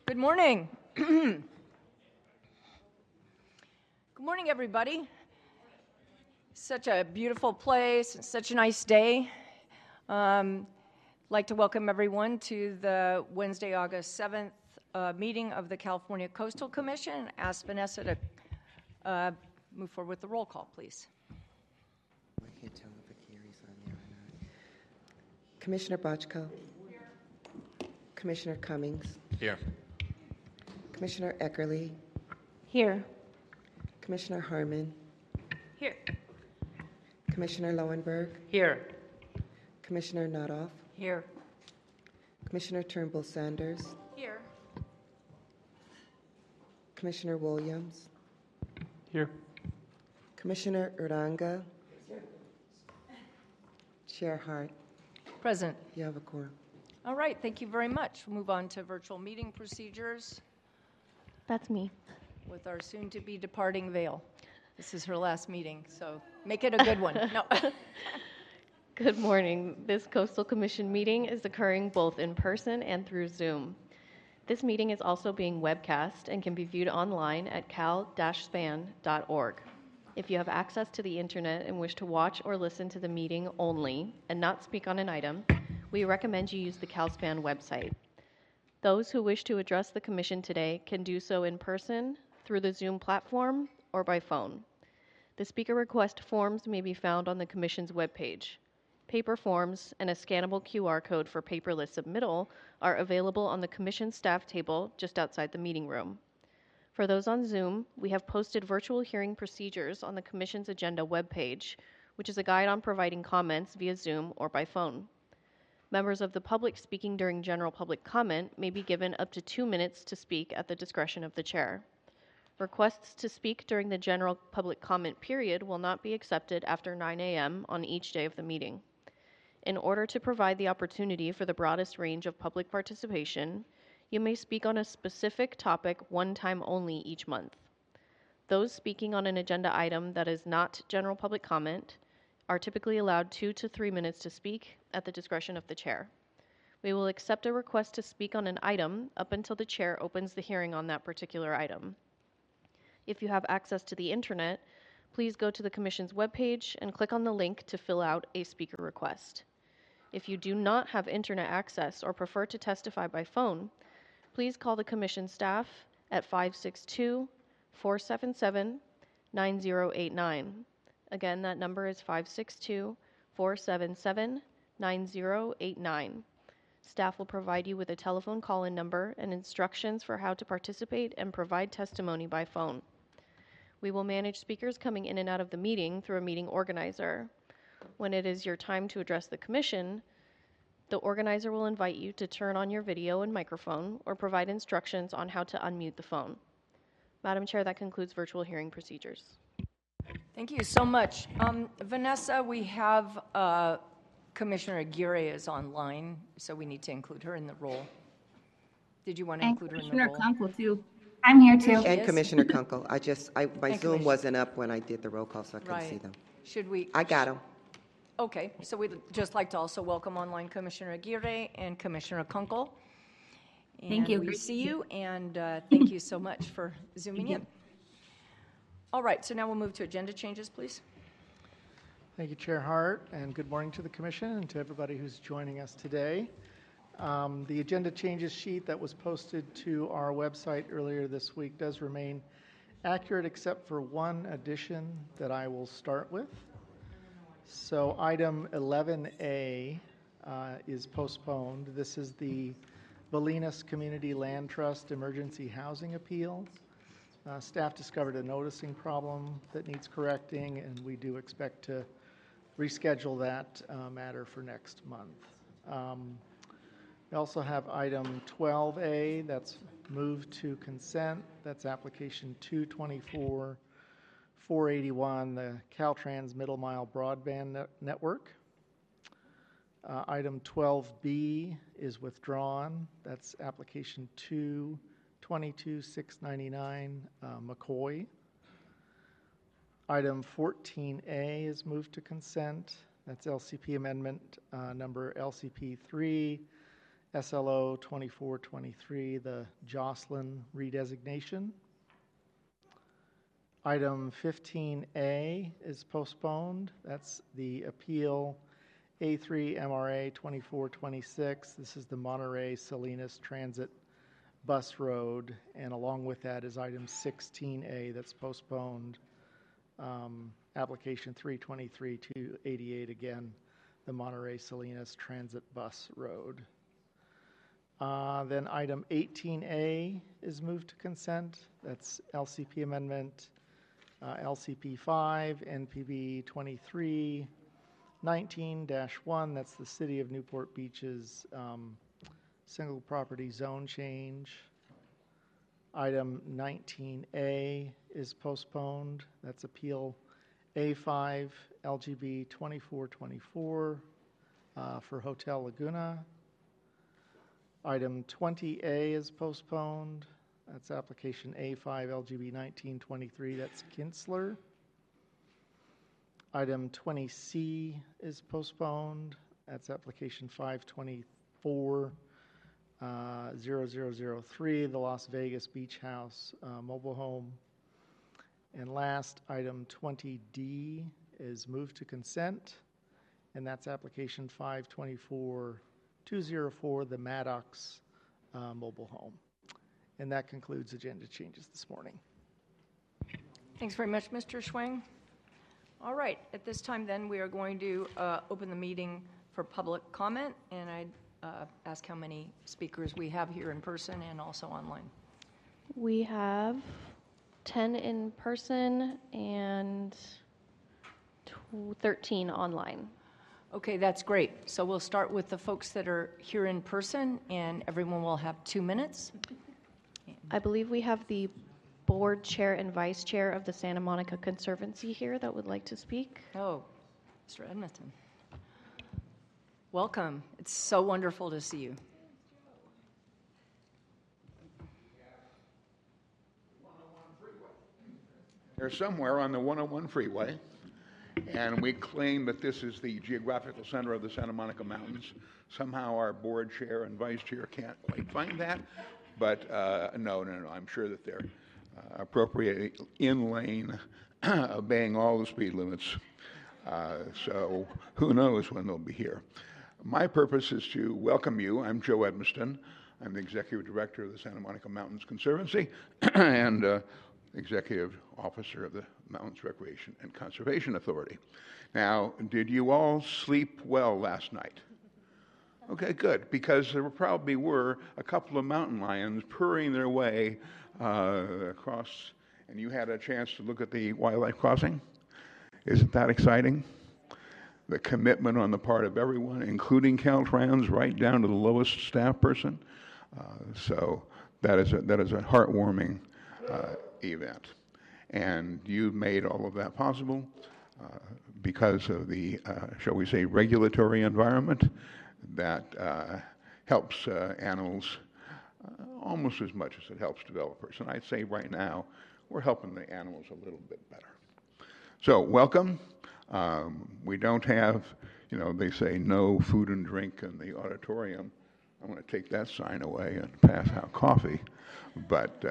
Good morning. Good morning, everybody. Such a beautiful place, such a nice day. I'd like to welcome everyone to the Wednesday, August 7th meeting of the California Coastal Commission. Ask Vanessa to move forward with the roll call, please. I can't tell if Akiri's on there or not. Commissioner Bochco. Here. Commissioner Cummings. Here. Commissioner Eckerly. Here. Commissioner Harmon. Here. Commissioner Lowenberg. Here. Commissioner Nuttall. Here. Commissioner Turnbull Sanders. Here. Commissioner Williams. Here. Commissioner Uranga. Chair Hart. Present. You have a quorum. All right, thank you very much. We'll move on to virtual meeting procedures That's me. with our soon-to-be departing Vale. This is her last meeting, so make it a good one. No. Good morning. This Coastal Commission meeting is occurring both in person and through Zoom. This meeting is also being webcast and can be viewed online at cal-span.org. If you have access to the internet and wish to watch or listen to the meeting only and not speak on an item, we recommend you use the CalSpan website. Those who wish to address the Commission today can do so in person, through the Zoom platform, or by phone. The speaker request forms may be found on the Commission's webpage. Paper forms and a scannable QR code for paperless submittal are available on the Commission staff table just outside the meeting room. For those on Zoom, we have posted virtual hearing procedures on the Commission's agenda webpage, which is a guide on providing comments via Zoom or by phone. Members of the public speaking during general public comment may be given up to 2 minutes to speak at the discretion of the chair. Requests to speak during the general public comment period will not be accepted after 9 a.m. on each day of the meeting. In order to provide the opportunity for the broadest range of public participation, you may speak on a specific topic one time only each month. Those speaking on an agenda item that is not general public comment are typically allowed 2 to 3 minutes to speak at the discretion of the chair. We will accept a request to speak on an item up until the chair opens the hearing on that particular item. If you have access to the internet, please go to the Commission's webpage and click on the link to fill out a speaker request. If you do not have internet access or prefer to testify by phone, please call the Commission staff at 562-477-9089. Again, that number is 562-477-9089. Staff will provide you with a telephone call-in number and instructions for how to participate and provide testimony by phone. We will manage speakers coming in and out of the meeting through a meeting organizer. When it is your time to address the Commission, the organizer will invite you to turn on your video and microphone or provide instructions on how to unmute the phone. Madam Chair, that concludes virtual hearing procedures. Thank you so much. Vanessa, we have Commissioner Aguirre is online, so we need to include her in the roll. Did you want to include her in the roll? Commissioner Kunkel, too. I'm here, too. And Commissioner Kunkel. My Zoom wasn't up when I did the roll call, so I couldn't see them. Should we? I got them. Okay, so we'd just like to also welcome online Commissioner Aguirre and Commissioner Kunkel. Thank you. We see you, and thank you so much for zooming in. All right, so now we'll move to agenda changes, please. Thank you, Chair Hart, and good morning to the Commission and to everybody who's joining us today. The agenda changes sheet that was posted to our website earlier this week does remain accurate except for one addition that I will start with. So item 11A is postponed. This is the Bolinas Community Land Trust Emergency Housing Appeal. Staff discovered a noticing problem that needs correcting, and we do expect to reschedule that matter for next month. We also have item 12A that's moved to consent. That's application 224-481, the Caltrans Middle Mile Broadband Network. Item 12B is withdrawn. That's application 222-699, McCoy. Item 14A is moved to consent. That's LCP amendment number LCP SLO 2423, the Jocelyn redesignation. Item 15A is postponed. That's the appeal A3 MRA 2426. This is the Monterey Salinas Transit Bus Road, and along with that is item 16A that's postponed. Application 323-288, again, the Monterey Salinas Transit Bus Road. Then item 18A is moved to consent. That's LCP Amendment LCP 5, NPB 2319-1. That's the City of Newport Beach's single property zone change. Item 19A is postponed. That's appeal A5 LGB 2424 for Hotel Laguna. Item 20A is postponed. That's application A5 LGB 1923. That's Kinsler. Item 20C is postponed. That's application 524 0003, the Las Vegas Beach House mobile home. And last, item 20D is moved to consent, and that's application 524-204, the Maddox mobile home. And that concludes agenda changes this morning. Thanks very much, Mr. Schwang. All right, at this time then, we are going to open the meeting for public comment, and I'd ask how many speakers we have here in person and also online. We have 10 in person and 13 online. Okay, that's great. So we'll start with the folks that are here in person, and everyone will have 2 minutes. I believe we have the board chair and vice chair of the Santa Monica Conservancy here that would like to speak. Oh, Mr. Edmonton. Welcome. It's so wonderful to see you. They're somewhere on the 101 freeway, and we claim that this is the geographical center of the Santa Monica Mountains. Somehow our board chair and vice chair can't quite find that, but no, I'm sure that they're appropriately in lane, obeying all the speed limits. So who knows when they'll be here. My purpose is to welcome you. I'm Joe Edmiston. I'm the executive director of the Santa Monica Mountains Conservancy and executive officer of the Mountains Recreation and Conservation Authority. Now, did you all sleep well last night? Okay, good, because there probably were a couple of mountain lions purring their way across, and you had a chance to look at the wildlife crossing. Isn't that exciting? The commitment on the part of everyone, including Caltrans, right down to the lowest staff person. So that is a heartwarming event. And you've made all of that possible because of the, shall we say, regulatory environment that helps animals almost as much as it helps developers. And I'd say right now, we're helping the animals a little bit better. So welcome. We don't have, they say no food and drink in the auditorium. I'm going to take that sign away and pass out coffee. But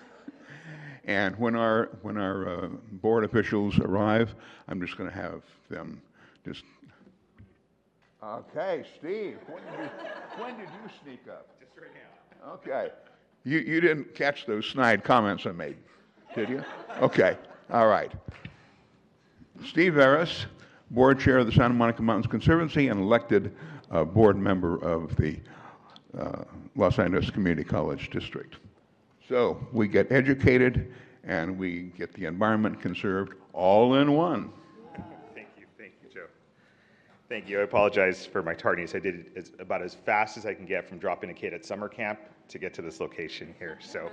and when our board officials arrive, I'm just going to have them just. Okay, Steve, when did you sneak up? Just right now. Okay, you didn't catch those snide comments I made, did you? Okay, all right. Steve Veras, board chair of the Santa Monica Mountains Conservancy and elected board member of the Los Angeles Community College District. So we get educated and we get the environment conserved all in one. Thank you, Joe. Thank you. I apologize for my tardiness. I did it about as fast as I can get from dropping a kid at summer camp to get to this location here. So,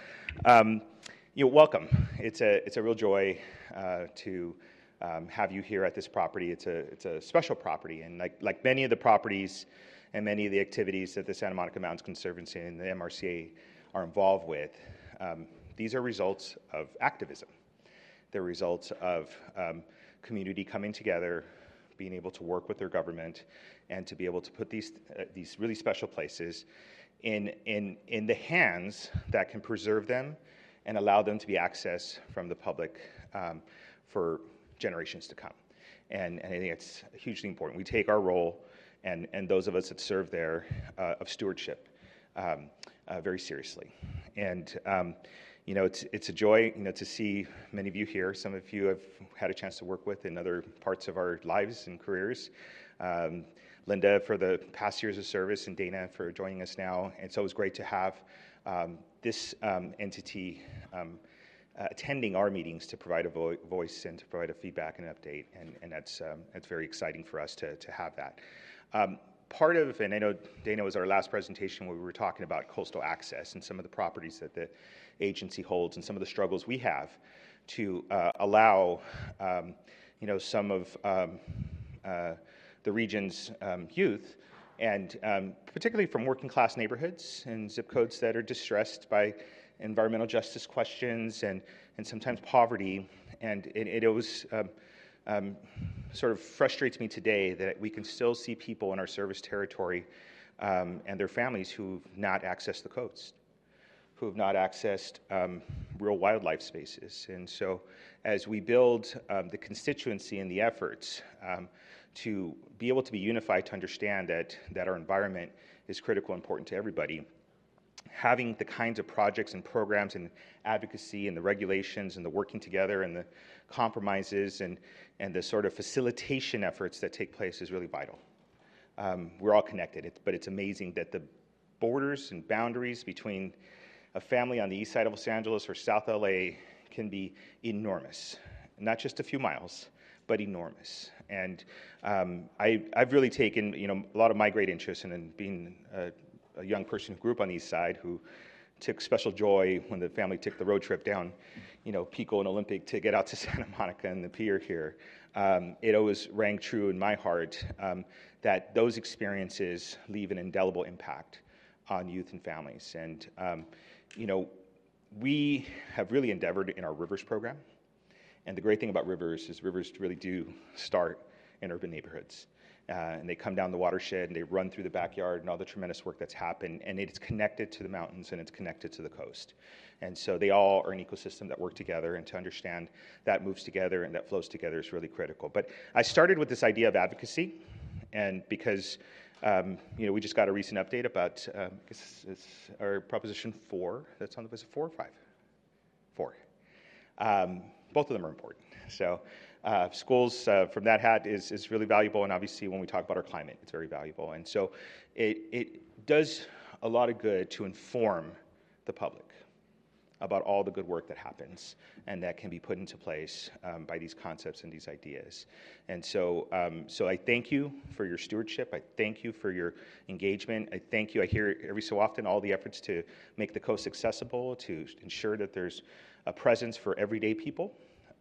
welcome. It's a real joy to have you here at this property. It's a special property, and like many of the properties and many of the activities that the Santa Monica Mountains Conservancy and the MRCA are involved with, these are results of activism. They're results of community coming together, being able to work with their government, and to be able to put these really special places in the hands that can preserve them and allow them to be accessed from the public for generations to come. And I think it's hugely important. We take our role and those of us that serve there of stewardship very seriously. And it's a joy to see many of you here. Some of you have had a chance to work with in other parts of our lives and careers. Linda for the past years of service, and Dana for joining us now. And so it was great to have this entity attending our meetings to provide a voice and to provide a feedback and an update, and that's very exciting for us to have that. Part of, and I know Dana was our last presentation where we were talking about coastal access and some of the properties that the agency holds and some of the struggles we have to allow some of the region's youth, and particularly from working class neighborhoods and zip codes that are distressed by environmental justice questions and sometimes poverty. And it always sort of frustrates me today that we can still see people in our service territory and their families who've not accessed the coast, who have not accessed real wildlife spaces. And so as we build the constituency and the efforts to be able to be unified to understand that our environment is critical and important to everybody, having the kinds of projects and programs and advocacy and the regulations and the working together and the compromises and the sort of facilitation efforts that take place is really vital. We're all connected, but it's amazing that the borders and boundaries between a family on the east side of Los Angeles or South LA can be enormous. Not just a few miles, but enormous. And I've really taken a lot of my great interest in being a young person who grew up on the east side, who took special joy when the family took the road trip down, Pico and Olympic to get out to Santa Monica and the pier here. It always rang true in my heart that those experiences leave an indelible impact on youth and families. And, we have really endeavored in our Rivers program. And the great thing about Rivers is Rivers really do start in urban neighborhoods. And they come down the watershed and they run through the backyard and all the tremendous work that's happened. And it's connected to the mountains and it's connected to the coast. And so they all are an ecosystem that work together, and to understand that moves together and that flows together is really critical. But I started with this idea of advocacy, and because we just got a recent update about I guess it's our Proposition 4 that's on the, was it 4 or 5? 4. Both of them are important. So schools from that hat is really valuable, and obviously when we talk about our climate, it's very valuable. And so it does a lot of good to inform the public about all the good work that happens and that can be put into place by these concepts and these ideas. And so I thank you for your stewardship. I thank you for your engagement. I thank you. I hear every so often all the efforts to make the coast accessible, to ensure that there's a presence for everyday people.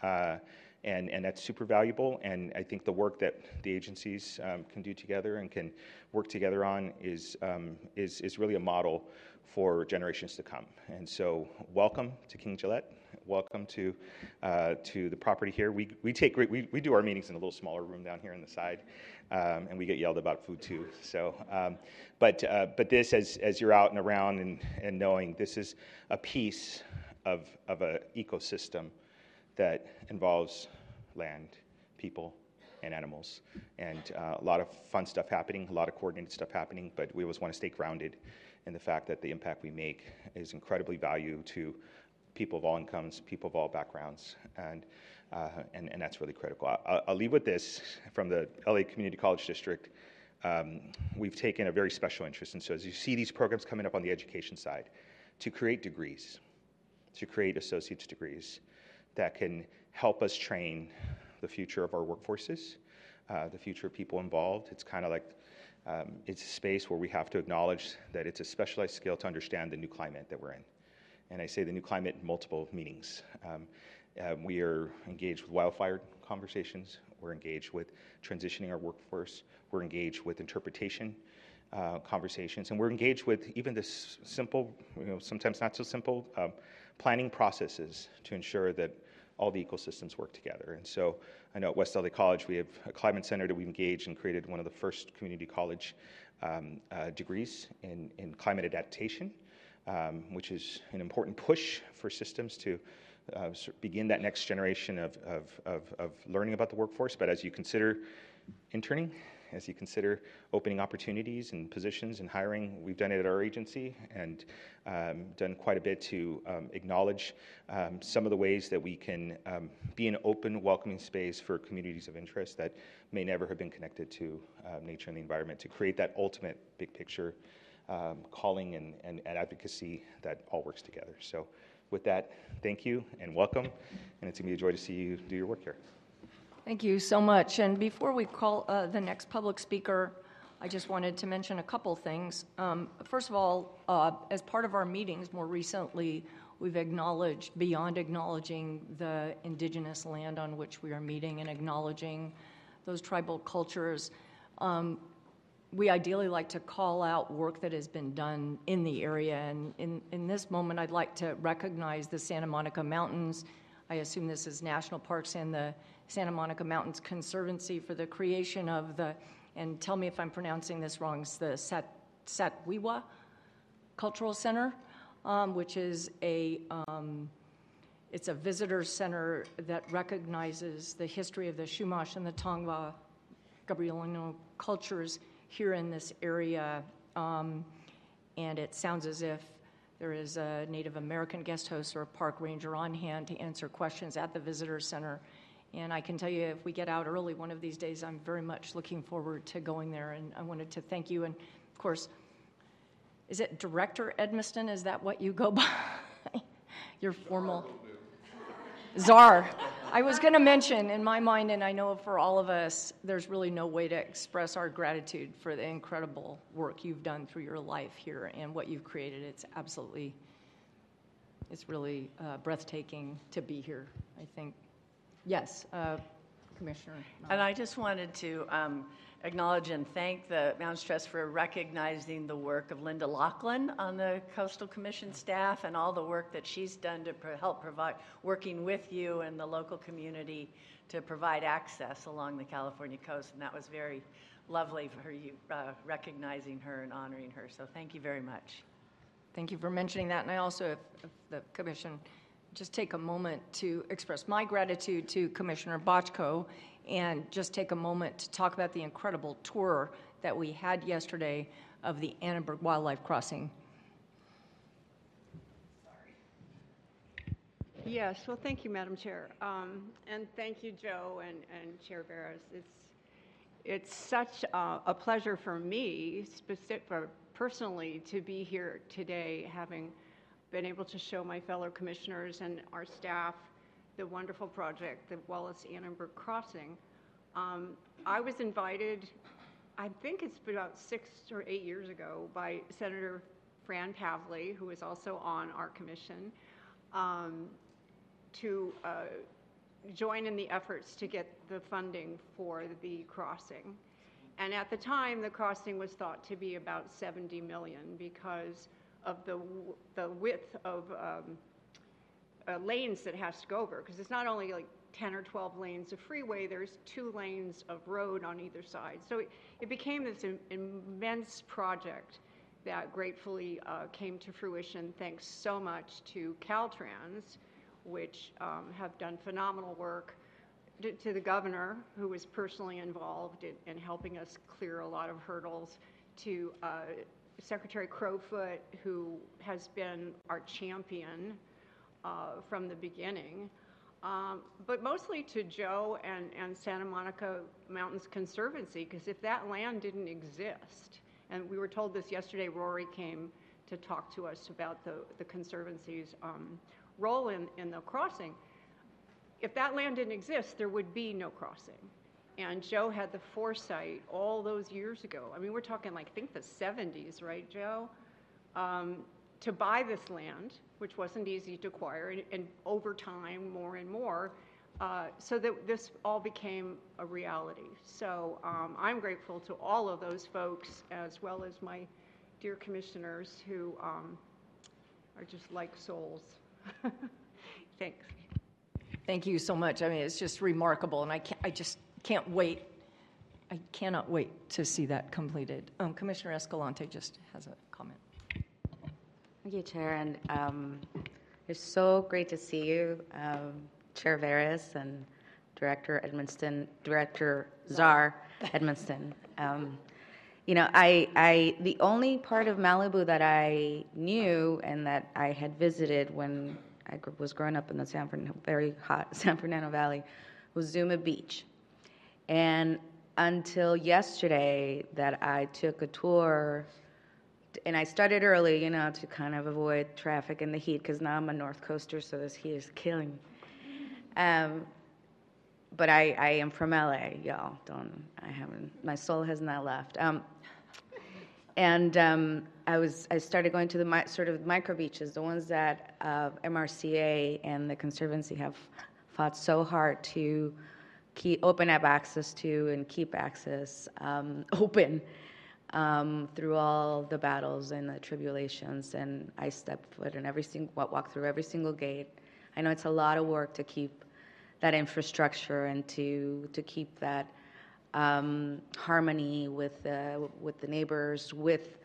And that's super valuable. And I think the work that the agencies can do together and can work together on is really a model for generations to come. And so, welcome to King Gillette. Welcome to the property here. We do our meetings in a little smaller room down here on the side, and we get yelled about food too. So, but this, as you're out and around and knowing this is a piece of an ecosystem that involves land, people, and animals, and a lot of fun stuff happening, a lot of coordinated stuff happening, but we always want to stay grounded in the fact that the impact we make is incredibly valuable to people of all incomes, people of all backgrounds, and that's really critical. I'll leave with this from the LA Community College District. We've taken a very special interest, and so as you see these programs coming up on the education side, to create degrees, to create associate's degrees that can help us train the future of our workforces, the future of people involved. It's kind of like it's a space where we have to acknowledge that it's a specialized skill to understand the new climate that we're in. And I say the new climate in multiple meanings. We are engaged with wildfire conversations. We're engaged with transitioning our workforce. We're engaged with interpretation conversations. And we're engaged with even this simple, sometimes not so simple, planning processes to ensure that all the ecosystems work together. And so I know at West LA College we have a climate center that we've engaged and created one of the first community college degrees in climate adaptation, which is an important push for systems to begin that next generation of learning about the workforce. But as you consider interning, as you consider opening opportunities and positions and hiring, we've done it at our agency and done quite a bit to acknowledge some of the ways that we can be an open, welcoming space for communities of interest that may never have been connected to nature and the environment, to create that ultimate big picture calling and advocacy that all works together. So with that, thank you and welcome, and it's going to be a joy to see you do your work here. Thank you so much. And before we call the next public speaker, I just wanted to mention a couple things. First of all, as part of our meetings more recently, we've acknowledged, beyond acknowledging the indigenous land on which we are meeting and acknowledging those tribal cultures, we ideally like to call out work that has been done in the area. And in this moment, I'd like to recognize the Santa Monica Mountains. I assume this is National Parks and the Santa Monica Mountains Conservancy for the creation of the, and tell me if I'm pronouncing this wrong, it's the Satwiwa Cultural Center, which is it's a visitor center that recognizes the history of the Chumash and the Tongva Gabrielino cultures here in this area. And it sounds as if there is a Native American guest host or a park ranger on hand to answer questions at the visitor center. And I can tell you, if we get out early one of these days, I'm very much looking forward to going there. And I wanted to thank you. And of course, is it Director Edmiston? Is that what you go by? Your formal czar. I was going to mention, in my mind, and I know for all of us, there's really no way to express our gratitude for the incredible work you've done through your life here and what you've created. It's really breathtaking to be here, I think. Yes, Commissioner. And I just wanted to acknowledge and thank the Mountains Trust for recognizing the work of Linda Laughlin on the Coastal Commission staff and all the work that she's done to help provide, working with you and the local community to provide access along the California coast. And that was very lovely for you, recognizing her and honoring her. So thank you very much. Thank you for mentioning that. And I also, if the Commission, just take a moment to express my gratitude to Commissioner Bochco and just take a moment to talk about the incredible tour that we had yesterday of the Annenberg Wildlife Crossing. Yes, well, thank you, Madam Chair. And thank you, Joe and Chair Barras. It's such a pleasure for me, personally, to be here today, having been able to show my fellow commissioners and our staff the wonderful project, the Wallace Annenberg Crossing. I was invited, I think it's been about 6 or 8 years ago, by Senator Fran Pavley, who is also on our commission, to join in the efforts to get the funding for the crossing. And at the time, the crossing was thought to be about $70 million because of the width of lanes that it has to go over, because it's not only like 10 or 12 lanes of freeway, there's 2 lanes of road on either side. So it became this immense project that gratefully came to fruition thanks so much to Caltrans, which have done phenomenal work, to the governor, who was personally involved in helping us clear a lot of hurdles, to Secretary Crowfoot, who has been our champion from the beginning, but mostly to Joe and Santa Monica Mountains Conservancy, because if that land didn't exist, and we were told this yesterday, Rory came to talk to us about the Conservancy's role in the crossing. If that land didn't exist, there would be no crossing. And Joe had the foresight all those years ago. I mean, we're talking like, I think the 70s, right, Joe? To buy this land, which wasn't easy to acquire, and over time, more and more, so that this all became a reality. So I'm grateful to all of those folks, as well as my dear commissioners who are just like souls. Thanks. Thank you so much. I mean, it's just remarkable, and I just can't wait. I cannot wait to see that completed. Commissioner Escalante just has a comment. Thank you, Chair, and it's so great to see you, Chair Veras and Director Czar Edmonston. You know, the only part of Malibu that I knew and that I had visited when I was growing up in the very hot San Fernando Valley was Zuma Beach. And until yesterday that I took a tour, and I started early, you know, to kind of avoid traffic and the heat, because now I'm a North Coaster, so this heat is killing me. But I am from LA, y'all. My soul has not left. I started going to the sort of micro beaches, the ones that MRCA and the Conservancy have fought so hard to open up access to and keep access open through all the battles and the tribulations. And I stepped foot in walk through every single gate. I know it's a lot of work to keep that infrastructure and to keep that harmony with the neighbors, with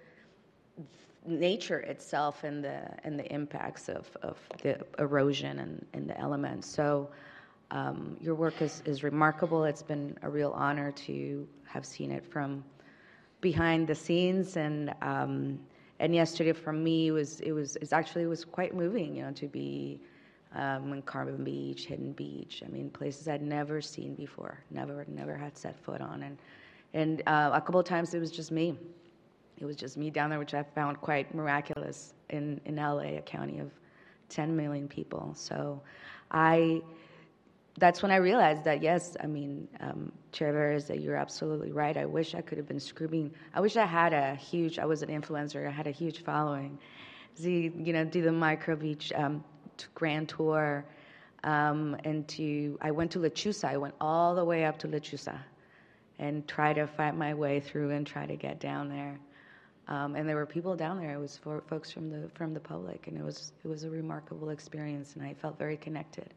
nature itself, and the impacts of the erosion and the elements. So your work is remarkable. It's been a real honor to have seen it from behind the scenes, and yesterday for me it was quite moving, you know, to be in Carbon Beach, Hidden Beach. I mean, places I'd never seen before, never had set foot on, and a couple of times it was just me. It was just me down there, which I found quite miraculous in LA, a county of 10 million people. So that's when I realized that, yes, I mean, Chair Veras, that you're absolutely right. I wish I could have been screaming. I wish I had I was an influencer, I had a huge following. Do the micro beach grand tour, I went to Lechuza. I went all the way up to Lechuza and tried to fight my way through and try to get down there. And there were people down there. It was folks from the public, and it was a remarkable experience, and I felt very connected.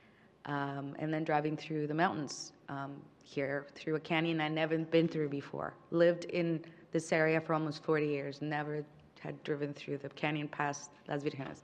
And then driving through the mountains here, through a canyon I'd never been through before. Lived in this area for almost 40 years, never had driven through the canyon past Las Virgenes.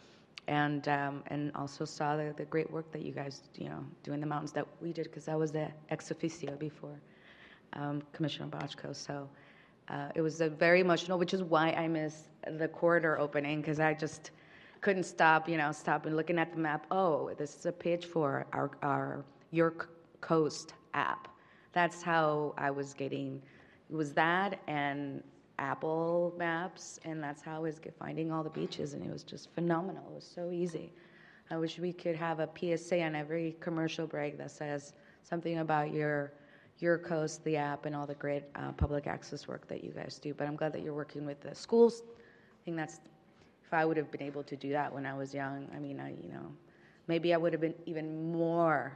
And also saw the great work that you guys, do in the mountains that we did, because I was the ex officio before Commissioner Bochco. So it was very emotional, which is why I missed the corridor opening, because I just couldn't stop and looking at the map. Oh, this is a pitch for our Your Coast app. That's how I was getting. It was that and Apple Maps, and that's how I was finding all the beaches, and it was just phenomenal. It was so easy. I wish we could have a PSA on every commercial break that says something about your Coast, the app, and all the great public access work that you guys do. But I'm glad that you're working with the schools. I think that's, if I would have been able to do that when I was young, I mean, maybe I would have been even more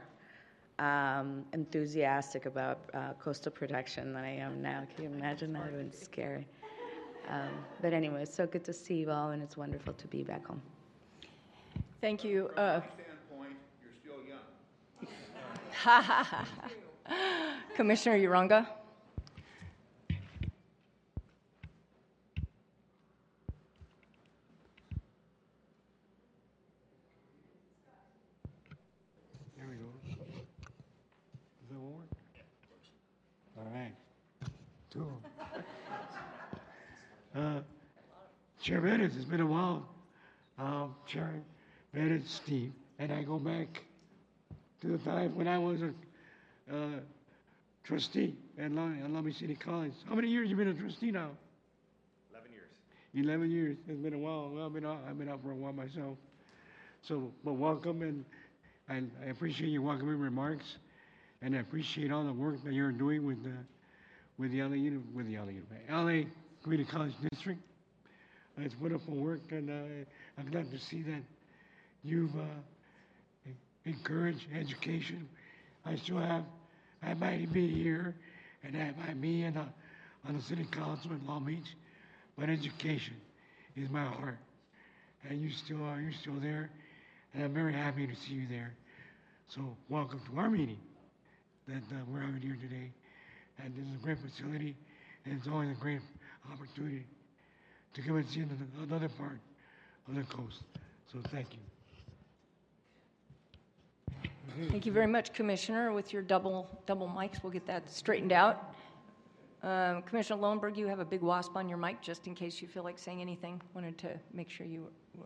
enthusiastic about coastal protection than I am now. Can you imagine? That would have been scary. But anyway, it's so good to see you all, and it's wonderful to be back home. Thank you. From my standpoint, you're still young. Commissioner Uranga. There we go. Does that work? All right. Cool. Chair Veras, it's been a while. Chair Veras, Steve, and I go back to the time when I was a trustee at Long Beach City College. How many years have you been a trustee now? 11 years. 11 years. It's been a while. Well, I've been out for a while myself. So, but welcome, and I appreciate your welcoming remarks, and I appreciate all the work that you're doing with the LA Community College District. It's wonderful work, and I'm glad to see that you've encouraged education. I might be here, and I might be on the city council in Long Beach, but education is my heart, and you still are. You're still there, and I'm very happy to see you there. So welcome to our meeting that we're having here today. And this is a great facility, and it's always a great opportunity to come and see another part of the coast. So thank you. Thank you very much, Commissioner. With your double mics, we'll get that straightened out. Commissioner Lowenberg, you have a big wasp on your mic just in case you feel like saying anything. Wanted to make sure you were.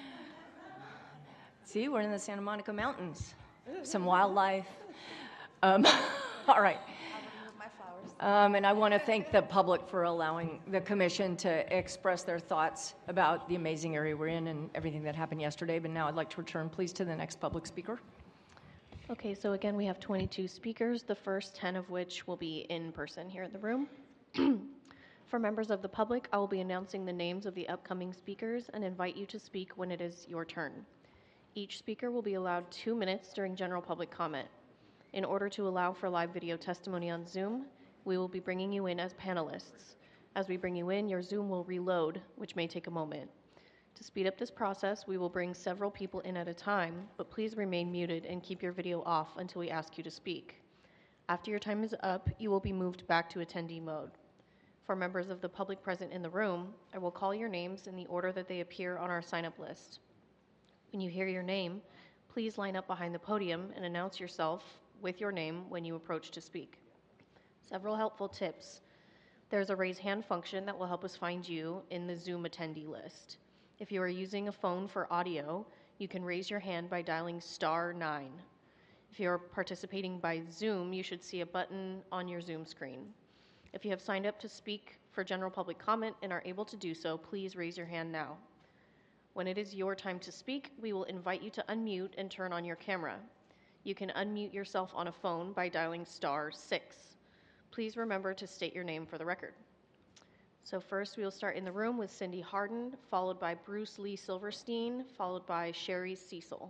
See, we're in the Santa Monica Mountains. Some wildlife. All right. And I want to thank the public for allowing the commission to express their thoughts about the amazing area we're in and everything that happened yesterday. But now I'd like to return, please, to the next public speaker. Okay, so again, we have 22 speakers, the first 10 of which will be in person here in the room. For members of the public, I will be announcing the names of the upcoming speakers and invite you to speak when it is your turn. Each speaker will be allowed 2 minutes during general public comment. In order to allow for live video testimony on Zoom, we will be bringing you in as panelists. As we bring you in, your Zoom will reload, which may take a moment. To speed up this process, we will bring several people in at a time, but please remain muted and keep your video off until we ask you to speak. After your time is up, you will be moved back to attendee mode. For members of the public present in the room, I will call your names in the order that they appear on our sign-up list. When you hear your name, please line up behind the podium and announce yourself with your name when you approach to speak. Several helpful tips. There's a raise hand function that will help us find you in the Zoom attendee list. If you are using a phone for audio, you can raise your hand by dialing *9. If you're participating by Zoom, you should see a button on your Zoom screen. If you have signed up to speak for general public comment and are able to do so, please raise your hand now. When it is your time to speak, we will invite you to unmute and turn on your camera. You can unmute yourself on a phone by dialing *6. Please remember to state your name for the record. So first we will start in the room with Cindy Harden, followed by Bruce Lee Silverstein, followed by Sherry Cecil.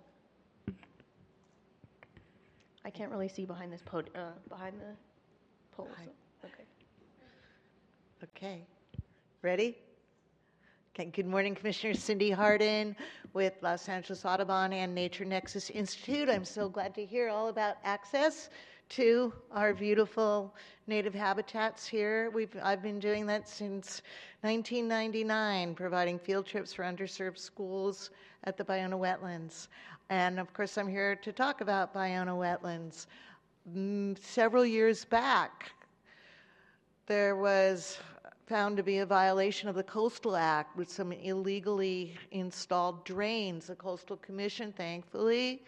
I can't really see behind this behind the poles. Okay. Okay. Ready? Okay. Good morning, Commissioner. Cindy Harden with Los Angeles Audubon and Nature Nexus Institute. I'm so glad to hear all about access to our beautiful native habitats here. I've been doing that since 1999, providing field trips for underserved schools at the Ballona Wetlands. And of course, I'm here to talk about Ballona Wetlands. Several years back, there was found to be a violation of the Coastal Act with some illegally installed drains. The Coastal Commission, thankfully,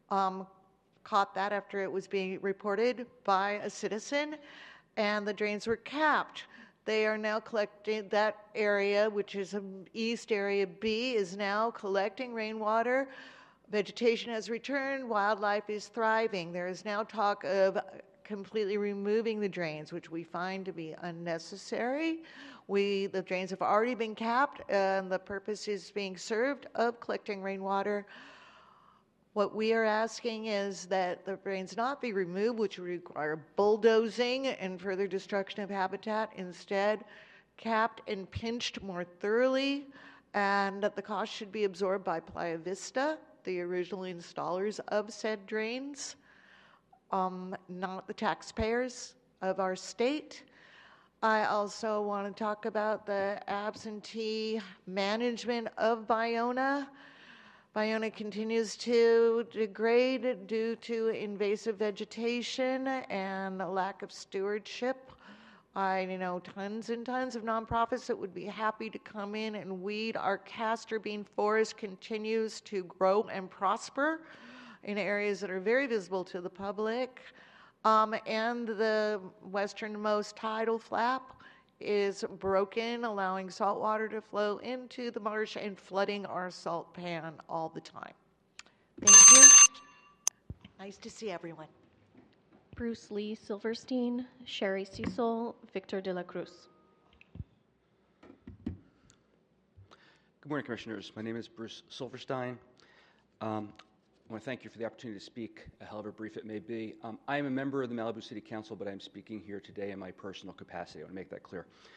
caught that after it was being reported by a citizen, and the drains were capped. They are now collecting, that area, which is East Area B, is now collecting rainwater. Vegetation has returned, wildlife is thriving. There is now talk of completely removing the drains, which we find to be unnecessary. The drains have already been capped, and the purpose is being served of collecting rainwater. What we are asking is that the drains not be removed, which would require bulldozing and further destruction of habitat, instead capped and pinched more thoroughly, and that the cost should be absorbed by Playa Vista, the original installers of said drains, not the taxpayers of our state. I also want to talk about the absentee management of Ballona. Ballona continues to degrade due to invasive vegetation and a lack of stewardship. I know tons and tons of nonprofits that would be happy to come in and weed. Our castor bean forest continues to grow and prosper in areas that are very visible to the public. And the westernmost tidal flap is broken, allowing salt water to flow into the marsh and flooding our salt pan all the time. Thank you. Nice to see everyone. Bruce Lee Silverstein, Sherry Cecil, Victor de la Cruz. Good morning, Commissioners. My name is Bruce Silverstein. I want to thank you for the opportunity to speak, however brief it may be. I am a member of the Malibu City Council, but I'm speaking here today in my personal capacity. I want to make that clear.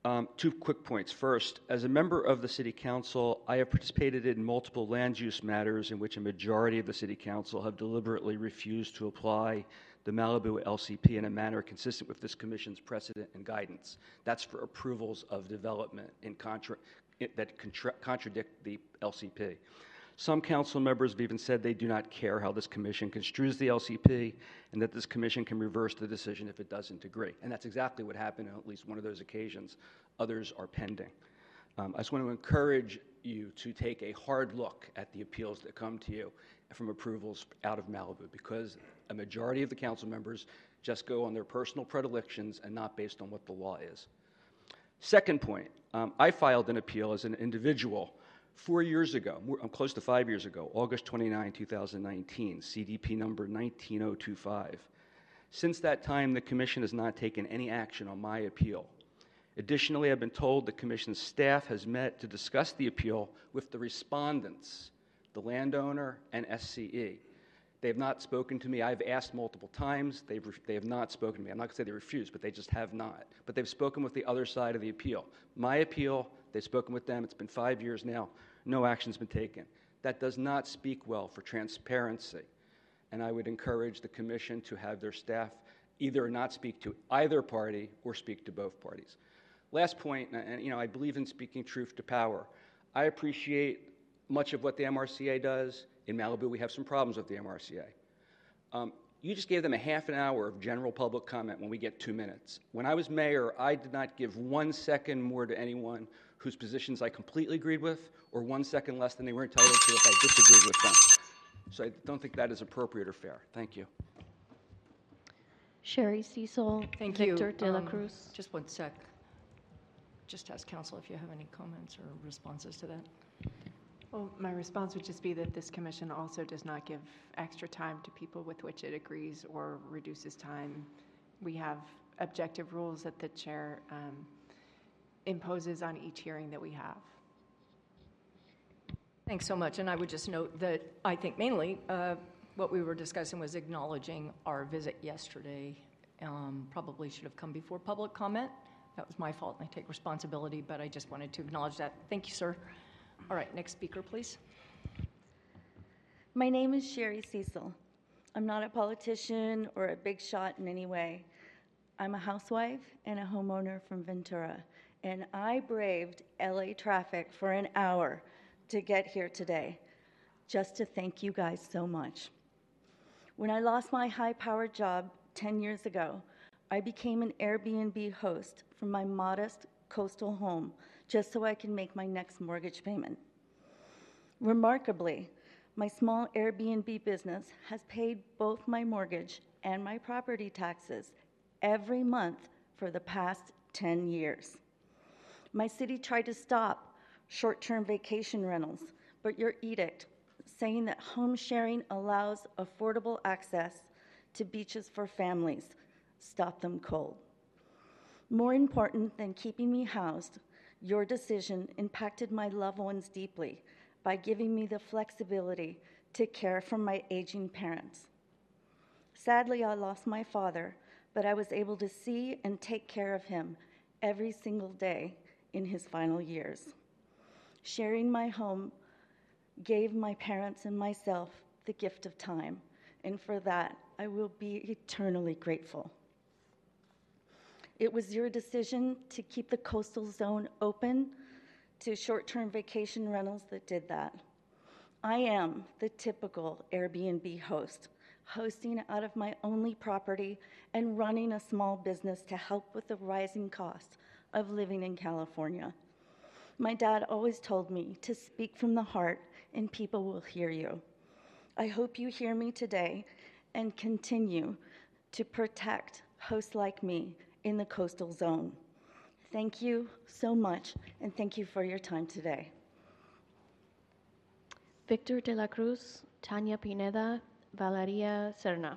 Two quick points. First, as a member of the City Council, I have participated in multiple land use matters in which a majority of the City Council have deliberately refused to apply the Malibu LCP in a manner consistent with this Commission's precedent and guidance. That's for approvals of development that contradict the LCP. Some council members have even said they do not care how this Commission construes the LCP and that this Commission can reverse the decision if it doesn't agree. And that's exactly what happened on at least one of those occasions. Others are pending. I just want to encourage you to take a hard look at the appeals that come to you from approvals out of Malibu, because a majority of the council members just go on their personal predilections and not based on what the law is. Second point, I filed an appeal as an individual 4 years ago, close to 5 years ago, August 29, 2019, CDP number 19025. Since that time, the Commission has not taken any action on my appeal. Additionally, I've been told the Commission's staff has met to discuss the appeal with the respondents, the landowner, and SCE. They have not spoken to me. I've asked multiple times. They have not spoken to me. I'm not going to say they refused, but they just have not. But they've spoken with the other side of the appeal. My appeal, they've spoken with them. It's been 5 years now. No action's been taken. That does not speak well for transparency. And I would encourage the Commission to have their staff either not speak to either party or speak to both parties. Last point, and I believe in speaking truth to power. I appreciate much of what the MRCA does. In Malibu, we have some problems with the MRCA. You just gave them a half an hour of general public comment when we get 2 minutes. When I was mayor, I did not give 1 second more to anyone whose positions I completely agreed with, or 1 second less than they were entitled to if I disagreed with them. So I don't think that is appropriate or fair. Thank you. Sherry Cecil. Thank Victor you. De La Cruz. Just 1 sec. Just ask council if you have any comments or responses to that. Well, my response would just be that this commission also does not give extra time to people with which it agrees or reduces time. We have objective rules that the chair imposes on each hearing that we have. Thanks so much. And I would just note that I think mainly what we were discussing was acknowledging our visit yesterday. Probably should have come before public comment. That was my fault, and I take responsibility, but I just wanted to acknowledge that. Thank you, sir. All right, next speaker, please. My name is Sherry Cecil. I'm not a politician or a big shot in any way. I'm a housewife and a homeowner from Ventura, and I braved LA traffic for an hour to get here today, just to thank you guys so much. When I lost my high-powered job 10 years ago, I became an Airbnb host from my modest coastal home just so I can make my next mortgage payment. Remarkably, my small Airbnb business has paid both my mortgage and my property taxes every month for the past 10 years. My city tried to stop short-term vacation rentals, but your edict saying that home sharing allows affordable access to beaches for families stopped them cold. More important than keeping me housed, your decision impacted my loved ones deeply by giving me the flexibility to care for my aging parents. Sadly, I lost my father, but I was able to see and take care of him every single day in his final years. Sharing my home gave my parents and myself the gift of time, and for that, I will be eternally grateful. It was your decision to keep the coastal zone open to short-term vacation rentals that did that. I am the typical Airbnb host, hosting out of my only property and running a small business to help with the rising cost of living in California. My dad always told me to speak from the heart and people will hear you. I hope you hear me today and continue to protect hosts like me in the coastal zone. Thank you so much, and thank you for your time today. Victor De La Cruz, Tanya Pineda, Valeria Serna.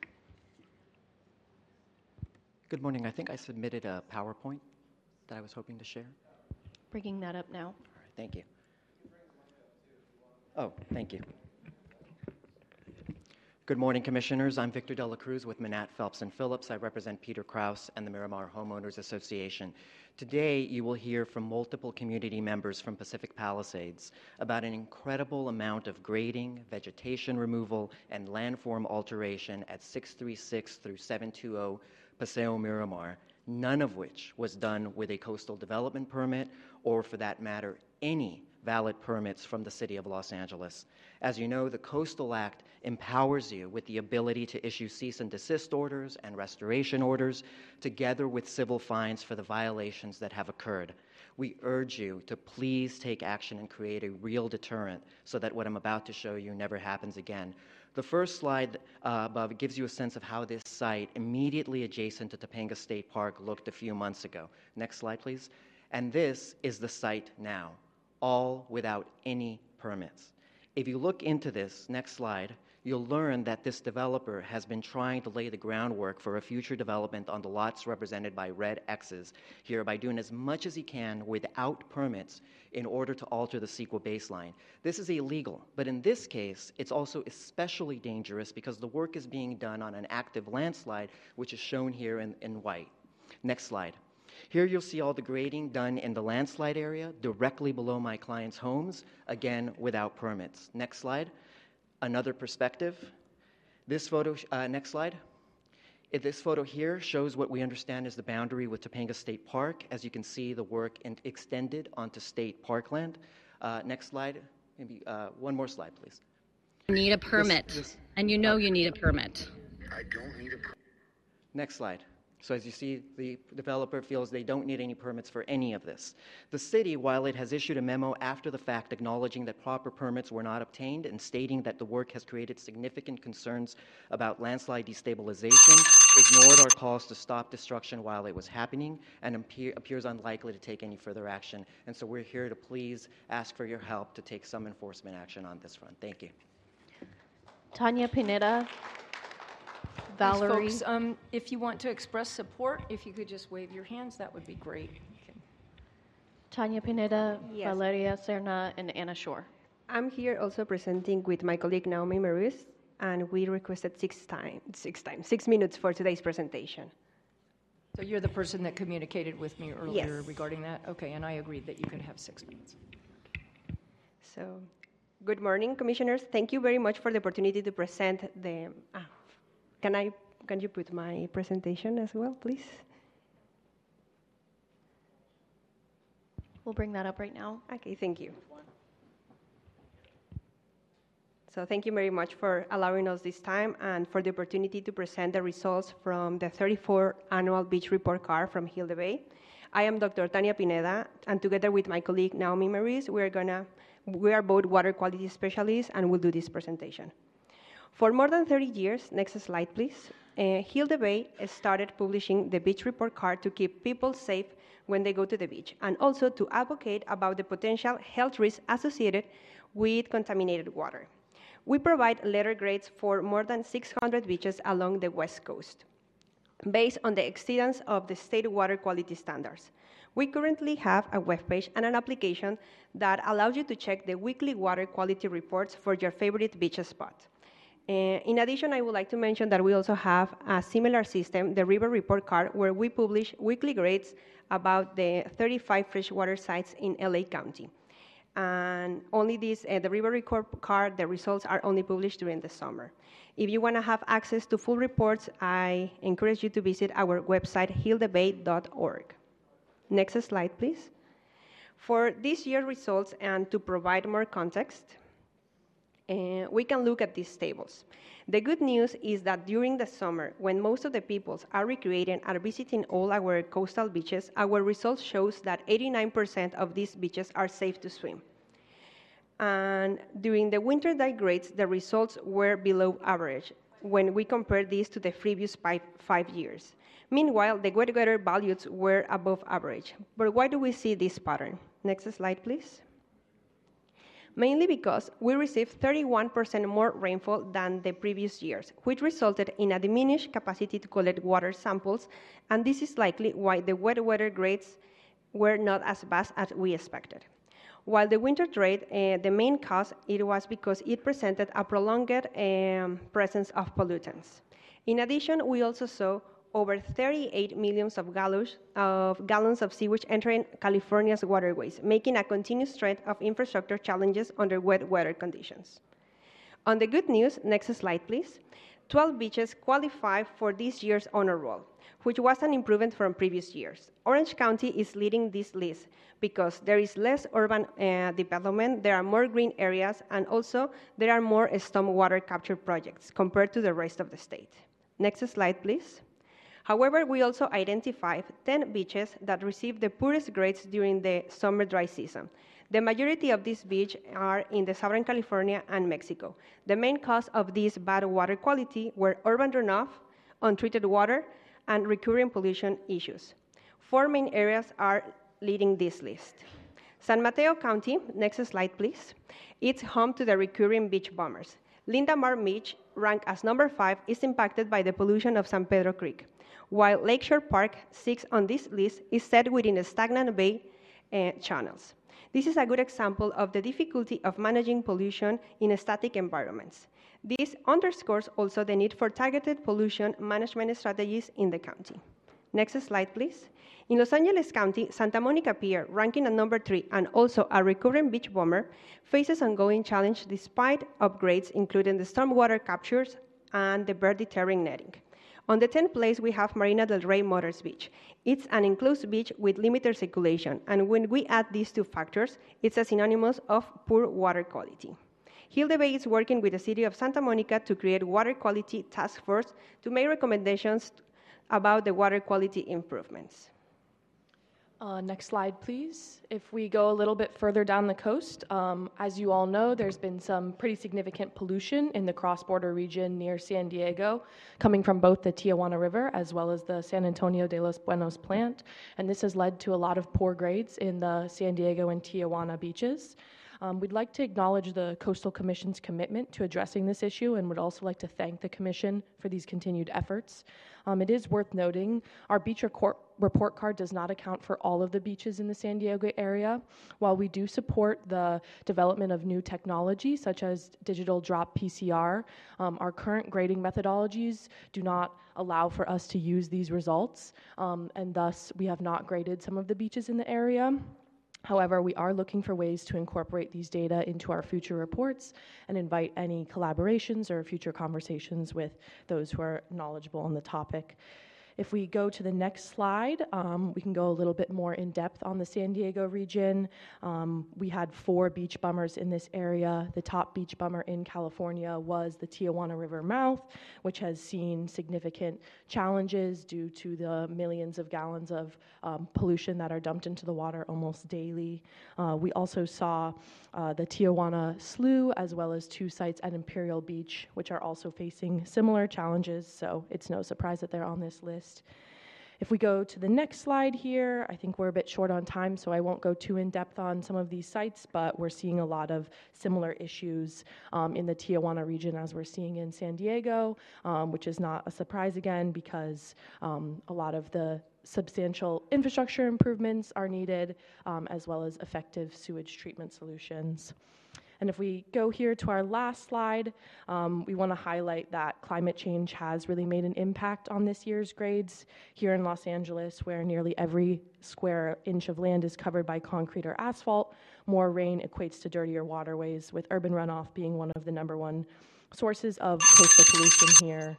Good morning. I think I submitted a PowerPoint that I was hoping to share. Bringing that up now. All right, thank you. Oh, thank you. Good morning, Commissioners. I'm Victor Dela Cruz with Manat, Phelps & Phillips. I represent Peter Krause and the Miramar Homeowners Association. Today, you will hear from multiple community members from Pacific Palisades about an incredible amount of grading, vegetation removal, and landform alteration at 636 through 720 Paseo Miramar, none of which was done with a coastal development permit or, for that matter, any valid permits from the City of Los Angeles. As you know, the Coastal Act empowers you with the ability to issue cease and desist orders and restoration orders, together with civil fines for the violations that have occurred. We urge you to please take action and create a real deterrent so that what I'm about to show you never happens again. The first slide above gives you a sense of how this site, immediately adjacent to Topanga State Park, looked a few months ago. Next slide, please. And this is the site now, all without any permits. If you look into this, next slide, you'll learn that this developer has been trying to lay the groundwork for a future development on the lots represented by red X's here by doing as much as he can without permits in order to alter the CEQA baseline. This is illegal, but in this case, it's also especially dangerous because the work is being done on an active landslide, which is shown here in white. Next slide. Here you'll see all the grading done in the landslide area directly below my client's homes, again without permits. Next slide. Another perspective. This photo, next slide. This photo here shows what we understand is the boundary with Topanga State Park. As you can see, the work extended onto state parkland. Next slide. Maybe one more slide, please. You need a permit, and you know you need a permit. I don't need a permit. Next slide. So as you see, the developer feels they don't need any permits for any of this. The city, while it has issued a memo after the fact acknowledging that proper permits were not obtained and stating that the work has created significant concerns about landslide destabilization, ignored our calls to stop destruction while it was happening and appears unlikely to take any further action. And so we're here to please ask for your help to take some enforcement action on this front. Thank you. Tanya Pineda. Valerie. Thanks, folks. If you want to express support, if you could just wave your hands, that would be great. Okay. Tanya Pineda, Yes. Valeria Serna, and Anna Shore. I'm here also presenting with my colleague Naomi Marus, and we requested 6 minutes for today's presentation. So you're the person that communicated with me earlier Yes. regarding that? Okay, and I agreed that you could have 6 minutes. So, good morning, commissioners. Thank you very much for the opportunity to present the. Can you put my presentation as well, please? We'll bring that up right now. Okay, thank you. So thank you very much for allowing us this time and for the opportunity to present the results from the 34th Annual Beach Report Card from Hilde Bay. I am Dr. Tania Pineda, and together with my colleague Naomi Maris, we are both water quality specialists and will do this presentation. For more than 30 years, next slide please, Hilde Bay started publishing the Beach Report Card to keep people safe when they go to the beach, and also to advocate about the potential health risks associated with contaminated water. We provide letter grades for more than 600 beaches along the West Coast, based on the exceedance of the state water quality standards. We currently have a webpage and an application that allows you to check the weekly water quality reports for your favorite beach spot. In addition, I would like to mention that we also have a similar system, the River Report Card, where we publish weekly grades about the 35 freshwater sites in LA County. And only the River Report Card, the results are only published during the summer. If you want to have access to full reports, I encourage you to visit our website, hildebay.org. Next slide, please. For this year's results and to provide more context, we can look at these tables. The good news is that during the summer, when most of the people are recreating and visiting all our coastal beaches, our results shows that 89% of these beaches are safe to swim. And during the winter dive grades, the results were below average when we compare these to the previous 5 years. Meanwhile, the wet weather values were above average. But why do we see this pattern? Next slide, please. Mainly because we received 31% more rainfall than the previous years, which resulted in a diminished capacity to collect water samples, and this is likely why the wet weather grades were not as vast as we expected. While the winter trade, the main cause, it was because it presented a prolonged presence of pollutants. In addition, we also saw over 38 million gallons of sewage entering California's waterways, making a continuous trend of infrastructure challenges under wet weather conditions. On the good news, next slide please, 12 beaches qualify for this year's honor roll, which was an improvement from previous years. Orange County is leading this list because there is less urban development, there are more green areas, and also there are more stormwater capture projects compared to the rest of the state. Next slide, please. However, we also identified 10 beaches that received the poorest grades during the summer dry season. The majority of these beaches are in the Southern California and Mexico. The main cause of this bad water quality were urban runoff, untreated water, and recurring pollution issues. 4 main areas are leading this list. San Mateo County, next slide please, it's home to the recurring beach bombers. Linda Mar Beach, ranked as number 5, is impacted by the pollution of San Pedro Creek, while Lakeshore Park, 6 on this list, is set within the stagnant bay channels. This is a good example of the difficulty of managing pollution in static environments. This underscores also the need for targeted pollution management strategies in the county. Next slide, please. In Los Angeles County, Santa Monica Pier, ranking at number 3 and also a recurrent beach bomber, faces ongoing challenge despite upgrades including the stormwater captures and the bird deterring netting. On the 10th place, we have Marina del Rey Motors Beach. It's an enclosed beach with limited circulation, and when we add these 2 factors, it's a synonymous of poor water quality. Hilde Bay is working with the city of Santa Monica to create water quality task force to make recommendations about the water quality improvements. Next slide, please. If we go a little bit further down the coast, as you all know, there's been some pretty significant pollution in the cross-border region near San Diego, coming from both the Tijuana River as well as the San Antonio de los Buenos plant, and this has led to a lot of poor grades in the San Diego and Tijuana beaches. We'd like to acknowledge the Coastal Commission's commitment to addressing this issue and would also like to thank the Commission for these continued efforts. It is worth noting our beach report card does not account for all of the beaches in the San Diego area. While we do support the development of new technology such as digital drop PCR, our current grading methodologies do not allow for us to use these results, and thus we have not graded some of the beaches in the area. However, we are looking for ways to incorporate these data into our future reports and invite any collaborations or future conversations with those who are knowledgeable on the topic. If we go to the next slide, we can go a little bit more in depth on the San Diego region. We had 4 beach bummers in this area. The top beach bummer in California was the Tijuana River mouth, which has seen significant challenges due to the millions of gallons of pollution that are dumped into the water almost daily. We also saw the Tijuana Slough, as well as 2 sites at Imperial Beach, which are also facing similar challenges, so it's no surprise that they're on this list. If we go to the next slide here, I think we're a bit short on time, so I won't go too in depth on some of these sites, but we're seeing a lot of similar issues in the Tijuana region as we're seeing in San Diego, which is not a surprise again because a lot of the substantial infrastructure improvements are needed, as well as effective sewage treatment solutions. And if we go here to our last slide, we want to highlight that climate change has really made an impact on this year's grades. Here in Los Angeles, where nearly every square inch of land is covered by concrete or asphalt, more rain equates to dirtier waterways, with urban runoff being one of the #1 sources of coastal pollution here.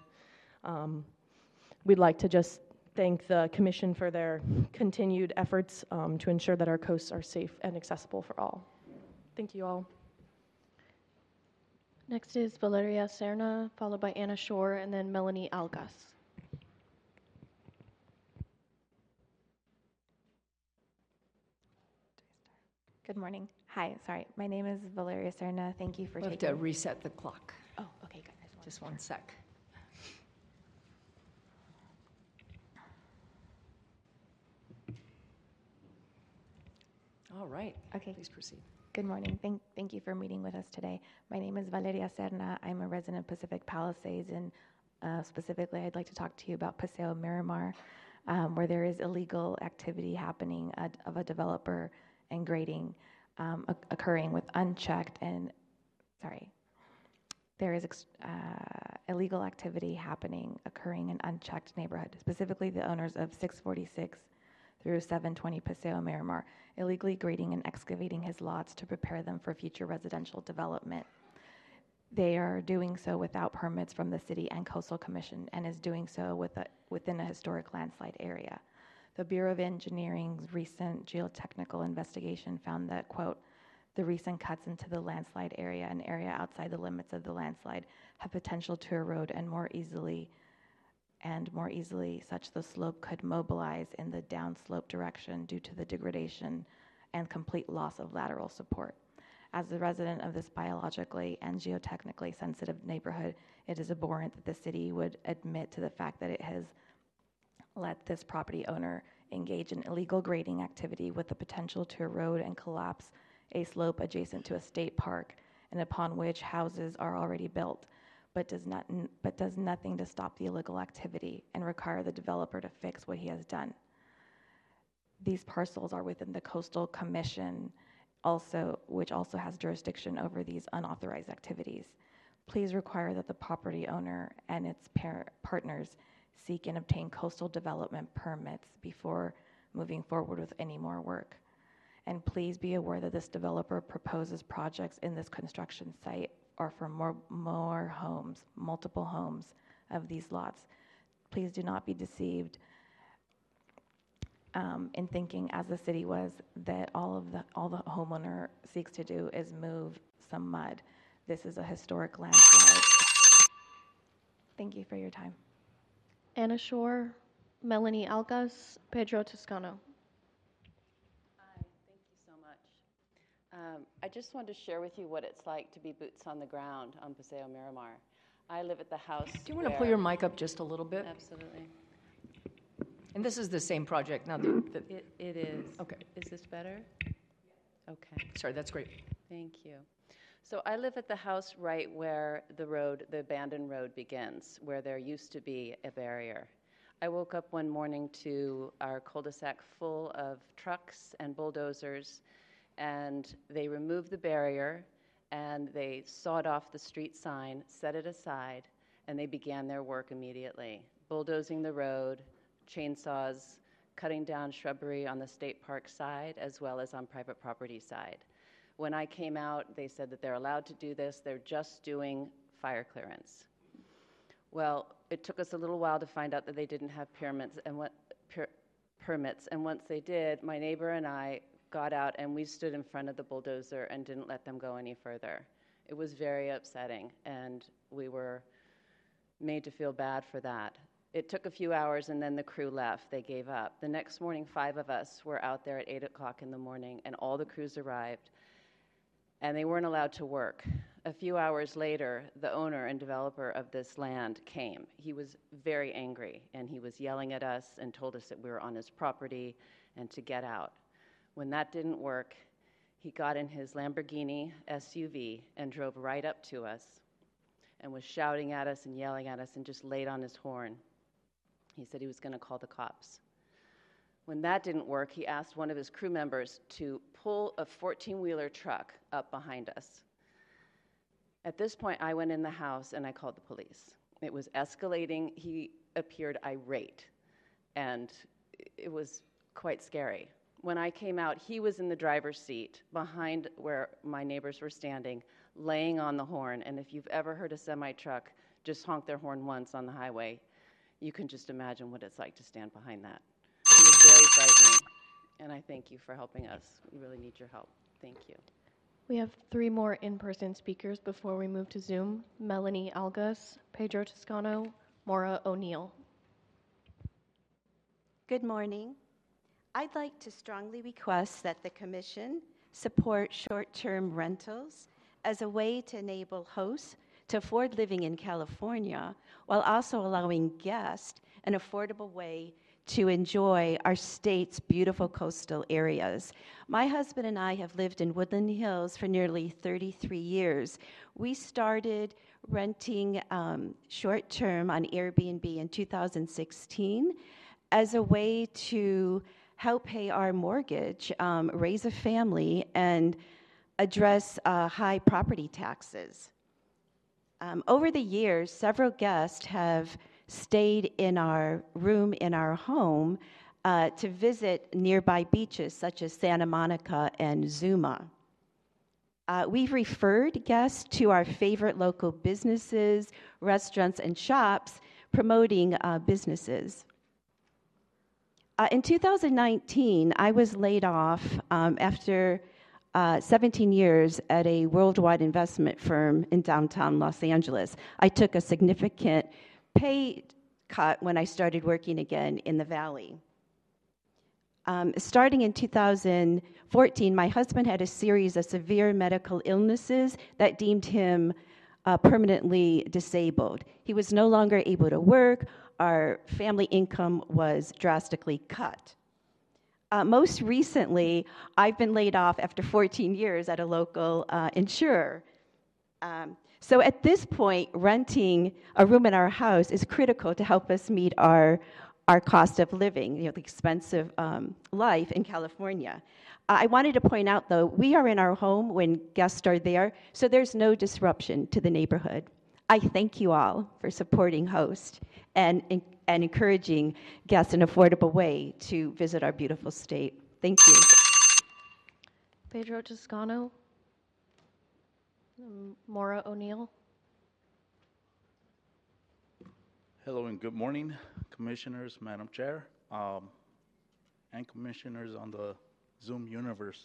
We'd like to just thank the Commission for their continued efforts to ensure that our coasts are safe and accessible for all. Thank you all. Next is Valeria Serna, followed by Anna Shore, and then Melanie Algas. Good morning. Hi, sorry. My name is Valeria Serna. Thank you for We'll have taking... to reset the clock. Oh, okay, good. Just 1 sec. All right. Okay. Please proceed. Good morning. Thank you for meeting with us today. My name is Valeria Serna. I'm a resident of Pacific Palisades, and specifically, I'd like to talk to you about Paseo Miramar, where there is illegal activity happening of a developer and grading. occurring with unchecked and, there is illegal activity occurring in unchecked neighborhood, specifically the owners of 646 through 720 Paseo Miramar, illegally grading and excavating his lots to prepare them for future residential development. They are doing so without permits from the City and Coastal Commission, and is doing so within a historic landslide area. The Bureau of Engineering's recent geotechnical investigation found that, quote, the recent cuts into the landslide area, an area outside the limits of the landslide, have potential to erode and more easily such the slope could mobilize in the downslope direction due to the degradation and complete loss of lateral support. As a resident of this biologically and geotechnically sensitive neighborhood, it is abhorrent that the city would admit to the fact that it has let this property owner engage in illegal grading activity with the potential to erode and collapse a slope adjacent to a state park and upon which houses are already built, but does nothing to stop the illegal activity and require the developer to fix what he has done. These parcels are within the Coastal Commission, which also has jurisdiction over these unauthorized activities. Please require that the property owner and its partners seek and obtain coastal development permits before moving forward with any more work. And please be aware that this developer proposes projects in this construction site or for more homes, multiple homes of these lots. Please do not be deceived in thinking, as the city was, that all the homeowner seeks to do is move some mud. This is a historic landslide. Thank you for your time. Anna Shore, Melanie Algas, Pedro Toscano. I just wanted to share with you what it's like to be boots on the ground on Paseo Miramar. I live at the house. Do you want to pull your mic up just a little bit? Absolutely. And this is the same project now. It is. Okay. Is this better? Okay. Sorry, that's great. Thank you. So I live at the house right where the abandoned road begins, where there used to be a barrier. I woke up one morning to our cul-de-sac full of trucks and bulldozers, and they removed the barrier, and they sawed off the street sign, set it aside, and they began their work immediately, bulldozing the road, chainsaws, cutting down shrubbery on the state park side as well as on private property side. When I came out, they said that they're allowed to do this. They're just doing fire clearance. Well, it took us a little while to find out that they didn't have permits, and once they did, my neighbor and I got out and we stood in front of the bulldozer and didn't let them go any further. It was very upsetting, and we were made to feel bad for that. It took a few hours, and then the crew left. They gave up. The next morning, 5 of us were out there at 8 o'clock in the morning, and all the crews arrived, and they weren't allowed to work. A few hours later, the owner and developer of this land came. He was very angry, and he was yelling at us and told us that we were on his property and to get out. When that didn't work, he got in his Lamborghini SUV and drove right up to us and was shouting at us and yelling at us and just laid on his horn. He said he was going to call the cops. When that didn't work, he asked one of his crew members to pull a 14-wheeler truck up behind us. At this point, I went in the house and I called the police. It was escalating. He appeared irate, and it was quite scary. When I came out, he was in the driver's seat behind where my neighbors were standing, laying on the horn. And if you've ever heard a semi-truck just honk their horn once on the highway, you can just imagine what it's like to stand behind that. It was very frightening, and I thank you for helping us. We really need your help. Thank you. We have 3 more in-person speakers before we move to Zoom. Melanie Algas, Pedro Toscano, Maura O'Neill. Good morning. I'd like to strongly request that the Commission support short-term rentals as a way to enable hosts to afford living in California while also allowing guests an affordable way to enjoy our state's beautiful coastal areas. My husband and I have lived in Woodland Hills for nearly 33 years. We started renting short-term on Airbnb in 2016 as a way to help pay our mortgage, raise a family, and address high property taxes. Over the years, several guests have stayed in our room in our home to visit nearby beaches such as Santa Monica and Zuma. We've referred guests to our favorite local businesses, restaurants, and shops promoting businesses. In 2019, I was laid off after 17 years at a worldwide investment firm in downtown Los Angeles. I took a significant pay cut when I started working again in the Valley. Starting in 2014, my husband had a series of severe medical illnesses that deemed him permanently disabled. He was no longer able to work. Our family income was drastically cut. Most recently, I've been laid off after 14 years at a local insurer. So at this point, renting a room in our house is critical to help us meet our cost of living, the expensive life in California. I wanted to point out, though, we are in our home when guests are there, so there's no disruption to the neighborhood. I thank you all for supporting Host and encouraging guests in an affordable way to visit our beautiful state. Thank you. Pedro Toscano. Maura O'Neill. Hello and good morning, commissioners, Madam Chair, and commissioners on the Zoom universe.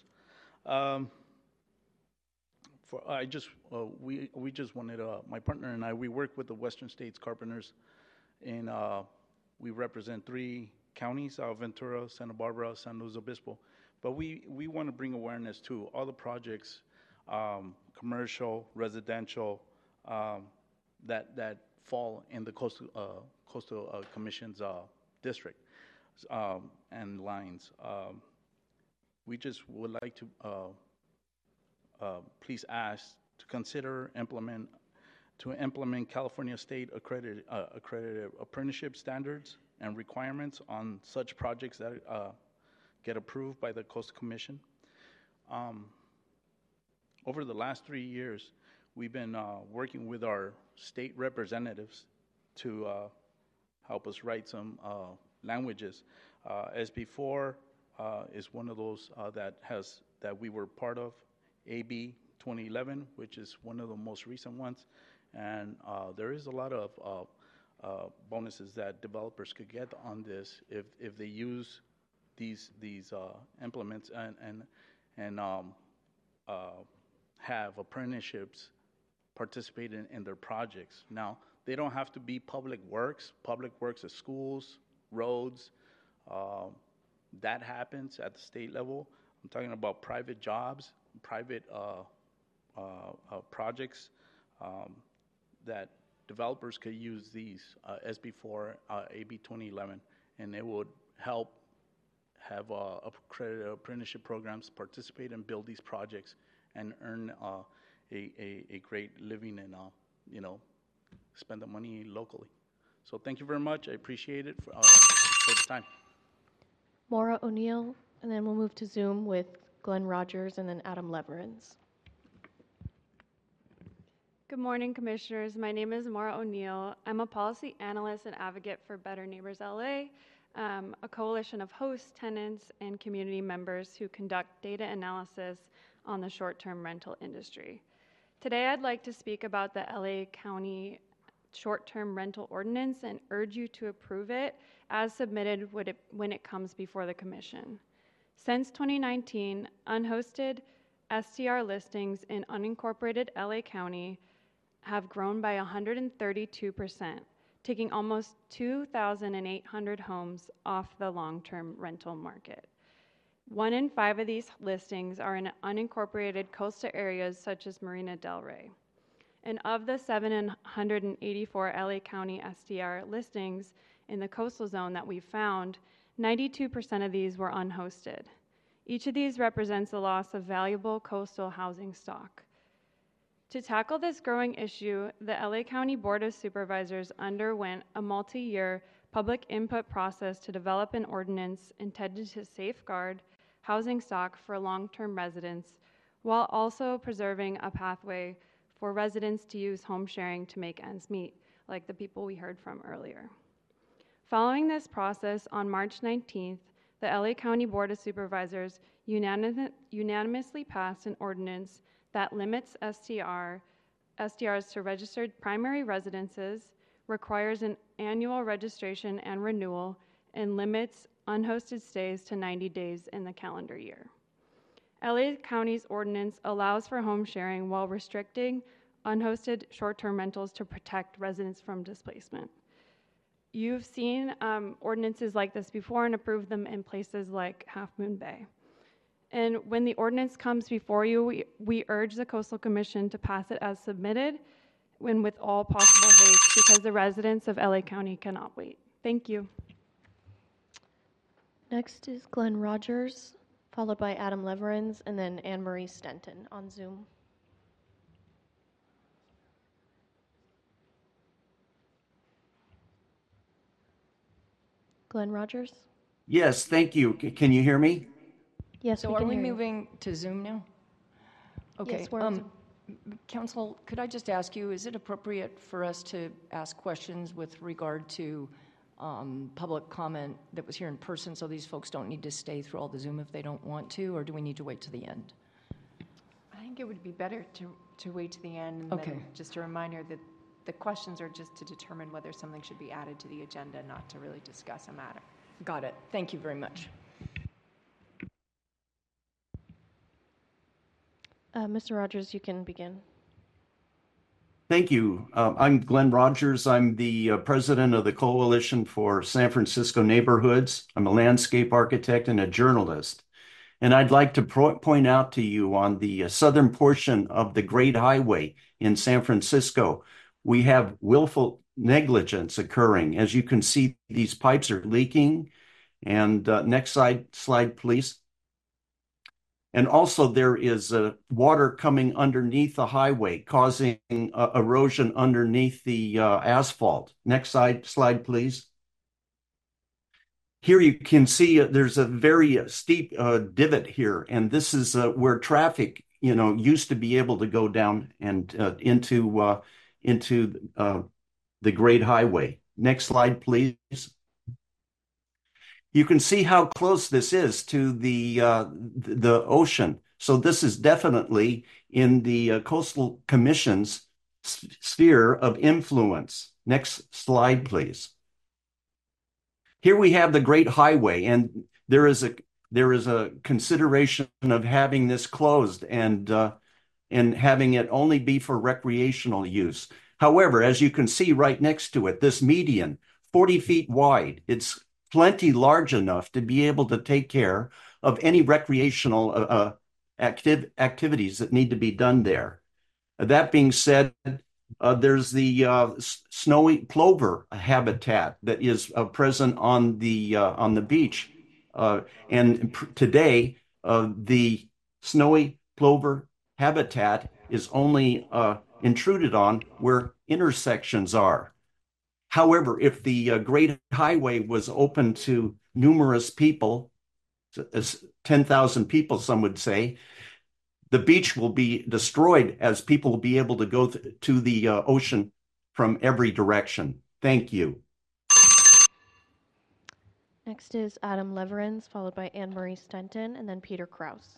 We just wanted, my partner and I, we work with the Western States Carpenters, and we represent 3 counties, Ventura, Santa Barbara, San Luis Obispo. But we want to bring awareness to all the projects, commercial, residential, that fall in the Coastal Commission's district and lines. We just would like to please ask to consider implement California State accredited apprenticeship standards and requirements on such projects that get approved by the Coastal Commission. Over the last 3 years, we've been working with our state representatives to help us write some languages. SB4 is one of those that we were part of. AB 2011, which is one of the most recent ones, and there is a lot of bonuses that developers could get on this if they use these implements and have apprenticeships participate in their projects. Now, they don't have to be public works. Public works is schools, roads. That happens at the state level. I'm talking about private jobs, private projects that developers could use these SB4, AB 2011, and it would help have accredited apprenticeship programs participate and build these projects and earn a great living and spend the money locally. So thank you very much. I appreciate it for the time. Maura O'Neill, and then we'll move to Zoom with Glenn Rogers and then Adam Leverins. Good morning, Commissioners. My name is Maura O'Neill. I'm a policy analyst and advocate for Better Neighbors LA, a coalition of hosts, tenants, and community members who conduct data analysis on the short-term rental industry. Today, I'd like to speak about the LA County short-term rental ordinance and urge you to approve it as submitted when it comes before the Commission. Since 2019, unhosted STR listings in unincorporated LA County have grown by 132%, taking almost 2,800 homes off the long-term rental market. 1 in 5 of these listings are in unincorporated coastal areas such as Marina del Rey. And of the 784 LA County STR listings in the coastal zone that we found, 92% of these were unhosted. Each of these represents the loss of valuable coastal housing stock. To tackle this growing issue, the LA County Board of Supervisors underwent a multi-year public input process to develop an ordinance intended to safeguard housing stock for long-term residents while also preserving a pathway for residents to use home sharing to make ends meet, like the people we heard from earlier. Following this process, on March 19th, the LA County Board of Supervisors unanimously passed an ordinance that limits STRs to registered primary residences, requires an annual registration and renewal, and limits unhosted stays to 90 days in the calendar year. LA County's ordinance allows for home sharing while restricting unhosted short-term rentals to protect residents from displacement. You've seen ordinances like this before and approved them in places like Half Moon Bay. And when the ordinance comes before you, we urge the Coastal Commission to pass it as submitted and with all possible haste because the residents of LA County cannot wait. Thank you. Next is Glenn Rogers, followed by Adam Leverins, and then Anne Marie Stenton on Zoom. Glenn Rogers? Yes, thank you. Can you hear me? Yes, so we are can we hear you. moving to Zoom now? Okay. Yes, we're on Zoom. Council, could I just ask you, is it appropriate for us to ask questions with regard to public comment that was here in person, so these folks don't need to stay through all the Zoom if they don't want to, or do we need to wait to the end? I think it would be better to wait to the end. And Okay. then just a reminder that the questions are just to determine whether something should be added to the agenda, not to really discuss a matter. Got it. Thank you very much. Mr. Rogers, you can begin. Thank you. I'm Glenn Rogers. I'm the president of the Coalition for San Francisco Neighborhoods. I'm a landscape architect and a journalist. And I'd like to point out to you on the southern portion of the Great Highway in San Francisco, we have willful negligence occurring. As you can see, these pipes are leaking. And next slide, please. And also there is water coming underneath the highway, causing erosion underneath the asphalt. Next slide, please. Here you can see there's a very steep divot here, and this is where traffic, used to be able to go down and into the Great Highway. Next slide, please. You can see how close this is to the ocean. So this is definitely in the Coastal Commission's sphere of influence. Next slide, please. Here we have the Great Highway, and there is a consideration of having this closed and having it only be for recreational use. However, as you can see right next to it, this median, 40 feet wide, it's plenty large enough to be able to take care of any recreational activities that need to be done there. That being said, there's the snowy plover habitat that is present on the beach. Today, the snowy plover habitat is only intruded on where intersections are. However, if the Great Highway was open to numerous people, 10,000 people, some would say, the beach will be destroyed as people will be able to go to the ocean from every direction. Thank you. Next is Adam Leverins, followed by Anne Marie Stenton, and then Peter Kraus.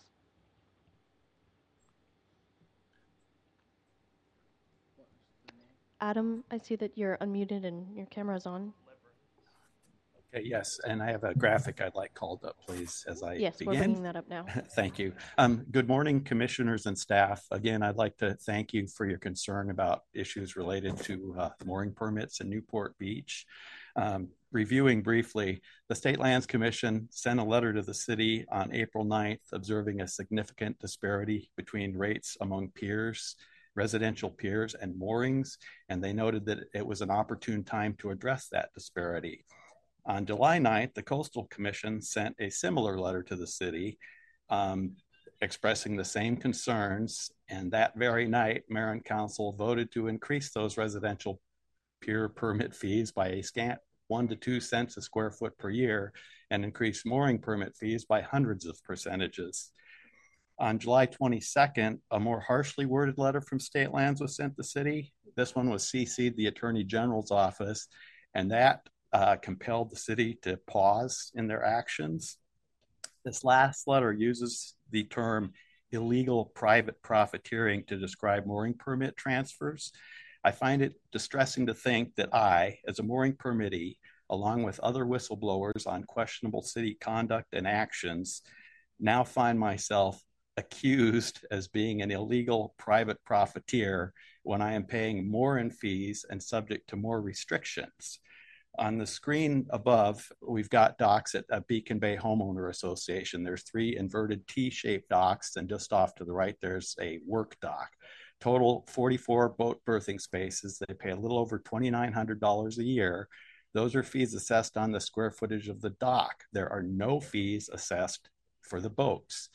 Adam, I see that you're unmuted and your camera's on. Okay, yes, and I have a graphic I'd like called up, please, as I begin. Yes, we're bringing that up now. Thank you. Good morning, commissioners and staff. Again, I'd like to thank you for your concern about issues related to mooring permits in Newport Beach. Reviewing briefly, the State Lands Commission sent a letter to the city on April 9th observing a significant disparity between rates among piers, residential piers, and moorings, and they noted that it was an opportune time to address that disparity. On July 9th, the Coastal Commission sent a similar letter to the city expressing the same concerns, and that very night, Mayor and Council voted to increase those residential pier permit fees by a scant 1 to 2 cents a square foot per year and increase mooring permit fees by hundreds of percentages. On July 22nd, a more harshly worded letter from State Lands was sent to the city. This one was CC'd the Attorney General's office, and that compelled the city to pause in their actions. This last letter uses the term illegal private profiteering to describe mooring permit transfers. I find it distressing to think that I, as a mooring permittee, along with other whistleblowers on questionable city conduct and actions, now find myself accused as being an illegal private profiteer when I am paying more in fees and subject to more restrictions. On the screen above, we've got docks at Beacon Bay Homeowner Association. There's 3 inverted T-shaped docks, and just off to the right, there's a work dock. Total 44 boat berthing spaces. They pay a little over $2,900 a year. Those are fees assessed on the square footage of the dock. There are no fees assessed for the boats.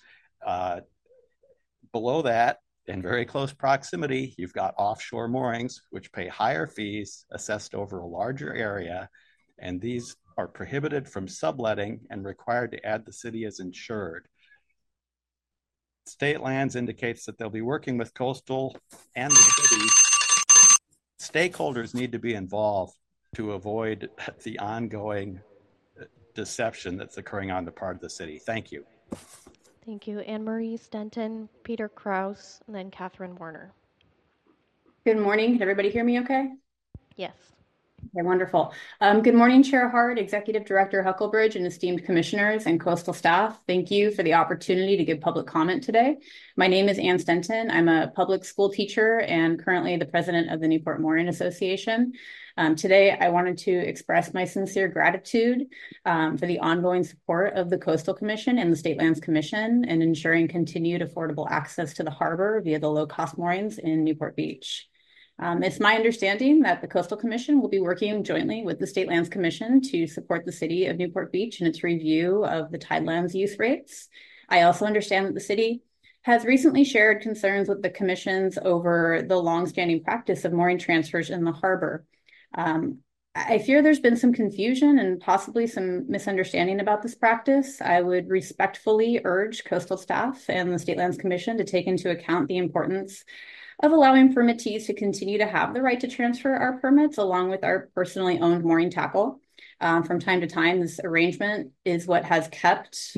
Below that, in very close proximity, you've got offshore moorings, which pay higher fees assessed over a larger area, and these are prohibited from subletting and required to add the city as insured. State Lands indicates that they'll be working with Coastal and the city. Stakeholders need to be involved to avoid the ongoing deception that's occurring on the part of the city. Thank you. Thank you. Anne Marie Stenton, Peter Kraus, and then Catherine Warner. Good morning. Can everybody hear me okay? Yes. Okay, wonderful. Good morning, Chair Hart, Executive Director Huckelbridge, and esteemed commissioners and coastal staff. Thank you for the opportunity to give public comment today. My name is Ann Stenton. I'm a public school teacher and currently the president of the Newport Mooring Association. Today, I wanted to express my sincere gratitude for the ongoing support of the Coastal Commission and the State Lands Commission in ensuring continued affordable access to the harbor via the low-cost moorings in Newport Beach. It's my understanding that the Coastal Commission will be working jointly with the State Lands Commission to support the city of Newport Beach in its review of the Tidelands use rates. I also understand that the city has recently shared concerns with the commissions over the longstanding practice of mooring transfers in the harbor. I fear there's been some confusion and possibly some misunderstanding about this practice. I would respectfully urge coastal staff and the State Lands Commission to take into account the importance of allowing permittees to continue to have the right to transfer our permits along with our personally owned mooring tackle. From time to time, this arrangement is what has kept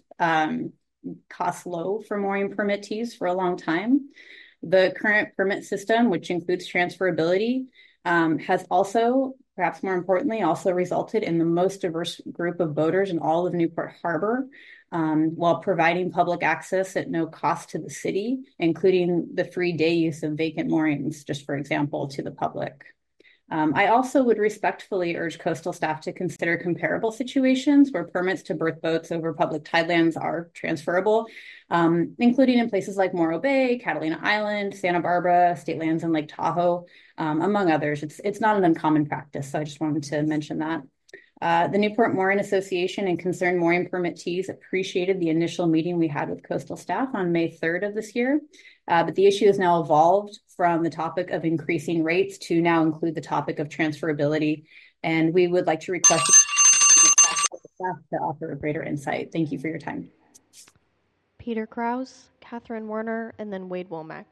costs low for mooring permittees for a long time. The current permit system, which includes transferability, has also, perhaps more importantly, also resulted in the most diverse group of boaters in all of Newport Harbor, while providing public access at no cost to the city, including the free day use of vacant moorings, just for example, to the public. I also would respectfully urge coastal staff to consider comparable situations where permits to berth boats over public tidelands are transferable, including in places like Morro Bay, Catalina Island, Santa Barbara, State Lands, and Lake Tahoe, among others. It's not an uncommon practice, so I just wanted to mention that. The Newport Mooring Association and concerned mooring permittees appreciated the initial meeting we had with coastal staff on May 3rd of this year, but the issue has now evolved from the topic of increasing rates to now include the topic of transferability, and we would like to request staff to offer a greater insight. Thank you for your time. Peter Kraus, Catherine Warner, and then Wade Womack.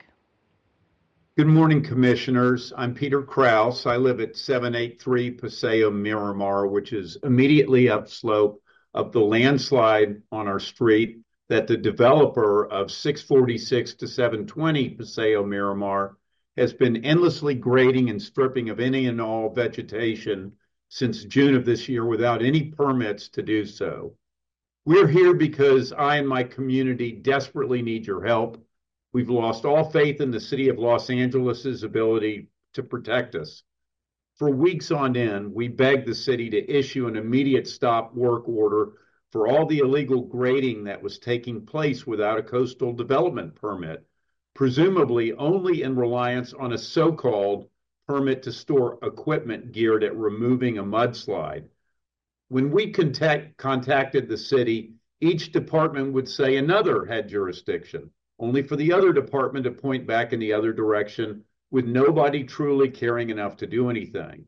Good morning, commissioners. I'm Peter Kraus. I live at 783 Paseo Miramar, which is immediately upslope of the landslide on our street that the developer of 646 to 720 Paseo Miramar has been endlessly grading and stripping of any and all vegetation since June of this year without any permits to do so. We're here because I and my community desperately need your help. We've lost all faith in the city of Los Angeles' ability to protect us. For weeks on end, we begged the city to issue an immediate stop work order for all the illegal grading that was taking place without a coastal development permit, presumably only in reliance on a so-called permit to store equipment geared at removing a mudslide. When we contacted the city, each department would say another had jurisdiction, only for the other department to point back in the other direction with nobody truly caring enough to do anything.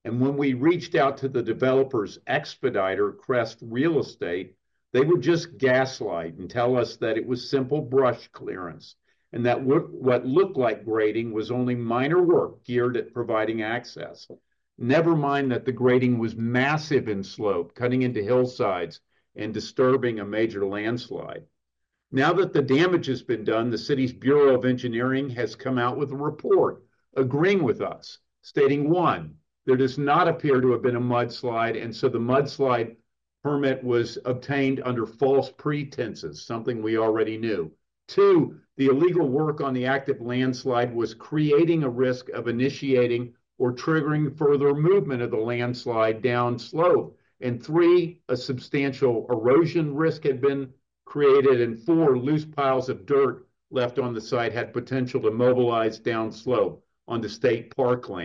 And when we reached out to the developer's expediter, Crest Real Estate, they would just gaslight and tell us that it was simple brush clearance and that what looked like grading was only minor work geared at providing access. Never mind that the grading was massive in slope, cutting into hillsides and disturbing a major landslide. Now that the damage has been done, the city's Bureau of Engineering has come out with a report agreeing with us, stating one, there does not appear to have been a mudslide, and so the mudslide permit was obtained under false pretenses, something we already knew. Two, the illegal work on the active landslide was creating a risk of initiating or triggering further movement of the landslide down slope. And three, a substantial erosion risk had been created. And four, loose piles of dirt left on the site had potential to mobilize down slope onto state parkland.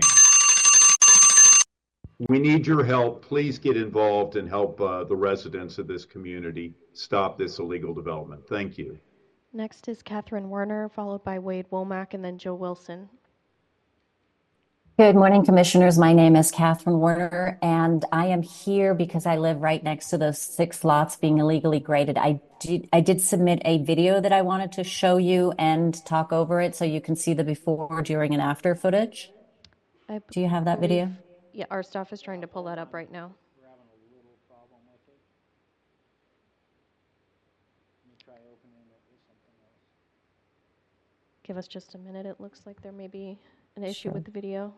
We need your help. Please get involved and help the residents of this community stop this illegal development. Thank you. Next is Catherine Werner, followed by Wade Womack, and then Joe Wilson. Good morning, commissioners. My name is Catherine Werner, and I am here because I live right next to those 6 lots being illegally graded. I did submit a video that I wanted to show you and talk over it so you can see the before, during, and after footage. Do you have that video? Yeah, our staff is trying to pull that up right now. Give us just a minute. It looks like there may be an issue with the video.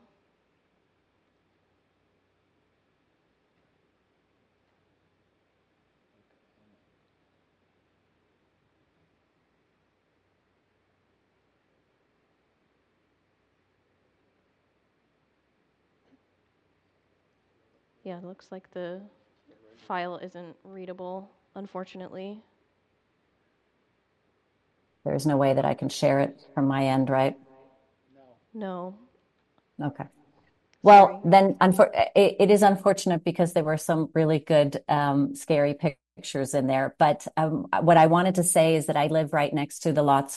Yeah, it looks like the file isn't readable, unfortunately. There's no way that I can share it from my end, right? No. Okay. Well, then it is unfortunate because there were some really good, scary pictures in there. But what I wanted to say is that I live right next to the lots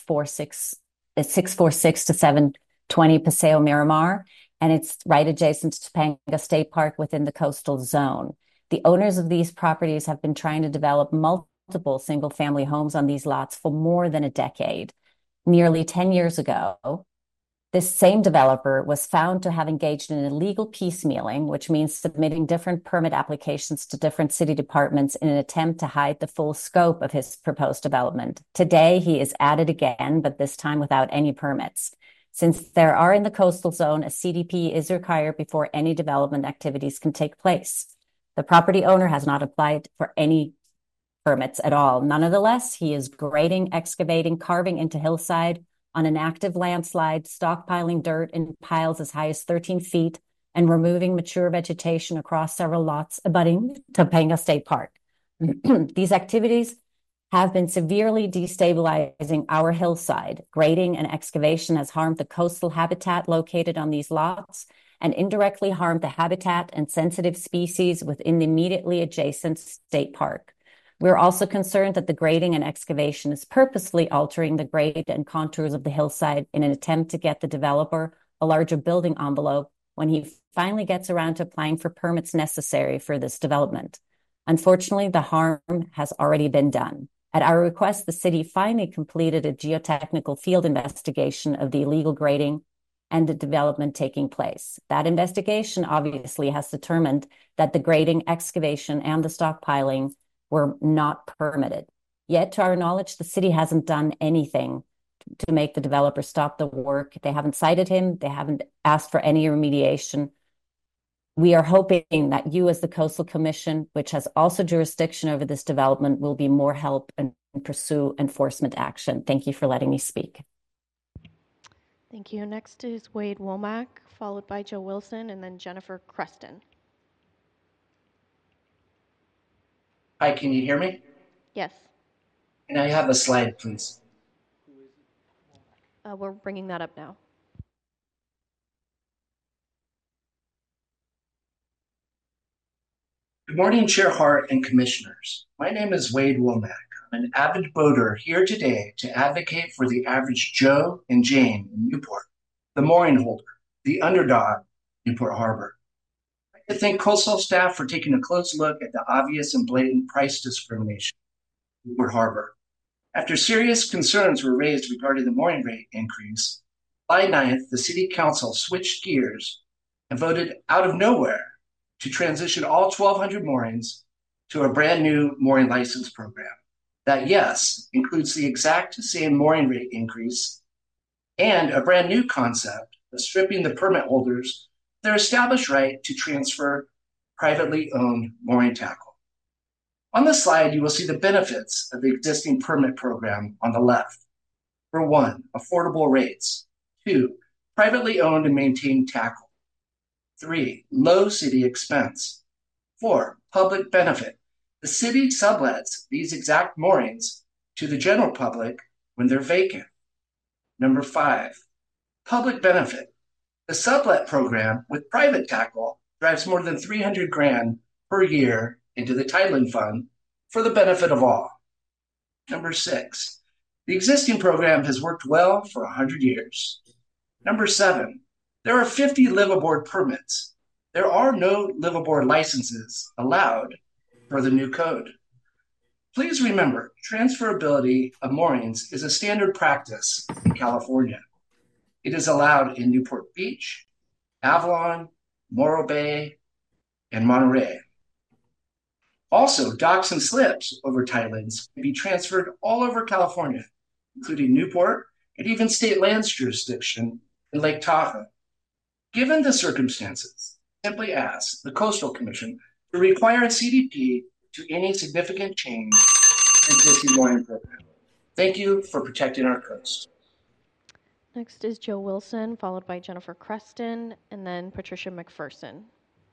646 to 720 Paseo Miramar, and it's right adjacent to Topanga State Park within the coastal zone. The owners of these properties have been trying to develop multiple single-family homes on these lots for more than a decade. Nearly 10 years ago, this same developer was found to have engaged in illegal piecemealing, which means submitting different permit applications to different city departments in an attempt to hide the full scope of his proposed development. Today, he is at it again, but this time without any permits. Since there are in the coastal zone, a CDP is required before any development activities can take place. The property owner has not applied for any permits at all. Nonetheless, he is grading, excavating, carving into hillside on an active landslide, stockpiling dirt in piles as high as 13 feet, and removing mature vegetation across several lots abutting Topanga State Park. These activities have been severely destabilizing our hillside. Grading and excavation has harmed the coastal habitat located on these lots and indirectly harmed the habitat and sensitive species within the immediately adjacent state park. We're also concerned that the grading and excavation is purposely altering the grade and contours of the hillside in an attempt to get the developer a larger building envelope when he finally gets around to applying for permits necessary for this development. Unfortunately, the harm has already been done. At our request, the city finally completed a geotechnical field investigation of the illegal grading and the development taking place. That investigation obviously has determined that the grading, excavation, and the stockpiling were not permitted. Yet, to our knowledge, the city hasn't done anything to make the developer stop the work. They haven't cited him. They haven't asked for any remediation. We are hoping that you, as the Coastal Commission, which has also jurisdiction over this development, will be more help and pursue enforcement action. Thank you for letting me speak. Thank you. Next is Wade Womack, followed by Joe Wilson, and then Jennifer Creston. Hi, can you hear me? Yes. Can I have a slide, please? We're bringing that up now. Good morning, Chair Hart and Commissioners. My name is Wade Womack. I'm an avid boater here today to advocate for the average Joe and Jane in Newport, the mooring holder, the underdog, Newport Harbor. My I thank coastal staff for taking a close look at the obvious and blatant price discrimination in Newport Harbor. After serious concerns were raised regarding the mooring rate increase, July 9th, the City Council switched gears and voted out of nowhere to transition all 1,200 moorings to a brand new mooring license program that, yes, includes the exact same mooring rate increase and a brand new concept of stripping the permit holders their established right to transfer privately owned mooring tackle. On the slide, you will see the benefits of the existing permit program on the left. For 1, affordable rates. 2, privately owned and maintained tackle. 3, low city expense. 4, public benefit. The city sublets these exact moorings to the general public when they're vacant. Number 5, public benefit. The sublet program with private tackle drives more than $300,000 per year into the titling fund for the benefit of all. Number 6, the existing program has worked well for 100 years. Number 7, there are 50 liveaboard permits. There are no liveaboard licenses allowed per the new code. Please remember, transferability of moorings is a standard practice in California. It is allowed in Newport Beach, Avalon, Morro Bay, and Monterey. Also, docks and slips over titlings can be transferred all over California, including Newport and even state lands jurisdiction in Lake Tahoe. Given the circumstances, simply ask the Coastal Commission to require a CDP to any significant change in the existing mooring program. Thank you for protecting our coast. Next is Joe Wilson, followed by Jennifer Creston, and then Patricia McPherson.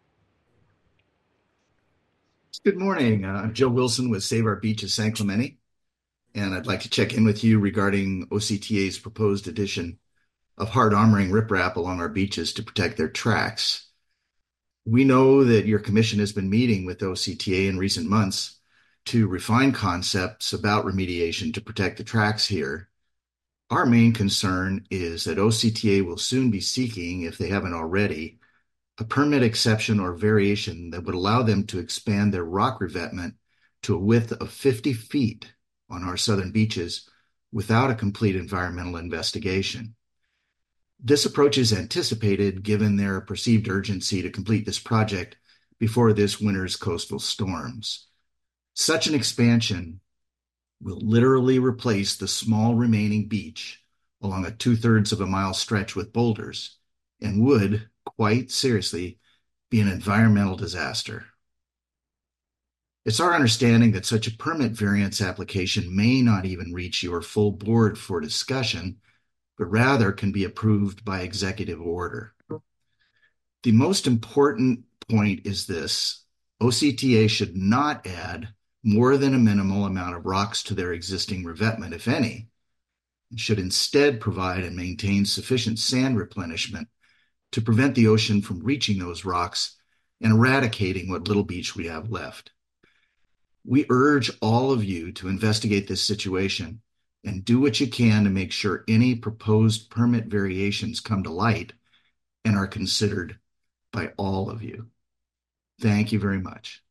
Good morning. I'm Joe Wilson with Save Our Beaches San Clemente, and I'd like to check in with you regarding OCTA's proposed addition of hard armoring riprap along our beaches to protect their tracks. We know that your commission has been meeting with OCTA in recent months to refine concepts about remediation to protect the tracks here. Our main concern is that OCTA will soon be seeking, if they haven't already, a permit exception or variation that would allow them to expand their rock revetment to a width of 50 feet on our southern beaches without a complete environmental investigation. This approach is anticipated given their perceived urgency to complete this project before this winter's coastal storms. Such an expansion will literally replace the small remaining beach along a 2/3 of a mile stretch with boulders and would, quite seriously, be an environmental disaster. It's our understanding that such a permit variance application may not even reach your full board for discussion, but rather can be approved by executive order. The most important point is this: OCTA should not add more than a minimal amount of rocks to their existing revetment, if any, and should instead provide and maintain sufficient sand replenishment to prevent the ocean from reaching those rocks and eradicating what little beach we have left. We urge all of you to investigate this situation and do what you can to make sure any proposed permit variations come to light and are considered by all of you. Thank you very much.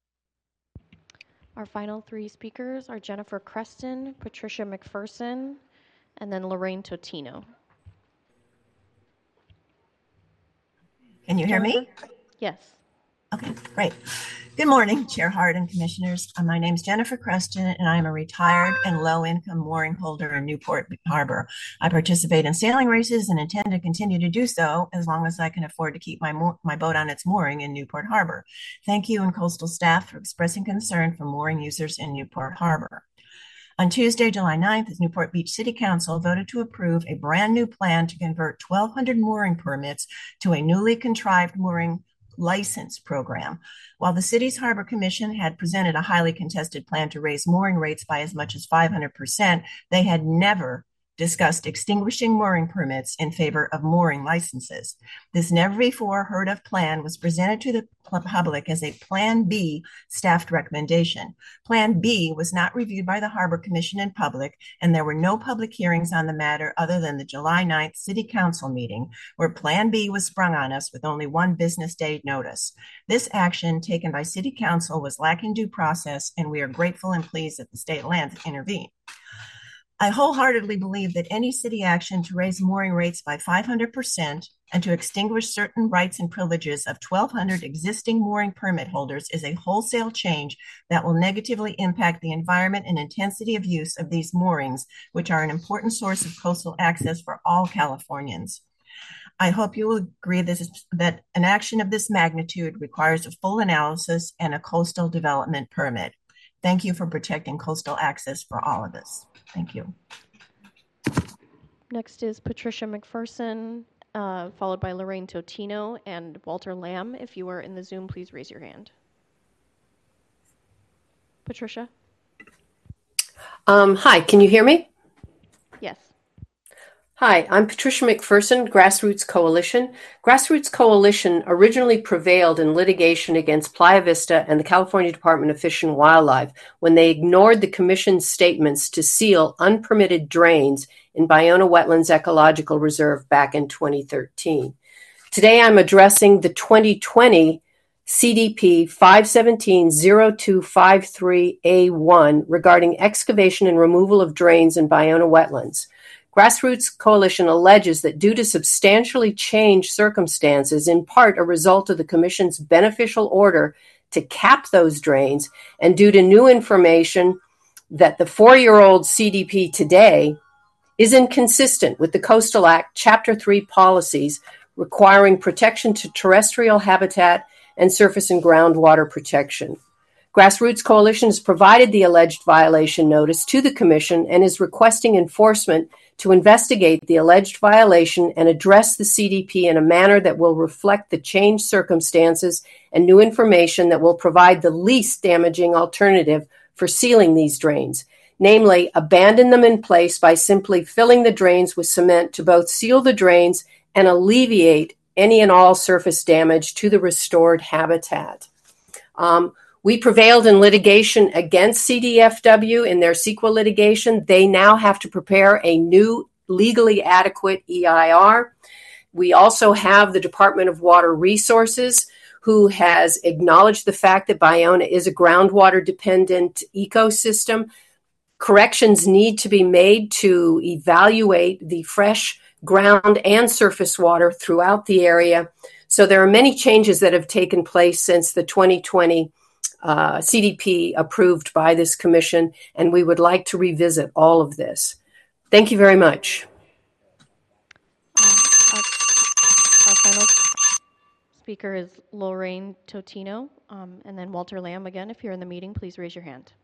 Our final 3 speakers are Jennifer Creston, Patricia McPherson, and then Lorraine Totino. Can you hear me? Yes. Okay, great. Good morning, Chair Hart and Commissioners. My name is Jennifer Creston, and I'm a retired and low-income mooring holder in Newport Harbor. I participate in sailing races and intend to continue to do so as long as I can afford to keep my boat on its mooring in Newport Harbor. Thank you and coastal staff for expressing concern for mooring users in Newport Harbor. On Tuesday, July 9th, the Newport Beach City Council voted to approve a brand new plan to convert 1,200 mooring permits to a newly contrived mooring license program. While the city's Harbor Commission had presented a highly contested plan to raise mooring rates by as much as 500%, they had never discussed extinguishing mooring permits in favor of mooring licenses. This never before heard of plan was presented to the public as a Plan B staffed recommendation. Plan B was not reviewed by the Harbor Commission in public, and there were no public hearings on the matter other than the July 9th City Council meeting, where Plan B was sprung on us with only one business day notice. This action taken by City Council was lacking due process, and we are grateful and pleased that the state land intervened. I wholeheartedly believe that any city action to raise mooring rates by 500% and to extinguish certain rights and privileges of 1,200 existing mooring permit holders is a wholesale change that will negatively impact the environment and intensity of use of these moorings, which are an important source of coastal access for all Californians. I hope you will agree that an action of this magnitude requires a full analysis and a coastal development permit. Thank you for protecting coastal access for all of us. Thank you. Next is Patricia McPherson, followed by Lorraine Totino and Walter Lamb. If you are in the Zoom, please raise your hand. Patricia? Hi, can you hear me? Yes. Hi, I'm Patricia McPherson, Grassroots Coalition. Grassroots Coalition originally prevailed in litigation against Playa Vista and the California Department of Fish and Wildlife when they ignored the Commission's statements to seal unpermitted drains in Ballona Wetlands Ecological Reserve back in 2013. Today, I'm addressing the 2020 CDP 517-0253A1 regarding excavation and removal of drains in Ballona Wetlands. Grassroots Coalition alleges that due to substantially changed circumstances, in part a result of the Commission's beneficial order to cap those drains, and due to new information that the 4-year-old CDP today is inconsistent with the Coastal Act Chapter 3 policies requiring protection to terrestrial habitat and surface and groundwater protection. Grassroots Coalition has provided the alleged violation notice to the Commission and is requesting enforcement to investigate the alleged violation and address the CDP in a manner that will reflect the changed circumstances and new information that will provide the least damaging alternative for sealing these drains, namely abandon them in place by simply filling the drains with cement to both seal the drains and alleviate any and all surface damage to the restored habitat. We prevailed in litigation against CDFW in their CEQA litigation. They now have to prepare a new legally adequate EIR. We also have the Department of Water Resources, who has acknowledged the fact that Ballona is a groundwater dependent ecosystem. Corrections need to be made to evaluate the fresh ground and surface water throughout the area. So there are many changes that have taken place since the 2020 CDP approved by this commission, and we would like to revisit all of this. Thank you very much. Our final speaker is Lorraine Totino, and then Walter Lamb again. If you're in the meeting, please raise your hand.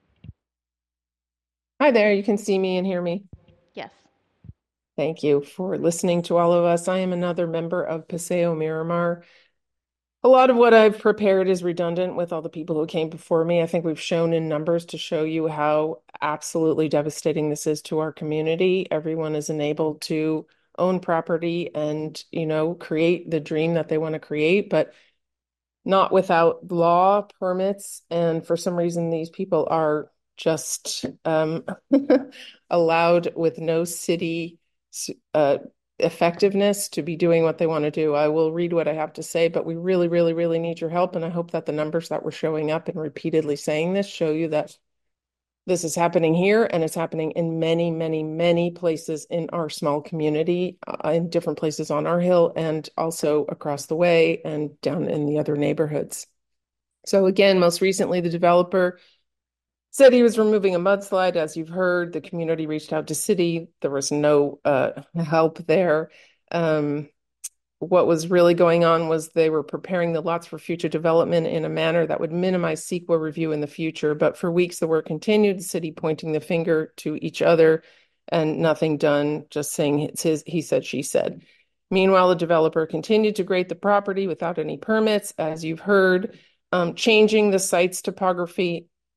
Hi there, you can see me and hear me. Yes. Thank you for listening to all of us. I am another member of Paseo Miramar. A lot of what I've prepared is redundant with all the people who came before me. I think we've shown in numbers to show you how absolutely devastating this is to our community. Everyone is enabled to own property and, create the dream that they want to create, but not without law, permits, and for some reason these people are just allowed with no city effectiveness to be doing what they want to do. I will read what I have to say, but we really, really, really need your help. And I hope that the numbers that we're showing up and repeatedly saying this show you that this is happening here and it's happening in many, many, many places in our small community, in different places on our hill and also across the way and down in the other neighborhoods. So again, most recently, the developer said he was removing a mudslide. As you've heard, the community reached out to city. There was no help there. What was really going on was they were preparing the lots for future development in a manner that would minimize CEQA review in the future. But for weeks, the work continued, the city pointing the finger to each other and nothing done, just saying it's his, he said, she said. Meanwhile, the developer continued to grade the property without any permits, as you've heard, changing the site's topography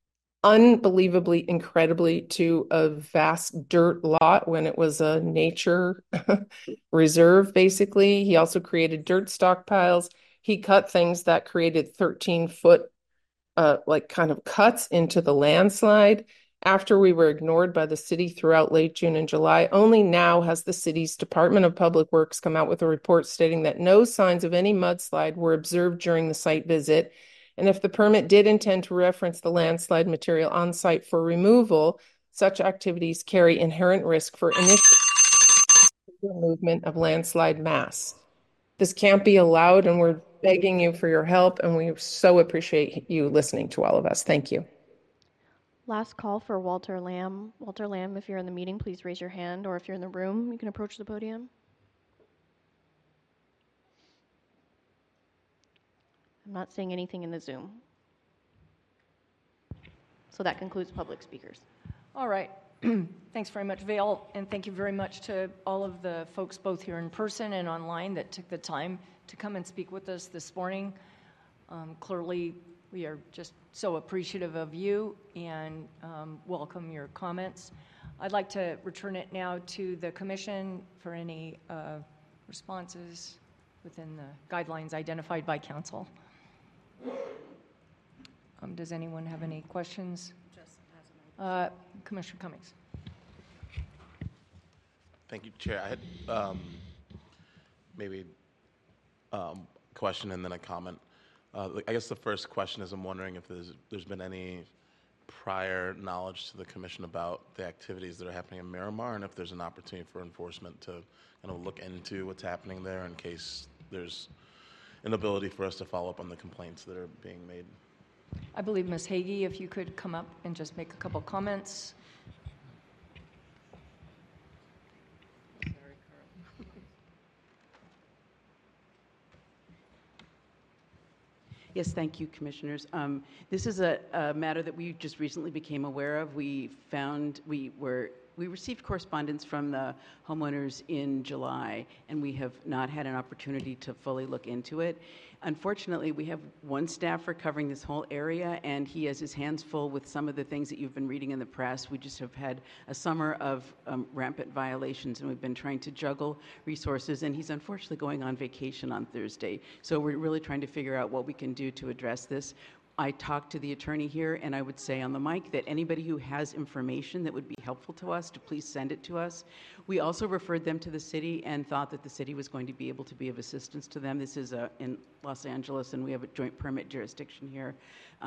unbelievably, incredibly to a vast dirt lot when it was a nature reserve, basically. He also created dirt stockpiles. He cut things that created 13-foot like kind of cuts into the landslide. After we were ignored by the city throughout late June and July, only now has the city's Department of Public Works come out with a report stating that no signs of any mudslide were observed during the site visit. And if the permit did intend to reference the landslide material on site for removal, such activities carry inherent risk for initial movement of landslide mass. This can't be allowed, and we're begging you for your help, and we so appreciate you listening to all of us. Thank you. Last call for Walter Lamb. Walter Lamb, if you're in the meeting, please raise your hand, or if you're in the room, you can approach the podium. I'm not seeing anything in the Zoom. So that concludes public speakers. All right. Thanks very much, Vale, and thank you very much to all of the folks both here in person and online that took the time to come and speak with us this morning. Clearly, we are just so appreciative of you and welcome your comments. I'd like to return it now to the Commission for any responses within the guidelines identified by Council. Does anyone have any questions? Commissioner Cummings. Thank you, Chair. I had maybe a question and then a comment. I guess the first question is I'm wondering if there's been any prior knowledge to the Commission about the activities that are happening in Miramar, and if there's an opportunity for enforcement to kind of look into what's happening there in case there's an ability for us to follow up on the complaints that are being made. I believe Ms. Hagee, if you could come up and just make a couple comments. Yes, thank you, Commissioners. This is a matter that we just recently became aware of. We received correspondence from the homeowners in July, and we have not had an opportunity to fully look into it. Unfortunately, we have one staffer covering this whole area, and he has his hands full with some of the things that you've been reading in the press. We just have had a summer of rampant violations, and we've been trying to juggle resources, and he's unfortunately going on vacation on Thursday. So we're really trying to figure out what we can do to address this. I talked to the attorney here, and I would say on the mic that anybody who has information that would be helpful to us, to please send it to us. We also referred them to the city and thought that the city was going to be able to be of assistance to them. This is in Los Angeles, and we have a joint permit jurisdiction here.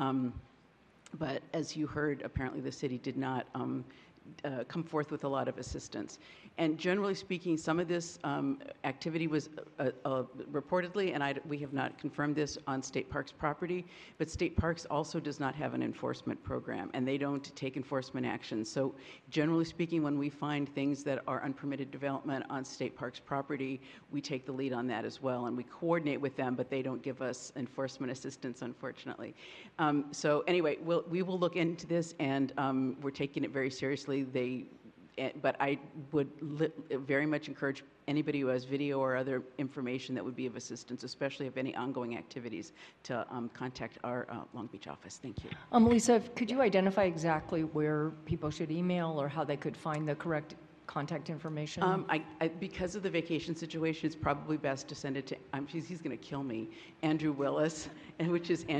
But as you heard, apparently the city did not come forth with a lot of assistance. And generally speaking, some of this activity was reportedly, and we have not confirmed this, on State Parks property, but State Parks also does not have an enforcement program, and they don't take enforcement actions. So generally speaking, when we find things that are unpermitted development on State Parks property, we take the lead on that as well, and we coordinate with them, but they don't give us enforcement assistance, unfortunately. So anyway, we will look into this, and we're taking it very seriously. But I would very much encourage anybody who has video or other information that would be of assistance, especially of any ongoing activities, to contact our Long Beach office. Thank you. Lisa, could you identify exactly where people should email or how they could find the correct contact information? Because of the vacation situation, it's probably best to send it to, he's going to kill me, Andrew Willis, which is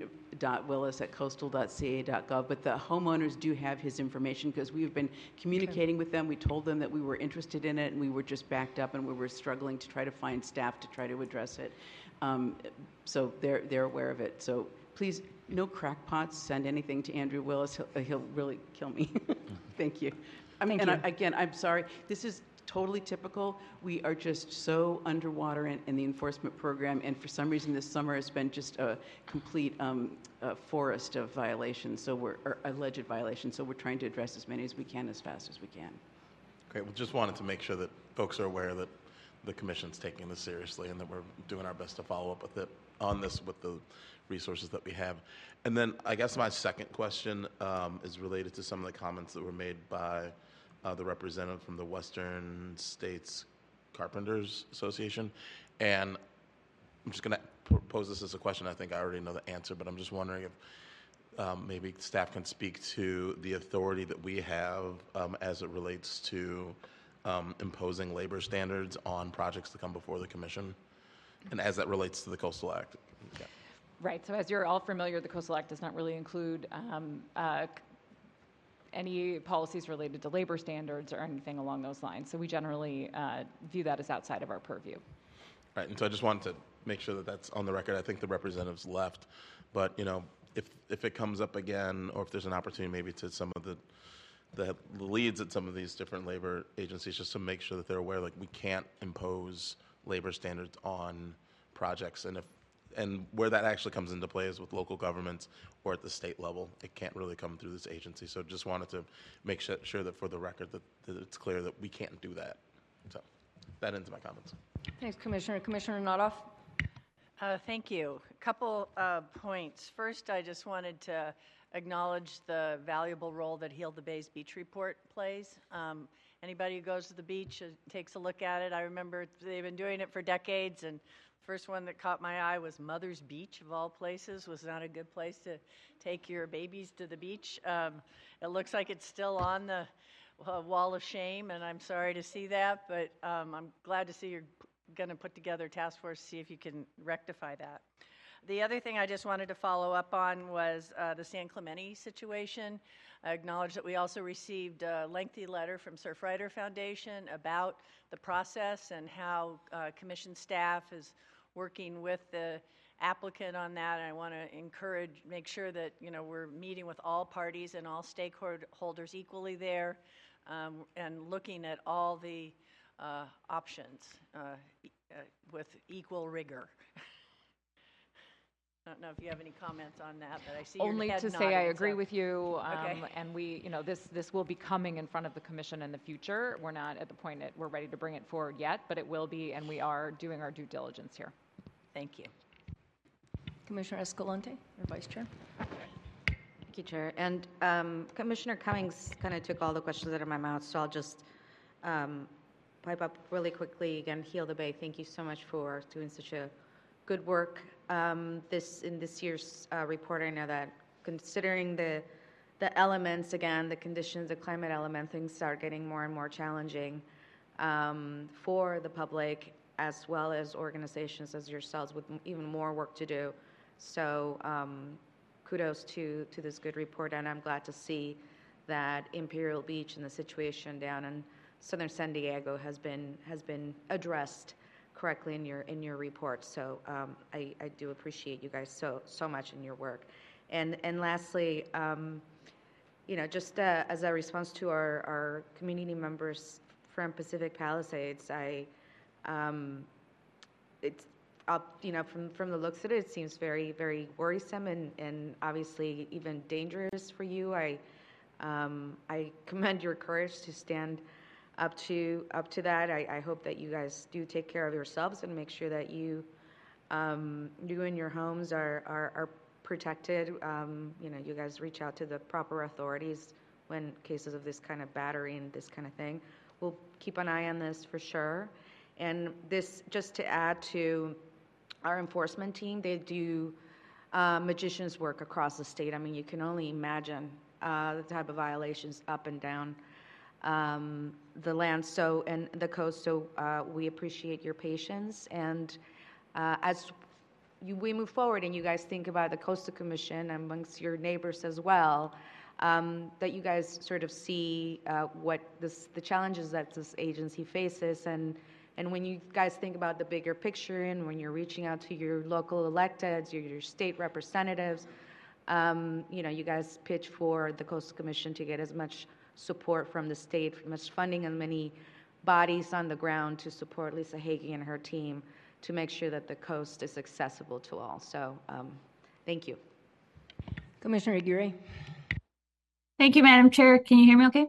andrew.willis@coastal.ca.gov. But the homeowners do have his information because we've been communicating with them. We told them that we were interested in it, and we were just backed up, and we were struggling to try to find staff to try to address it. So they're aware of it. So please, no crackpots, send anything to Andrew Willis. He'll really kill me. Thank you. Again, I'm sorry. This is totally typical. We are just so underwater in the enforcement program, and for some reason this summer has been just a complete forest of violations, or alleged violations. So we're trying to address as many as we can as fast as we can. Great. We just wanted to make sure that folks are aware that the Commission's taking this seriously and that we're doing our best to follow up with the resources that we have. And then I guess my second question is related to some of the comments that were made by the representative from the Western States Carpenters Association. And I'm just going to pose this as a question. I think I already know the answer, but I'm just wondering if maybe staff can speak to the authority that we have as it relates to imposing labor standards on projects that come before the commission, and as that relates to the Coastal Act. Yeah. Right. So as you're all familiar, the Coastal Act does not really include any policies related to labor standards or anything along those lines. So we generally view that as outside of our purview. Right. And so I just wanted to make sure that that's on the record. I think the representatives left, but if it comes up again, or if there's an opportunity maybe to some of the leads at some of these different labor agencies, just to make sure that they're aware, like, we can't impose labor standards on projects, and where that actually comes into play is with local governments or at the state level. It can't really come through this agency. So just wanted to make sure that for the record that it's clear that we can't do that. So that ends my comments. Thanks, Commissioner. Commissioner Notoff. Thank you. A couple points. First, I just wanted to acknowledge the valuable role that Heal the Bay's Beach Report plays. Anybody who goes to the beach takes a look at it. I remember they've been doing it for decades, and the first one that caught my eye was Mother's Beach, of all places. Was not a good place to take your babies to the beach. It looks like it's still on the wall of shame, and I'm sorry to see that, but I'm glad to see you're going to put together a task force to see if you can rectify that. The other thing I just wanted to follow up on was the San Clemente situation. I acknowledge that we also received a lengthy letter from Surfrider Foundation about the process and how commission staff is working with the applicant on that. And I want to make sure that we're meeting with all parties and all stakeholders equally there, and looking at all the options with equal rigor. I don't know if you have any comments on that, but I see your Only head to say nodding, I agree with you, Okay. and we, this will be coming in front of the commission in the future. We're not at the point that we're ready to bring it forward yet, but it will be, and we are doing our due diligence here. Thank you. Commissioner Escalante, or Vice Chair. Thank you, Chair. And Commissioner Cummings kind of took all the questions out of my mouth, so I'll just pipe up really quickly. Again, Heal the Bay, thank you so much for doing such a good work. In this year's report, I know that considering the elements, again, the conditions, the climate element, things start getting more and more challenging for the public as well as organizations as yourselves with even more work to do. So kudos to this good report, and I'm glad to see that Imperial Beach and the situation down in southern San Diego has been addressed correctly in your report. So I do appreciate you guys so much in your work. And lastly, just as a response to our community members from Pacific Palisades, from the looks of it, it seems very, very worrisome and obviously even dangerous for you. I commend your courage to stand up to that. I hope that you guys do take care of yourselves and make sure that you and your homes are protected. You guys reach out to the proper authorities when cases of this kind of battery and this kind of thing. We'll keep an eye on this for sure. And this, just to add to our enforcement team, they do magician's work across the state. I mean, you can only imagine the type of violations up and down the land and the coast. So we appreciate your patience, and as we move forward and you guys think about the Coastal Commission amongst your neighbors as well, that you guys sort of see what the challenges that this agency faces, and when you guys think about the bigger picture and when you're reaching out to your local electeds, your state representatives, you guys pitch for the Coastal Commission to get as much support from the state, much funding, and many bodies on the ground to support Lisa Hagee and her team to make sure that the coast is accessible to all. So thank you. Commissioner Aguirre. Thank you, Madam Chair. Can you hear me okay?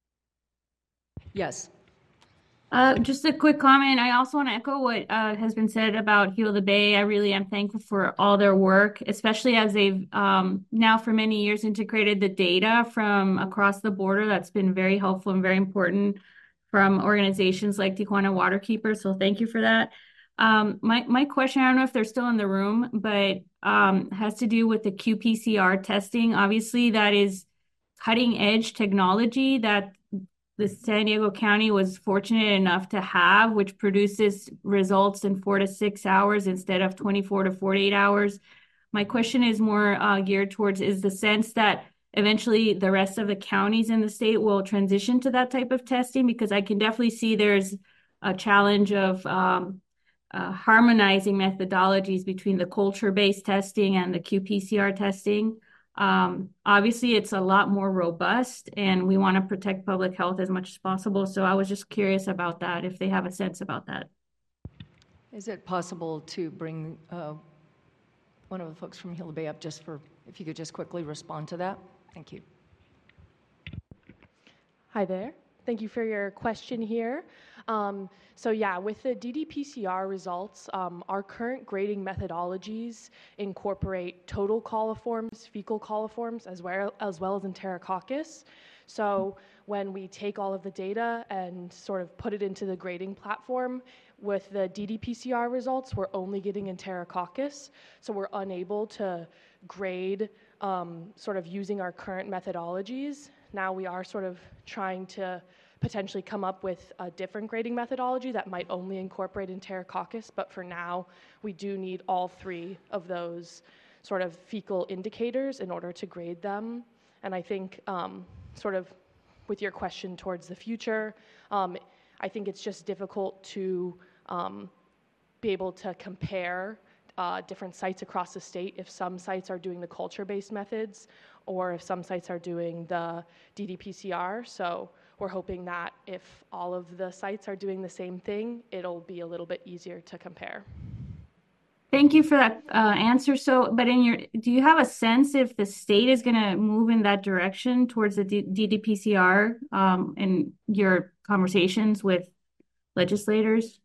Yes. Just a quick comment. I also want to echo what has been said about Heal the Bay. I really am thankful for all their work, especially as they've now for many years integrated the data from across the border. That's been very helpful and very important from organizations like Tijuana Waterkeeper. So thank you for that. My question, I don't know if they're still in the room, but has to do with the qPCR testing. Obviously, that is cutting edge technology that the San Diego County was fortunate enough to have, which produces results in 4 to 6 hours instead of 24 to 48 hours. My question is more geared towards is the sense that eventually the rest of the counties in the state will transition to that type of testing, because I can definitely see there's a challenge of harmonizing methodologies between the culture-based testing and the qPCR testing. Obviously, it's a lot more robust, and we want to protect public health as much as possible. So I was just curious about that, if they have a sense about that. Is it possible to bring one of the folks from Gila Bay up just for, if you could just quickly respond to that? Thank you. Hi there. Thank you for your question here. So yeah, with the ddPCR results, our current grading methodologies incorporate total coliforms, fecal coliforms, as well as Enterococcus. So when we take all of the data and sort of put it into the grading platform, with the ddPCR results, we're only getting Enterococcus. So we're unable to grade sort of using our current methodologies. Now we are sort of trying to potentially come up with a different grading methodology that might only incorporate Enterococcus, but for now, we do need all three of those sort of fecal indicators in order to grade them. And I think sort of with your question towards the future, I think it's just difficult to be able to compare different sites across the state if some sites are doing the culture-based methods or if some sites are doing the ddPCR. So we're hoping that if all of the sites are doing the same thing, it'll be a little bit easier to compare. Thank you for that answer. So, but do you have a sense if the state is going to move in that direction towards the ddPCR in your conversations with legislators?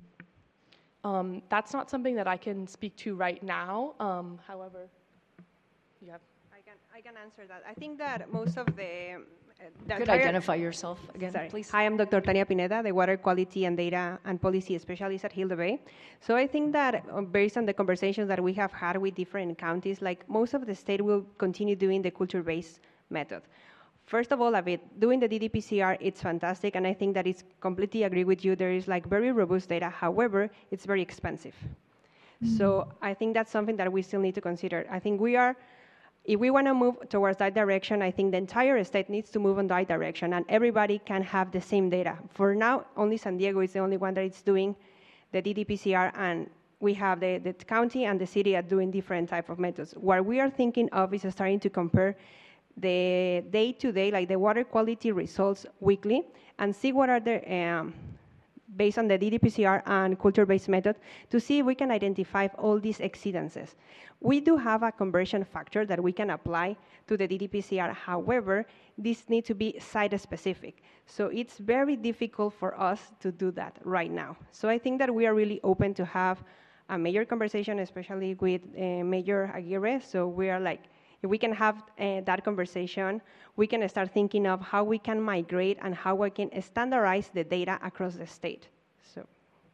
That's not something that I can speak to right now. However, you have. I can answer that. I think that most of the could identify yourself again, please. Hi, I'm Dr. Tania Pineda, the Water Quality and Data and Policy Specialist at Gila Bay. So I think that based on the conversations that we have had with different counties, like most of the state will continue doing the culture-based method. First of all, doing the ddPCR, it's fantastic, and I think that it's completely agree with you. There is like very robust data. However, it's very expensive. So I think that's something that we still need to consider. I think if we want to move towards that direction, I think the entire state needs to move in that direction, and everybody can have the same data. For now, only San Diego is the only one that is doing the ddPCR, and we have the county and the city are doing different type of methods. What we are thinking of is starting to compare the day-to-day, like the water quality results weekly, and see what are the, based on the ddPCR and culture-based method, to see if we can identify all these exceedances. We do have a conversion factor that we can apply to the ddPCR. However, this needs to be site-specific. So it's very difficult for us to do that right now. So I think that we are really open to have a major conversation, especially with Mayor Aguirre. So we are like, if we can have that conversation, we can start thinking of how we can migrate and how we can standardize the data across the state. So,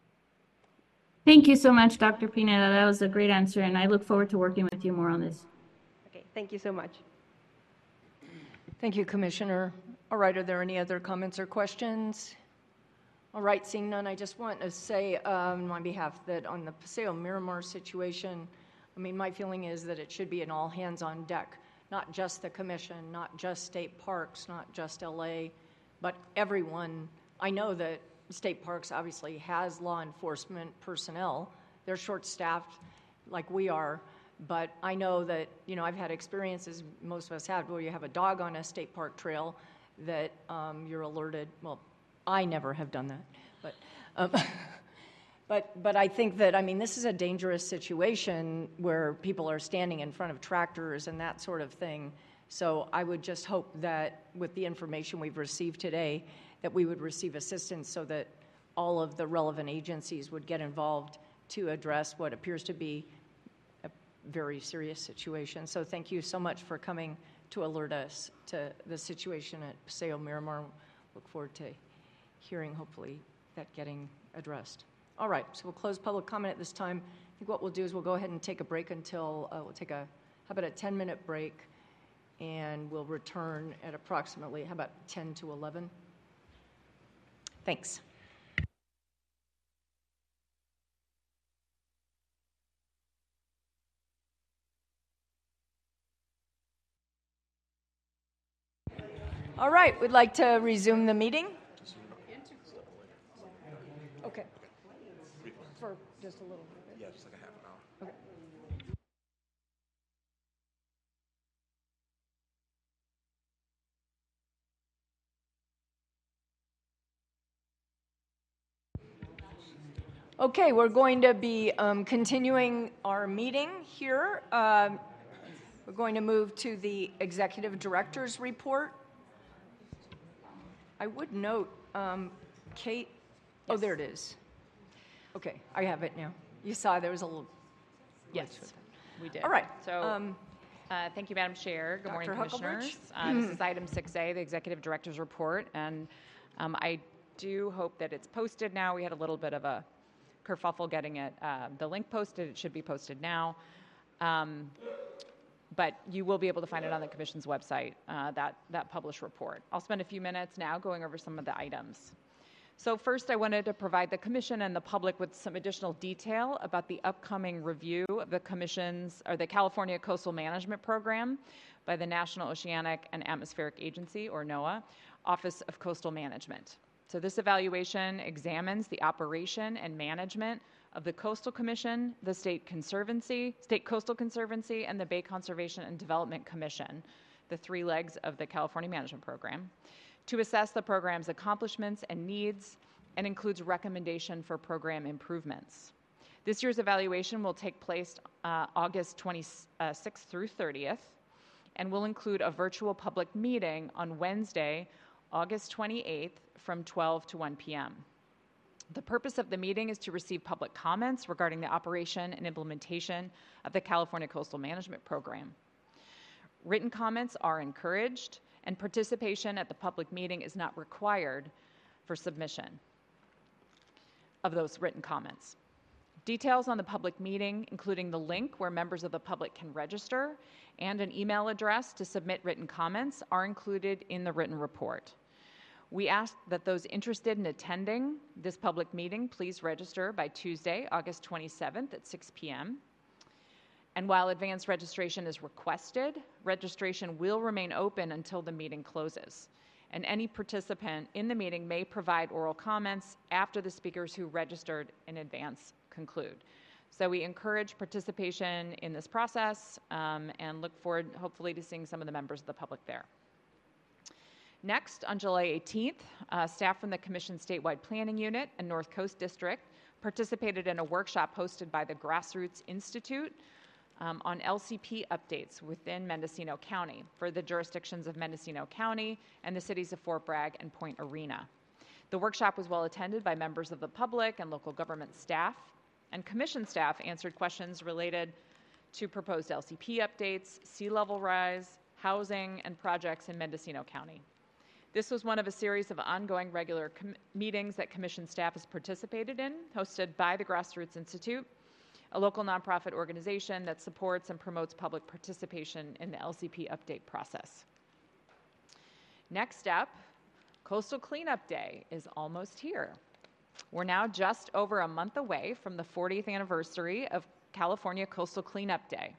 thank you so much, Dr. Pineda. That was a great answer, and I look forward to working with you more on this. Okay, thank you so much. Thank you, Commissioner. All right, are there any other comments or questions? All right, seeing none, I just want to say on my behalf that on the Paseo Miramar situation, I mean, my feeling is that it should be an all hands on deck, not just the commission, not just state parks, not just LA, but everyone. I know that state parks obviously has law enforcement personnel. They're short-staffed like we are, but I know that, you know, I've had experiences, most of us have, where you have a dog on a state park trail that you're alerted. Well, I never have done that, but I think that, I mean, this is a dangerous situation where people are standing in front of tractors and that sort of thing. So I would just hope that with the information we've received today, that we would receive assistance so that all of the relevant agencies would get involved to address what appears to be a very serious situation. So thank you so much for coming to alert us to the situation at Paseo Miramar. Look forward to hearing, hopefully, that getting addressed. All right, so we'll close public comment at this time. I think what we'll do is we'll go ahead and take a break until, we'll take how about a 10-minute break, and we'll return at approximately, how about 10 to 11? Thanks. All right, we'd like to resume the meeting. Okay. For just a little bit. Yeah, just like a half an hour. Okay. Okay, we're going to be continuing our meeting here. We're going to move to the Executive Director's Report. I would note, Kate, oh, there it is. Okay, I have it now. You saw there was a little. Yes, we did. All right. So, thank you, Madam Chair. Good morning, Dr. Commissioners. Huckleberg? This is item 6A, the Executive Director's Report, and I do hope that it's posted now. We had a little bit of a kerfuffle getting it, the link posted. It should be posted now. But you will be able to find it on the Commission's website, that published report. I'll spend a few minutes now going over some of the items. So first, I wanted to provide the Commission and the public with some additional detail about the upcoming review of the Commission's, or the California Coastal Management Program by the National Oceanic and Atmospheric Agency, or NOAA, Office of Coastal Management. So this evaluation examines the operation and management of the Coastal Commission, the State Coastal Conservancy, and the Bay Conservation and Development Commission, the three legs of the California Management Program, to assess the program's accomplishments and needs, and includes recommendation for program improvements. This year's evaluation will take place August 26th through 30th, and will include a virtual public meeting on Wednesday, August 28th from 12 to 1 p.m. The purpose of the meeting is to receive public comments regarding the operation and implementation of the California Coastal Management Program. Written comments are encouraged, and participation at the public meeting is not required for submission of those written comments. Details on the public meeting, including the link where members of the public can register and an email address to submit written comments, are included in the written report. We ask that those interested in attending this public meeting please register by Tuesday, August 27th at 6 p.m. And while advanced registration is requested, registration will remain open until the meeting closes. And any participant in the meeting may provide oral comments after the speakers who registered in advance conclude. So we encourage participation in this process and look forward, hopefully, to seeing some of the members of the public there. Next, on July 18th, staff from the Commission's statewide planning unit and North Coast District participated in a workshop hosted by the Grassroots Institute on LCP updates within Mendocino County for the jurisdictions of Mendocino County and the cities of Fort Bragg and Point Arena. The workshop was well attended by members of the public and local government staff, and Commission staff answered questions related to proposed LCP updates, sea level rise, housing, and projects in Mendocino County. This was one of a series of ongoing regular meetings that Commission staff has participated in, hosted by the Grassroots Institute, a local nonprofit organization that supports and promotes public participation in the LCP update process. Next up, Coastal Cleanup Day is almost here. We're now just over a month away from the 40th anniversary of California Coastal Cleanup Day.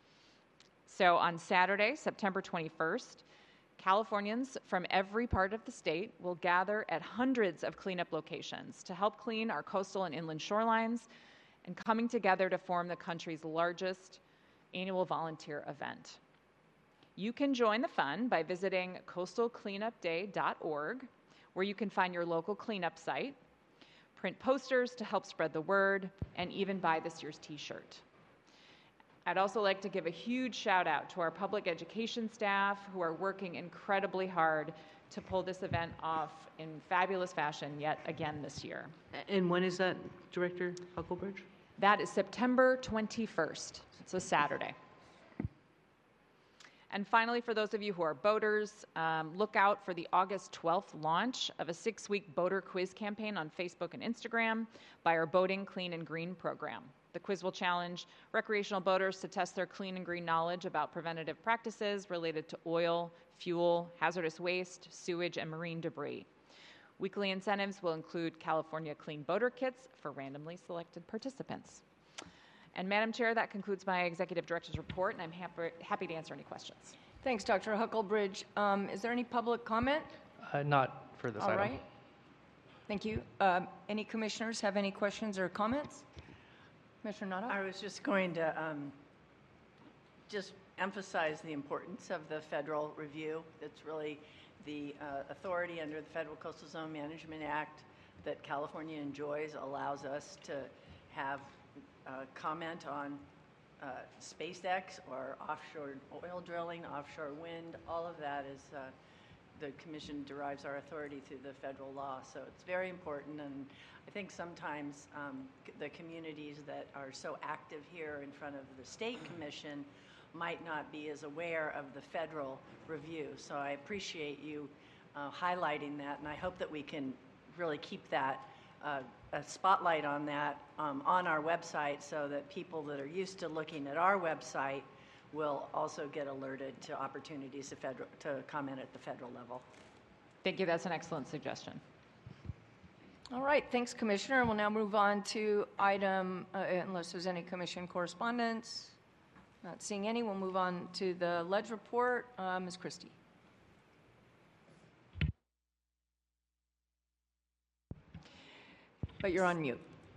So on Saturday, September 21st, Californians from every part of the state will gather at hundreds of cleanup locations to help clean our coastal and inland shorelines, and coming together to form the country's largest annual volunteer event. You can join the fun by visiting coastalcleanupday.org, where you can find your local cleanup site, print posters to help spread the word, and even buy this year's t-shirt. I'd also like to give a huge shout out to our public education staff who are working incredibly hard to pull this event off in fabulous fashion yet again this year. And when is that, Director Huckelbridge? That is September 21st. It's a Saturday. And finally, for those of you who are boaters, look out for the August 12th launch of a 6-week boater quiz campaign on Facebook and Instagram by our Boating Clean and Green program. The quiz will challenge recreational boaters to test their clean and green knowledge about preventative practices related to oil, fuel, hazardous waste, sewage, and marine debris. Weekly incentives will include California Clean Boater Kits for randomly selected participants. And Madam Chair, that concludes my Executive Director's report, and I'm happy to answer any questions. Thanks, Dr. Huckelbridge. Is there any public comment? Not for this item. All right. Thank you. Any commissioners have any questions or comments? Commissioner Notta? I was just going to just emphasize the importance of the federal review. It's really the authority under the Federal Coastal Zone Management Act that California enjoys, allows us to have comment on SpaceX or offshore oil drilling, offshore wind. All of that is the commission derives our authority through the federal law. So it's very important, and I think sometimes the communities that are so active here in front of the state commission might not be as aware of the federal review. So I appreciate you highlighting that, and I hope that we can really keep that a spotlight on that on our website, so that people that are used to looking at our website will also get alerted to opportunities to comment at the federal level. Thank you. That's an excellent suggestion. All right. Thanks, Commissioner. We'll now move on to item, unless there's any commission correspondence. Not seeing any, we'll move on to the ledge report. Ms. Christie. But you're on mute.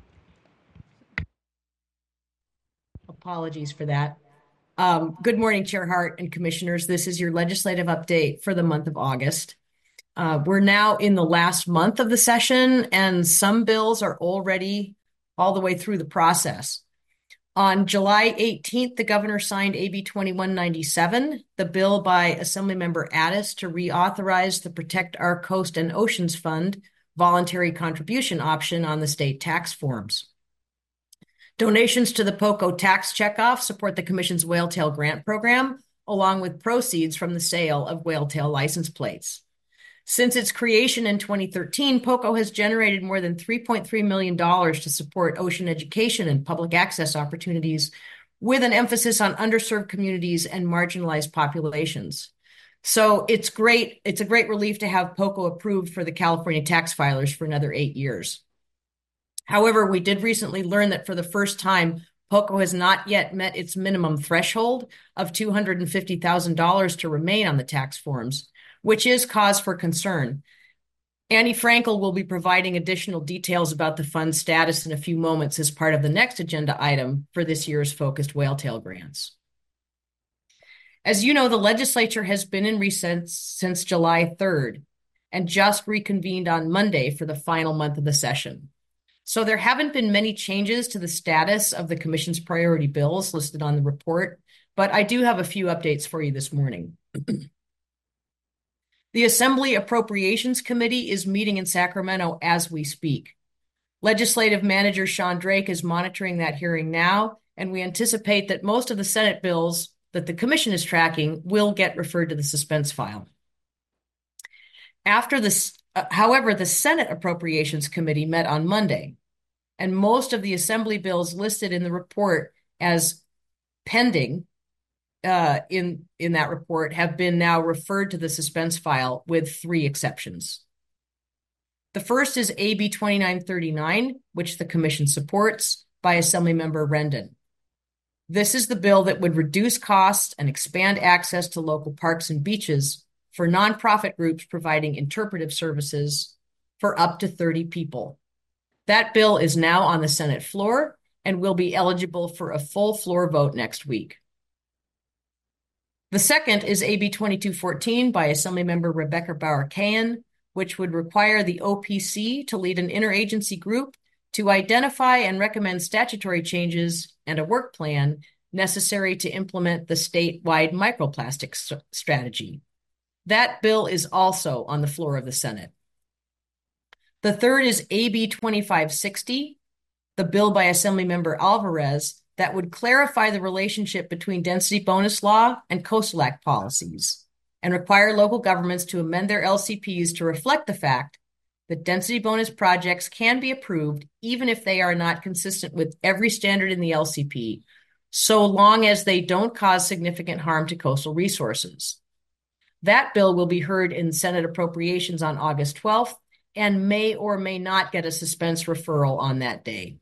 Apologies for that. Good morning, Chair Hart and Commissioners. This is your legislative update for the month of August. We're now in the last month of the session, and some bills are already all the way through the process. On July 18th, the governor signed AB 2197, the bill by Assemblymember Addis to reauthorize the Protect Our Coast and Oceans Fund voluntary contribution option on the state tax forms. Donations to the POCO tax checkoff support the Commission's Whaletail Grant Program, along with proceeds from the sale of whaletail license plates. Since its creation in 2013, POCO has generated more than $3.3 million to support ocean education and public access opportunities, with an emphasis on underserved communities and marginalized populations. So it's great. It's a great relief to have POCO approved for the California tax filers for another 8 years. However, we did recently learn that for the first time, POCO has not yet met its minimum threshold of $250,000 to remain on the tax forms, which is cause for concern. Annie Frankel will be providing additional details about the fund's status in a few moments as part of the next agenda item for this year's focused whaletail grants. As you know, the legislature has been in recess since July 3rd and just reconvened on Monday for the final month of the session. So there haven't been many changes to the status of the Commission's priority bills listed on the report, but I do have a few updates for you this morning. The Assembly Appropriations Committee is meeting in Sacramento as we speak. Legislative Manager Sean Drake is monitoring that hearing now, and we anticipate that most of the Senate bills that the Commission is tracking will get referred to the suspense file. After this, however, the Senate Appropriations Committee met on Monday, and most of the Assembly bills listed in the report as pending in that report have been now referred to the suspense file with 3 exceptions. The first is AB 2939, which the Commission supports, by Assemblymember Rendon. This is the bill that would reduce costs and expand access to local parks and beaches for nonprofit groups providing interpretive services for up to 30 people. That bill is now on the Senate floor and will be eligible for a full floor vote next week. The second is AB 2214 by Assemblymember Rebecca Bauer-Cahan, which would require the OPC to lead an interagency group to identify and recommend statutory changes and a work plan necessary to implement the statewide microplastics strategy. That bill is also on the floor of the Senate. The third is AB 2560, the bill by Assemblymember Alvarez that would clarify the relationship between density bonus law and Coastal Act policies and require local governments to amend their LCPs to reflect the fact that density bonus projects can be approved even if they are not consistent with every standard in the LCP, so long as they don't cause significant harm to coastal resources. That bill will be heard in Senate Appropriations on August 12th and may or may not get a suspense referral on that day.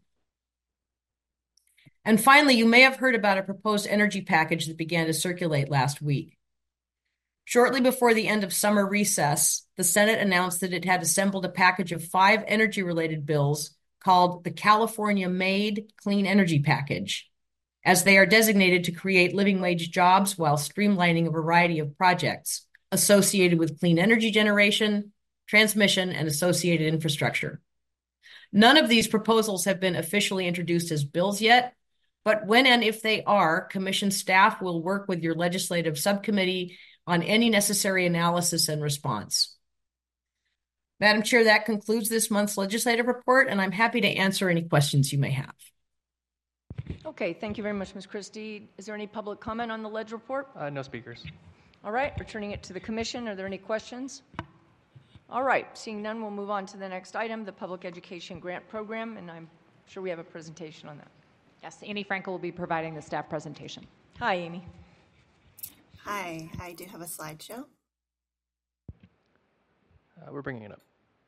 And finally, you may have heard about a proposed energy package that began to circulate last week. Shortly before the end of summer recess, the Senate announced that it had assembled a package of 5 energy-related bills called the California-Made Clean Energy Package, as they are designated to create living wage jobs while streamlining a variety of projects associated with clean energy generation, transmission, and associated infrastructure. None of these proposals have been officially introduced as bills yet, but when and if they are, Commission staff will work with your legislative subcommittee on any necessary analysis and response. Madam Chair, that concludes this month's legislative report, and I'm happy to answer any questions you may have. Okay, thank you very much, Ms. Christie. Is there any public comment on the ledge report? No speakers. All right, returning it to the commission. Are there any questions? All right, seeing none, we'll move on to the next item, the Public Education Grant Program, and I'm sure we have a presentation on that. Yes, Amy Frankel will be providing the staff presentation. Hi, Amy. Hi, I do have a slideshow. We're bringing it up.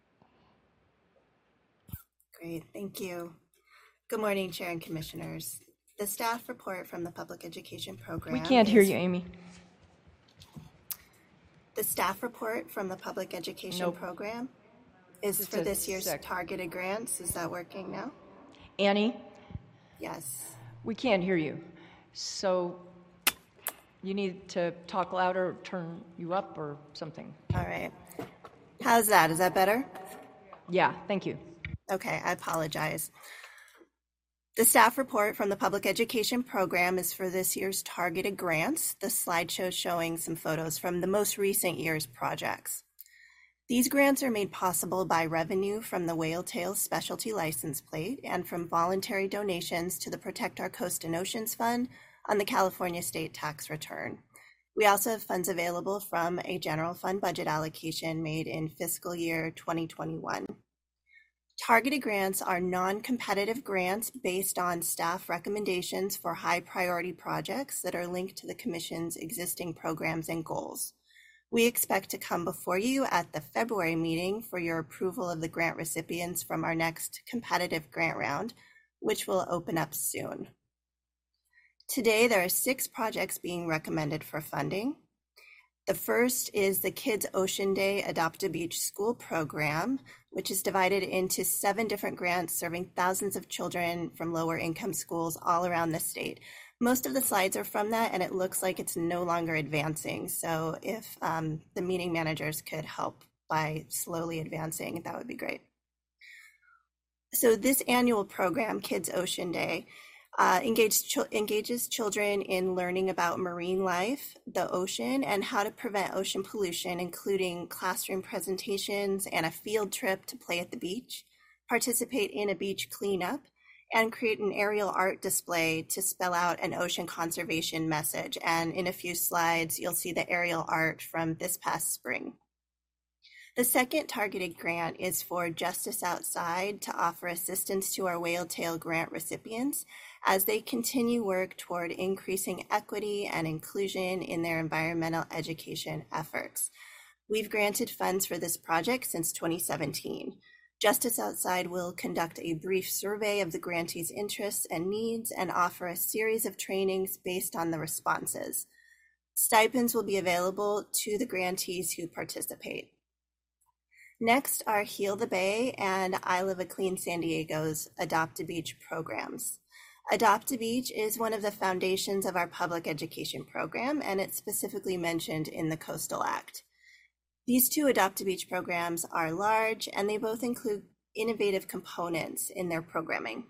Great, thank you. Good morning, Chair and Commissioners. The staff report from the Public Education Program. We can't hear you, Amy. The staff report from the Public Education Program is Just for a this year's sec. targeted grants. Is that working now? Annie, Yes. we can't hear you. So you need to talk louder, turn you up or something. All right. How's that? Is that better? Yeah, thank you. Okay, I apologize. The staff report from the Public Education Program is for this year's targeted grants. The slideshow showing some photos from the most recent year's projects. These grants are made possible by revenue from the Whale Tail Specialty License Plate and from voluntary donations to the Protect Our Coast and Oceans Fund on the California State Tax Return. We also have funds available from a general fund budget allocation made in fiscal year 2021. Targeted grants are non-competitive grants based on staff recommendations for high priority projects that are linked to the Commission's existing programs and goals. We expect to come before you at the February meeting for your approval of the grant recipients from our next competitive grant round, which will open up soon. Today, there are 6 projects being recommended for funding. The first is the Kids Ocean Day Adopt a Beach School program, which is divided into 7 different grants serving thousands of children from lower income schools all around the state. Most of the slides are from that, and it looks like it's no longer advancing. So if the meeting managers could help by slowly advancing, that would be great. So this annual program, Kids Ocean Day, engages children in learning about marine life, the ocean, and how to prevent ocean pollution, including classroom presentations and a field trip to play at the beach, participate in a beach cleanup, and create an aerial art display to spell out an ocean conservation message. And in a few slides, you'll see the aerial art from this past spring. The second targeted grant is for Justice Outside to offer assistance to our Whale Tail grant recipients as they continue work toward increasing equity and inclusion in their environmental education efforts. We've granted funds for this project since 2017. Justice Outside will conduct a brief survey of the grantees' interests and needs and offer a series of trainings based on the responses. Stipends will be available to the grantees who participate. Next are Heal the Bay and I Live a Clean San Diego's Adopt a Beach programs. Adopt a Beach is one of the foundations of our public education program, and it's specifically mentioned in the Coastal Act. These 2 Adopt a Beach programs are large, and they both include innovative components in their programming.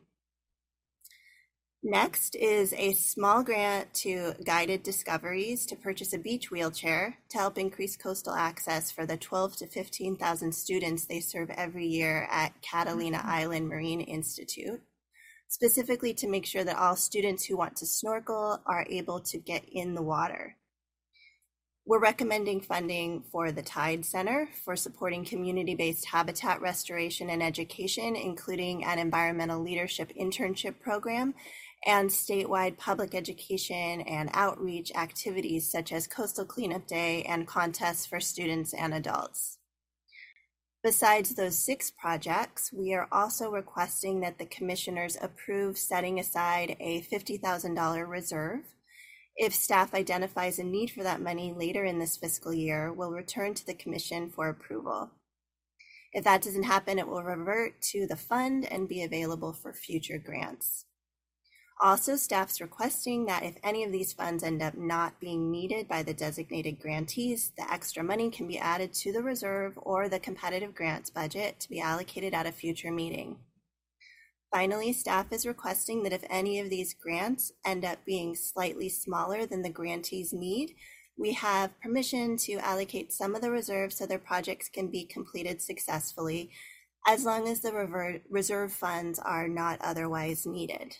Next is a small grant to Guided Discoveries to purchase a beach wheelchair to help increase coastal access for the 12,000 to 15,000 students they serve every year at Catalina Island Marine Institute. specifically to make sure that all students who want to snorkel are able to get in the water. We're recommending funding for the Tide Center for supporting community-based habitat restoration and education, including an environmental leadership internship program and statewide public education and outreach activities such as Coastal Cleanup Day and contests for students and adults. Besides those 6 projects, we are also requesting that the commissioners approve setting aside a $50,000 reserve. If staff identifies a need for that money later in this fiscal year, we'll return to the commission for approval. If that doesn't happen, it will revert to the fund and be available for future grants. Also, staff's requesting that if any of these funds end up not being needed by the designated grantees, the extra money can be added to the reserve or the competitive grants budget to be allocated at a future meeting. Finally, staff is requesting that if any of these grants end up being slightly smaller than the grantees need, we have permission to allocate some of the reserve so their projects can be completed successfully, as long as the reserve funds are not otherwise needed.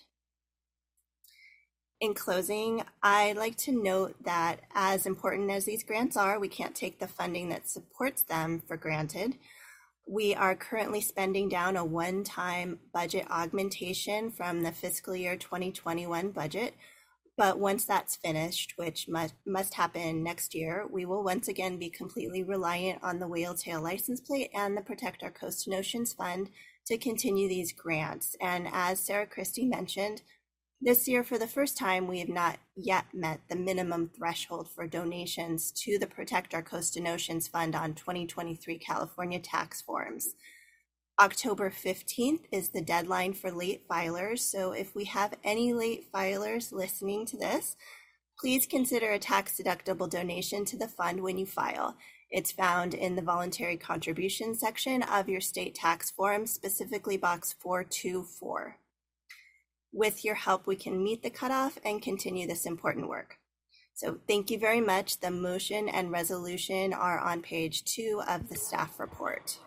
In closing, I'd like to note that as important as these grants are, we can't take the funding that supports them for granted. We are currently spending down a one-time budget augmentation from the fiscal year 2021 budget, but once that's finished, which must happen next year, we will once again be completely reliant on the Whale Tail license plate and the Protect Our Coast and Oceans Fund to continue these grants. And as Sarah Christie mentioned, this year, for the first time, we have not yet met the minimum threshold for donations to the Protect Our Coast and Oceans Fund on 2023 California tax forms. October 15th is the deadline for late filers, so if we have any late filers listening to this, please consider a tax-deductible donation to the fund when you file. It's found in the voluntary contribution section of your state tax form, specifically box 424. With your help, we can meet the cutoff and continue this important work. So thank you very much. The motion and resolution are on page 2 of the staff report.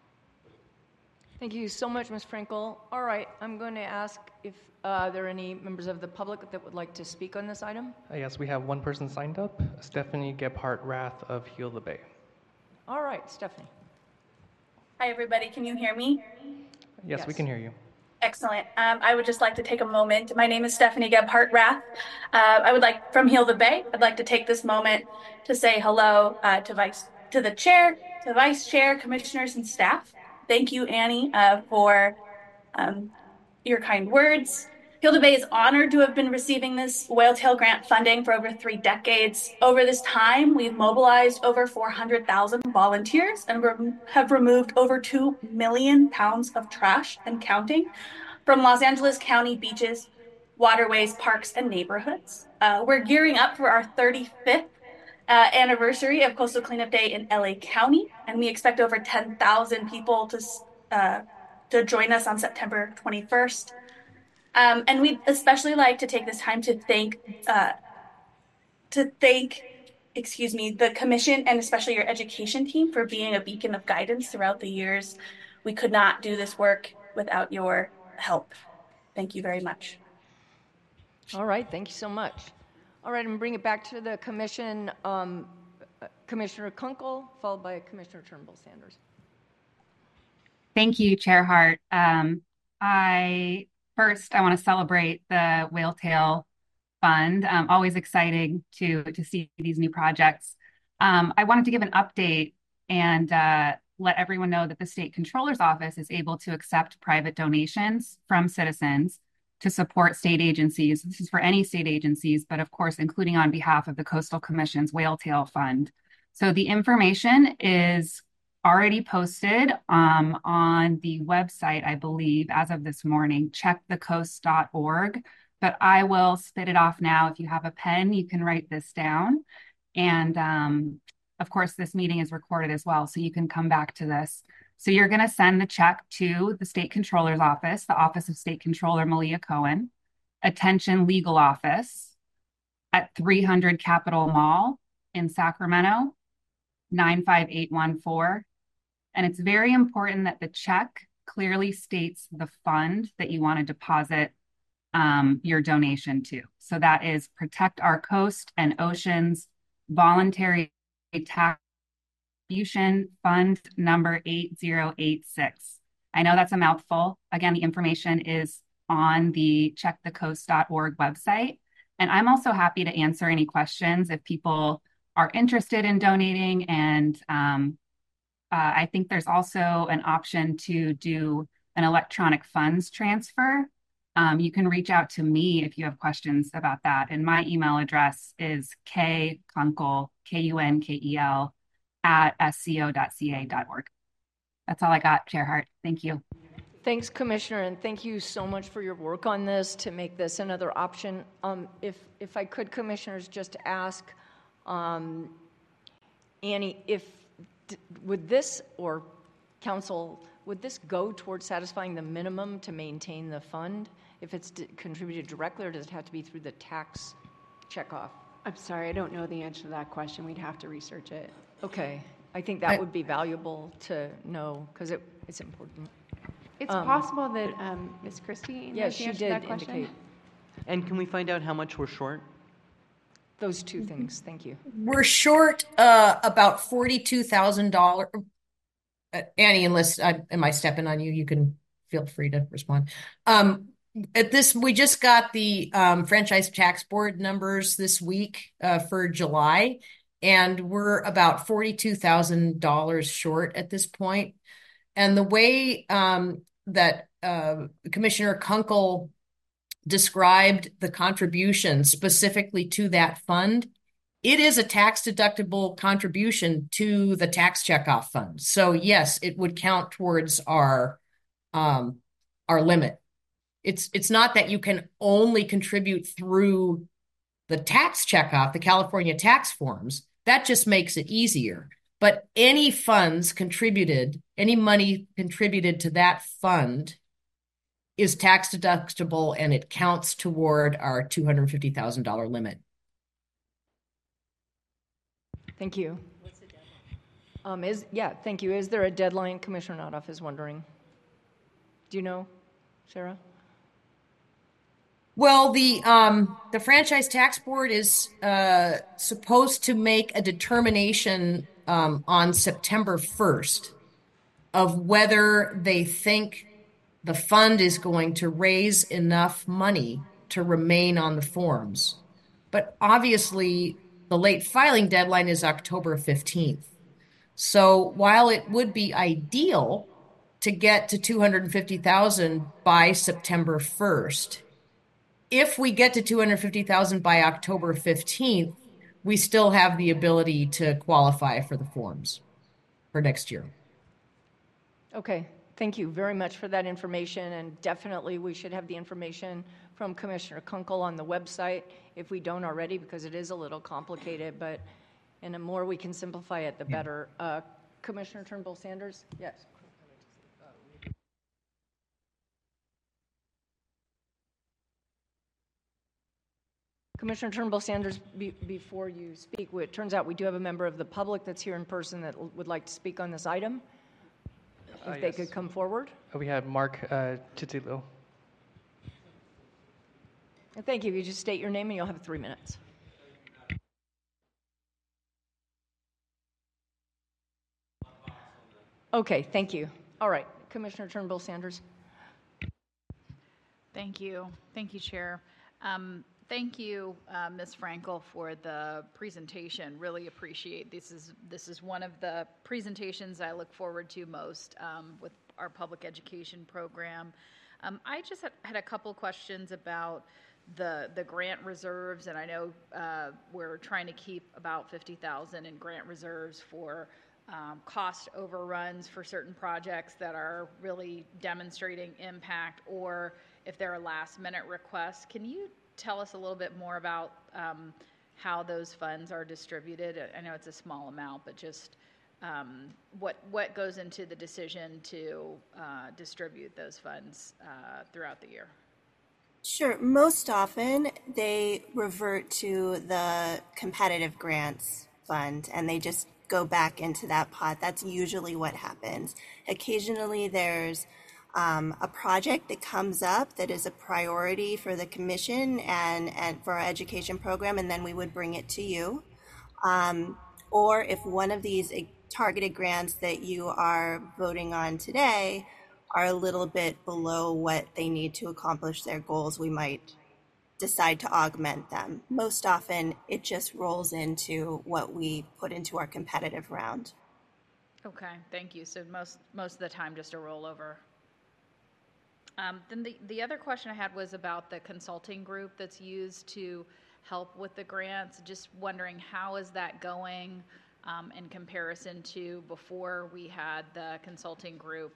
Thank you so much, Ms. Frankel. All right, I'm going to ask if there are any members of the public that would like to speak on this item. Yes, we have one person signed up, Stephanie Gebhardt Rath of Heal the Bay. All right, Stephanie. Hi, everybody. Can you hear me? Yes, we can hear you. Excellent. I would just like to take a moment. My name is Stephanie Gebhardt Rath. I would like, from Heal the Bay, I'd like to take this moment to say hello to the chair, to vice chair, commissioners, and staff. Thank you, Annie, for your kind words. Heal the Bay is honored to have been receiving this Whale Tail grant funding for over 3 decades. Over this time, we've mobilized over 400,000 volunteers and have removed over 2 million pounds of trash and counting from Los Angeles County beaches, waterways, parks, and neighborhoods. We're gearing up for our 35th anniversary of Coastal Cleanup Day in LA County, and we expect over 10,000 people to join us on September 21st. And we'd especially like to take this time to thank, the commission and especially your education team for being a beacon of guidance throughout the years. We could not do this work without your help. Thank you very much. All right, thank you so much. All right, I'm going to bring it back to the commission. Commissioner Kunkel, followed by Commissioner Turnbull Sanders. Thank you, Chair Hart. First, I want to celebrate the Whale Tail Fund. Always exciting to see these new projects. I wanted to give an update and let everyone know that the State Controller's Office is able to accept private donations from citizens to support state agencies. This is for any state agencies, but of course, including on behalf of the Coastal Commission's Whale Tail Fund. So the information is already posted on the website, I believe, as of this morning, checkthecoast.org. But I will spit it off now. If you have a pen, you can write this down. And of course, this meeting is recorded as well, so you can come back to this. So you're going to send the check to the State Controller's Office, the Office of State Controller Malia Cohen, Attention Legal Office at 300 Capitol Mall in Sacramento, 95814. And it's very important that the check clearly states the fund that you want to deposit your donation to. So that is Protect Our Coast and Oceans Voluntary Tax Contribution Fund number 8086. I know that's a mouthful. Again, the information is on the checkthecoast.org website. And I'm also happy to answer any questions if people are interested in donating. And I think there's also an option to do an electronic funds transfer. You can reach out to me if you have questions about that. And my email address is kkunkel, Kunkel, @sco.ca.org. That's all I got, Chair Hart. Thank you. Thanks, Commissioner, and thank you so much for your work on this to make this another option. If I could, Commissioners, just ask Annie, would this, or Council, would this go towards satisfying the minimum to maintain the fund if it's contributed directly, or does it have to be through the tax checkoff? I'm sorry, I don't know the answer to that question. We'd have to research it. Okay. I think that would be valuable to know because it's important. It's possible that Ms. Christie yes, she did that question. indicate. And can we find out how much we're short? Those two things. Thank you. We're short about $42,000. Annie, unless am I stepping on you, you can feel free to respond. At this, we just got the franchise tax board numbers this week for July, and we're about $42,000 short at this point. And the way that Commissioner Kunkel described the contribution specifically to that fund, it is a tax-deductible contribution to the tax checkoff fund. So yes, it would count towards our limit. It's not that you can only contribute through the tax checkoff, the California tax forms. That just makes it easier. But any funds contributed, any money contributed to that fund is tax deductible, and it counts toward our $250,000 limit. Thank you. Thank you. Is there a deadline? Commissioner Nothoff is wondering. Do you know, Sarah? Well, the Franchise Tax Board is supposed to make a determination on September 1st of whether they think the fund is going to raise enough money to remain on the forms. But obviously, the late filing deadline is October 15th. So while it would be ideal to get to $250,000 by September 1st, if we get to $250,000 by October 15th, we still have the ability to qualify for the forms for next year. Okay. Thank you very much for that information, and definitely we should have the information from Commissioner Kunkel on the website if we don't already, because it is a little complicated, and the more we can simplify it, the better. Commissioner Turnbull Sanders? Yes. Commissioner Turnbull Sanders, before you speak, it turns out we do have a member of the public that's here in person that would like to speak on this item. If they could come forward. We have Mark Chitzilo. Thank you. You just state your name and you'll have 3 minutes. Okay, thank you. All right, Commissioner Turnbull Sanders. Thank you. Thank you, Chair. Thank you, Ms. Frankel, for the presentation. Really appreciate this. This is one of the presentations I look forward to most with our public education program. I just had a couple questions about the grant reserves, and I know we're trying to keep about $50,000 in grant reserves for cost overruns for certain projects that are really demonstrating impact, or if there are last-minute requests. Can you tell us a little bit more about how those funds are distributed? I know it's a small amount, but just what goes into the decision to distribute those funds throughout the year? Sure. Most often, they revert to the competitive grants fund, and they just go back into that pot. That's usually what happens. Occasionally, there's a project that comes up that is a priority for the commission and for our education program, and then we would bring it to you. Or if one of these targeted grants that you are voting on today are a little bit below what they need to accomplish their goals, we might decide to augment them. Most often, it just rolls into what we put into our competitive round. Okay, thank you. So most of the time, just a rollover. Then the other question I had was about the consulting group that's used to help with the grants. Just wondering, how is that going in comparison to before we had the consulting group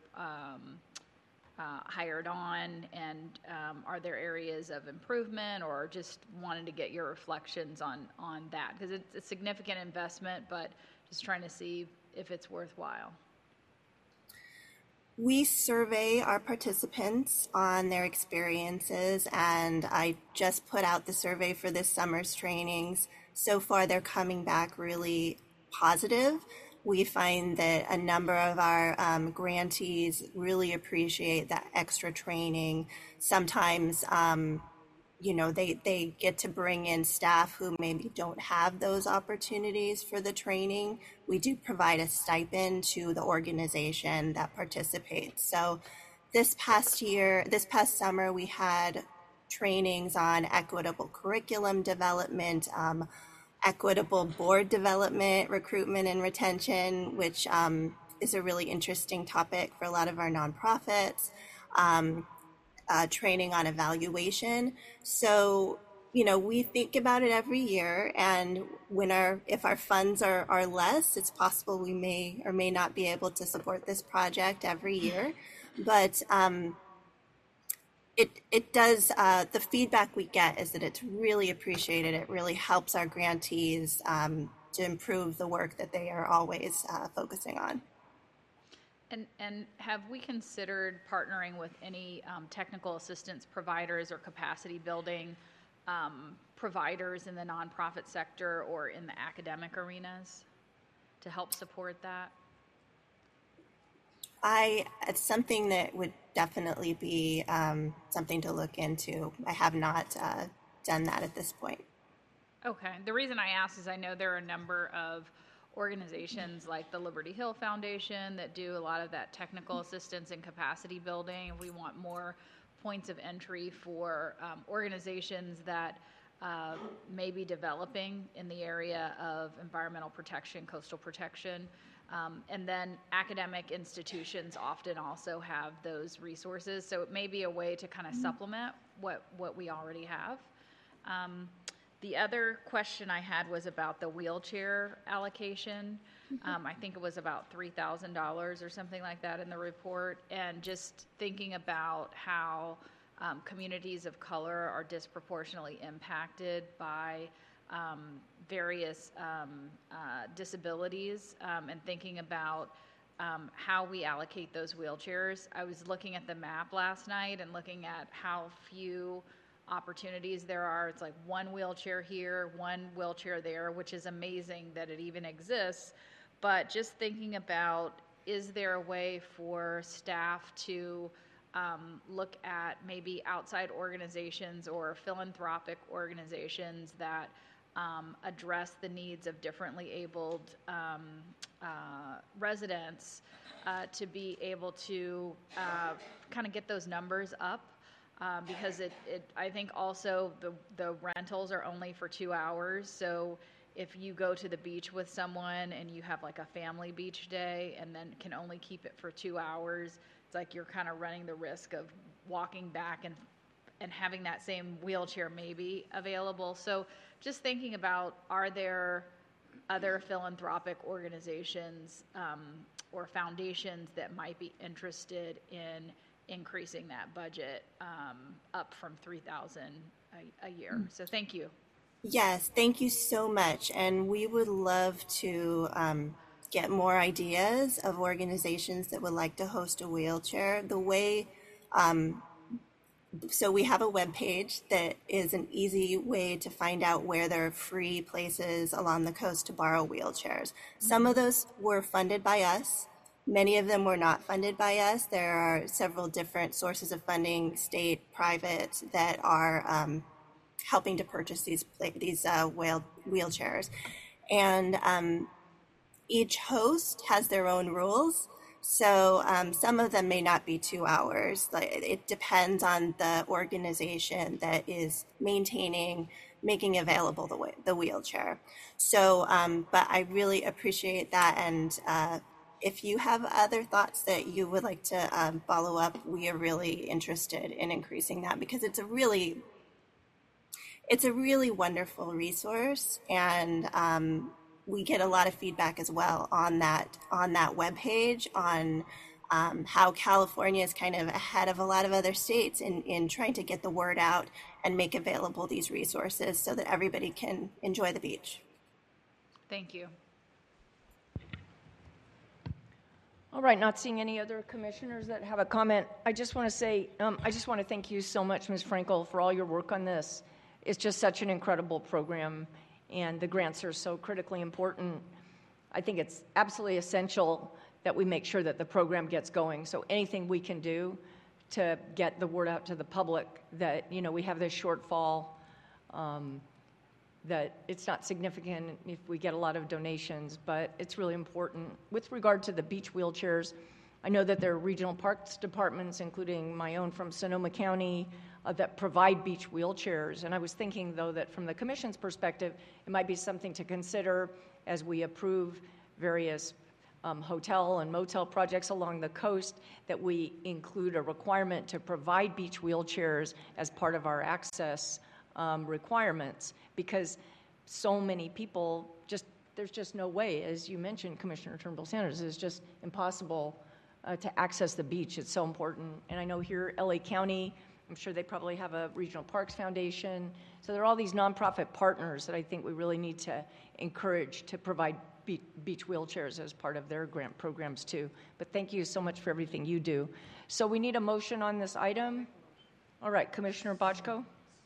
hired on, and are there areas of improvement, or just wanted to get your reflections on that? Because it's a significant investment, but just trying to see if it's worthwhile. We survey our participants on their experiences, and I just put out the survey for this summer's trainings. So far, they're coming back really positive. We find that a number of our grantees really appreciate that extra training. Sometimes, they get to bring in staff who maybe don't have those opportunities for the training. We do provide a stipend to the organization that participates. So this past summer, we had trainings on equitable curriculum development, equitable board development, recruitment and retention, which is a really interesting topic for a lot of our nonprofits, training on evaluation. So, we think about it every year, and if our funds are less, it's possible we may or may not be able to support this project every year. But it does, the feedback we get is that it's really appreciated. It really helps our grantees to improve the work that they are always focusing on. And have we considered partnering with any technical assistance providers or capacity building providers in the nonprofit sector or in the academic arenas to help support that? It's something that would definitely be something to look into. I have not done that at this point. Okay. The reason I ask is I know there are a number of organizations like the Liberty Hill Foundation that do a lot of that technical assistance and capacity building. We want more points of entry for organizations that may be developing in the area of environmental protection, coastal protection. And then academic institutions often also have those resources. So it may be a way to kind of supplement what we already have. The other question I had was about the wheelchair allocation. I think it was about $3,000 or something like that in the report. And just thinking about how communities of color are disproportionately impacted by various disabilities, and thinking about how we allocate those wheelchairs. I was looking at the map last night and looking at how few opportunities there are. It's like one wheelchair here, one wheelchair there, which is amazing that it even exists. But just thinking about, is there a way for staff to look at maybe outside organizations or philanthropic organizations that address the needs of differently abled residents to be able to kind of get those numbers up? Because I think also the rentals are only for 2 hours. So if you go to the beach with someone and you have like a family beach day and then can only keep it for 2 hours, it's like you're kind of running the risk of walking back and having that same wheelchair maybe available. So just thinking about, are there other philanthropic organizations or foundations that might be interested in increasing that budget up from $3,000 a year? So thank you. Yes, thank you so much. And we would love to get more ideas of organizations that would like to host a wheelchair. The way, so we have a webpage that is an easy way to find out where there are free places along the coast to borrow wheelchairs. Some of those were funded by us. Many of them were not funded by us. There are several different sources of funding, state, private, that are helping to purchase these wheelchairs. And each host has their own rules. So some of them may not be 2 hours. It depends on the organization that is making available the wheelchair. So, but I really appreciate that. And if you have other thoughts that you would like to follow up, we are really interested in increasing that, because it's a really wonderful resource. And we get a lot of feedback as well on that webpage on how California is kind of ahead of a lot of other states in trying to get the word out and make available these resources so that everybody can enjoy the beach. Thank you. All right, not seeing any other commissioners that have a comment. I just want to say, I just want to thank you so much, Ms. Frankel, for all your work on this. It's just such an incredible program, and the grants are so critically important. I think it's absolutely essential that we make sure that the program gets going. So anything we can do to get the word out to the public that, you know, we have this shortfall, that it's not significant if we get a lot of donations, but it's really important. With regard to the beach wheelchairs, I know that there are regional parks departments, including my own from Sonoma County, that provide beach wheelchairs. And I was thinking, though, that from the Commission's perspective, it might be something to consider as we approve various hotel and motel projects along the coast, that we include a requirement to provide beach wheelchairs as part of our access requirements, because so many people there's just no way, as you mentioned, Commissioner Turnbull Sanders, it's just impossible to access the beach. It's so important. And I know here, LA County, I'm sure they probably have a Regional Parks Foundation. So there are all these nonprofit partners that I think we really need to encourage to provide beach wheelchairs as part of their grant programs too. But thank you so much for everything you do. So we need a motion on this item. All right, Commissioner Bochco.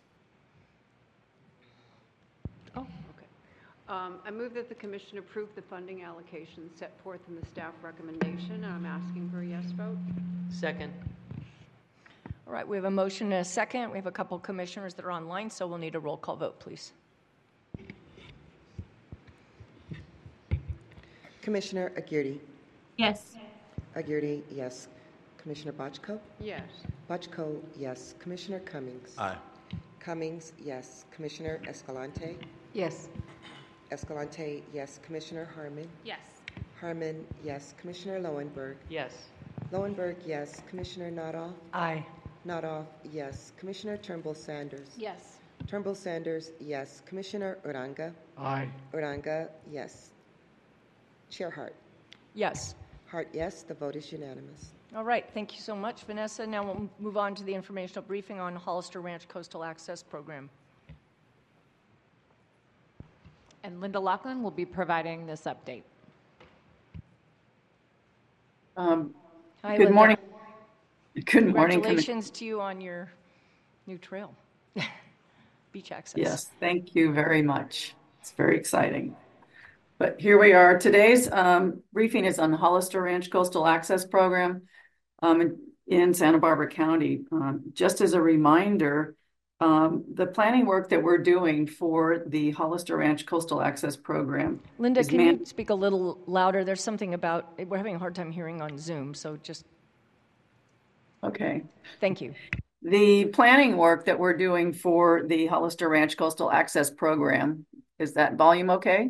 Oh, okay. I move that the Commission approve the funding allocation set forth in the staff recommendation, and I'm asking for a yes vote. Second. All right, we have a motion and a second. We have a couple commissioners that are online, so we'll need a roll call vote, please. Commissioner Aguirre. Yes. Aguirre, yes. Commissioner Bochco. Yes. Bochco, yes. Commissioner Cummings. Aye. Cummings, yes. Commissioner Escalante. Yes. Escalante, yes. Commissioner Harmon. Yes. Harmon, yes. Commissioner Lowenberg. Yes. Lowenberg, yes. Commissioner Nodoff. Aye. Nodoff, yes. Commissioner Turnbull Sanders. Yes. Turnbull Sanders, yes. Commissioner Uranga. Aye. Uranga, yes. Chair Hart. Yes. Hart, yes. The vote is unanimous. All right, thank you so much, Vanessa. Now we'll move on to the informational briefing on Hollister Ranch Coastal Access Program. And Linda Laughlin will be providing this update. Hi, Good Linda. morning. Good morning. Congratulations to you on your new trail, beach access. Yes, thank you very much. It's very exciting. But here we are. Today's briefing is on the Hollister Ranch Coastal Access Program in Santa Barbara County. Just as a reminder, the planning work that we're doing for the Hollister Ranch Coastal Access Program. Linda, can you speak a little louder? There's something about, we're having a hard time hearing on Zoom, so just. Okay. Thank you. The planning work that we're doing for the Hollister Ranch Coastal Access Program, is that volume okay?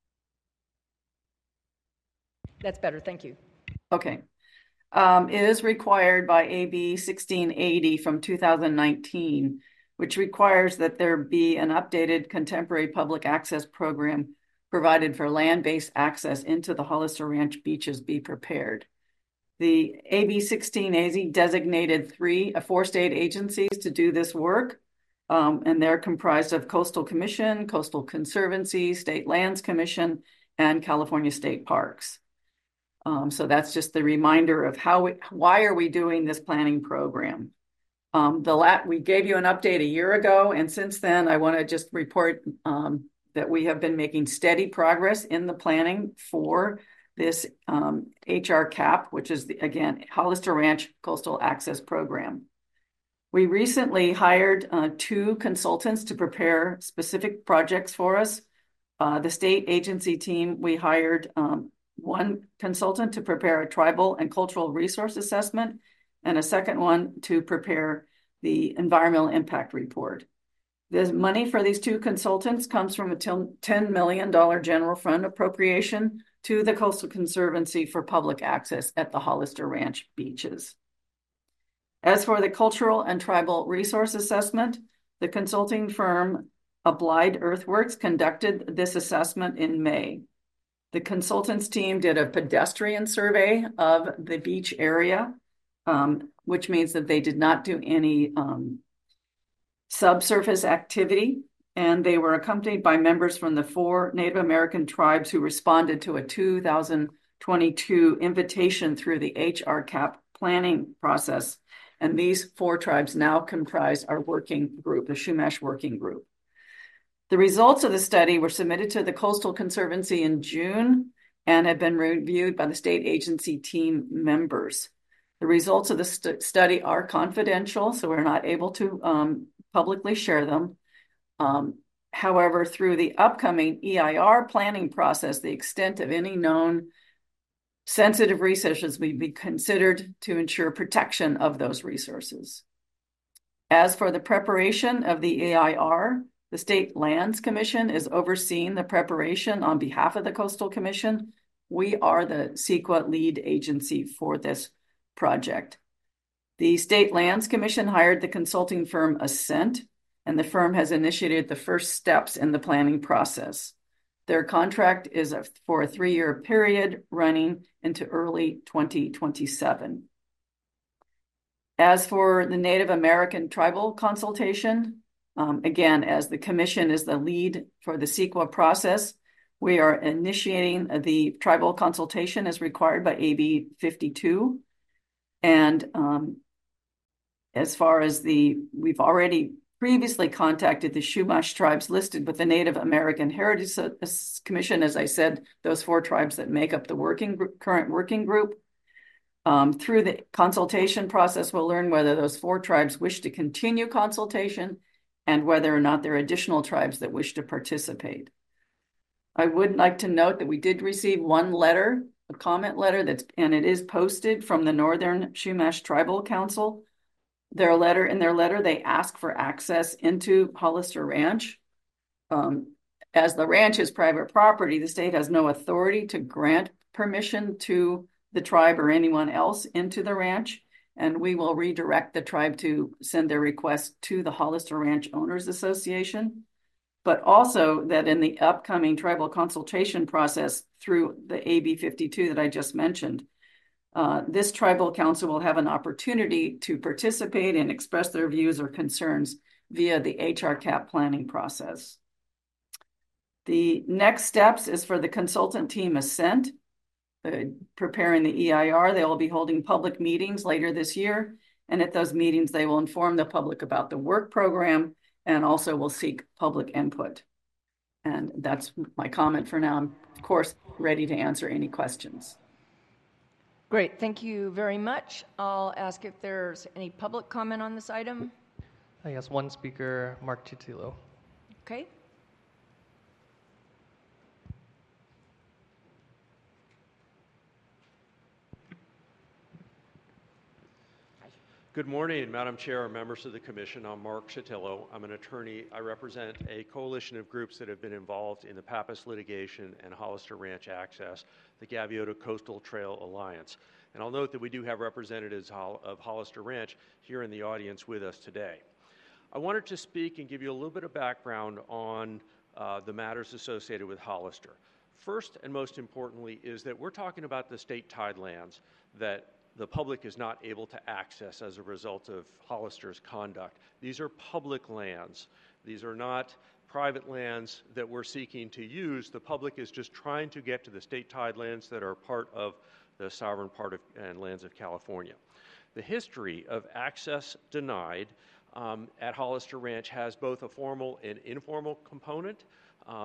That's better, thank you. Okay. It is required by AB 1680 from 2019, which requires that there be an updated contemporary public access program provided for land-based access into the Hollister Ranch beaches be prepared. The AB 1680 designated four state agencies to do this work, and they're comprised of Coastal Commission, Coastal Conservancy, State Lands Commission, and California State Parks. So that's just the reminder of why are we doing this planning program. We gave you an update a year ago, and since then, I want to just report that we have been making steady progress in the planning for this HR CAP, which is, again, Hollister Ranch Coastal Access Program. We recently hired 2 consultants to prepare specific projects for us. The state agency team, we hired 1 consultant to prepare a tribal and cultural resource assessment, and a second one to prepare the environmental impact report. The money for these 2 consultants comes from a $10 million general fund appropriation to the Coastal Conservancy for public access at the Hollister Ranch beaches. As for the cultural and tribal resource assessment, the consulting firm Applied Earthworks conducted this assessment in May. The consultants team did a pedestrian survey of the beach area, which means that they did not do any subsurface activity, and they were accompanied by members from the 4 Native American tribes who responded to a 2022 invitation through the HRCAP planning process. And these 4 tribes now comprise our working group, the Chumash Working Group. The results of the study were submitted to the Coastal Conservancy in June and have been reviewed by the state agency team members. The results of the study are confidential, so we're not able to publicly share them. However, through the upcoming EIR planning process, the extent of any known sensitive resources will be considered to ensure protection of those resources. As for the preparation of the EIR, the State Lands Commission is overseeing the preparation on behalf of the Coastal Commission. We are the CEQA lead agency for this project. The State Lands Commission hired the consulting firm Ascent, and the firm has initiated the first steps in the planning process. Their contract is for a 3-year period running into early 2027. As for the Native American tribal consultation, again, as the commission is the lead for the CEQA process, we are initiating the tribal consultation as required by AB 52. And as far as we've already previously contacted the Chumash tribes listed with the Native American Heritage Commission, as I said, those 4 tribes that make up the current working group. Through the consultation process, we'll learn whether those 4 tribes wish to continue consultation and whether or not there are additional tribes that wish to participate. I would like to note that we did receive 1 letter, a comment letter, and it is posted from the Northern Chumash Tribal Council. In their letter, they ask for access into Hollister Ranch. As the ranch is private property, the state has no authority to grant permission to the tribe or anyone else into the ranch, and we will redirect the tribe to send their request to the Hollister Ranch Owners Association, but also that in the upcoming tribal consultation process through the AB 52 that I just mentioned, this tribal council will have an opportunity to participate and express their views or concerns via the HRCAP planning process. The next steps is for the consultant team Ascent, preparing the EIR. They will be holding public meetings later this year, and at those meetings, they will inform the public about the work program and also will seek public input. And that's my comment for now. I'm, of course, ready to answer any questions. Great, thank you very much. I'll ask if there's any public comment on this item. Yes, 1 speaker, Mark Titilo. Okay. Good morning, Madam Chair and members of the Commission. I'm Mark Chatillo. I'm an attorney. I represent a coalition of groups that have been involved in the Pappas litigation and Hollister Ranch access, the Gaviota Coastal Trail Alliance. And I'll note that we do have representatives of Hollister Ranch here in the audience with us today. I wanted to speak and give you a little bit of background on the matters associated with Hollister. First and most importantly is that we're talking about the state tidelands that the public is not able to access as a result of Hollister's conduct. These are public lands. These are not private lands that we're seeking to use. The public is just trying to get to the state tidelands that are part of the sovereign part of and lands of California. The history of access denied at Hollister Ranch has both a formal and informal component.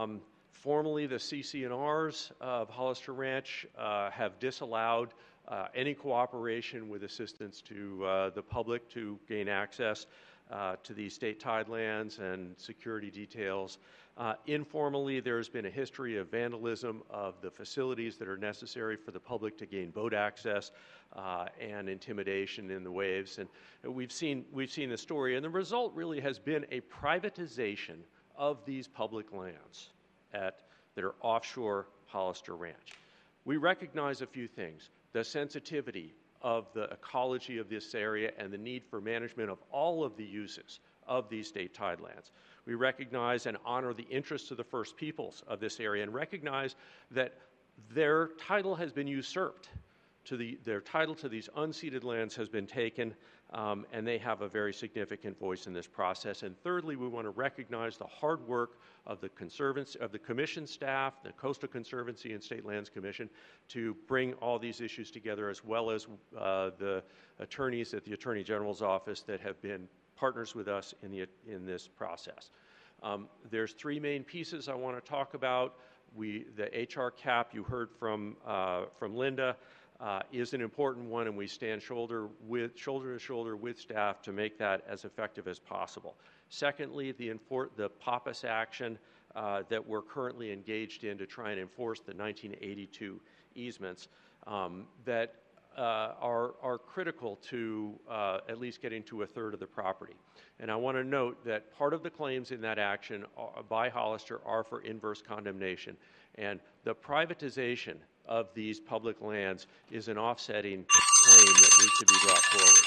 Formally, the CC&Rs of Hollister Ranch have disallowed any cooperation with assistance to the public to gain access to these state tidelands and security details. Informally, there's been a history of vandalism of the facilities that are necessary for the public to gain boat access and intimidation in the waves. And we've seen the story, and the result really has been a privatization of these public lands that are offshore Hollister Ranch. We recognize a few things: the sensitivity of the ecology of this area and the need for management of all of the uses of these state tidelands. We recognize and honor the interests of the First Peoples of this area and recognize that their title has been usurped. Their title to these unceded lands has been taken, and they have a very significant voice in this process. And thirdly, we want to recognize the hard work of the Commission staff, the Coastal Conservancy and State Lands Commission, to bring all these issues together, as well as the attorneys at the Attorney General's office that have been partners with us in this process. There's three main pieces I want to talk about. The HR cap you heard from Linda is an important one, and we stand shoulder to shoulder with staff to make that as effective as possible. Secondly, the PAPAS action that we're currently engaged in to try and enforce the 1982 easements that are critical to at least getting to a third of the property. And I want to note that part of the claims in that action by Hollister are for inverse condemnation, and the privatization of these public lands is an offsetting claim that needs to be brought forward.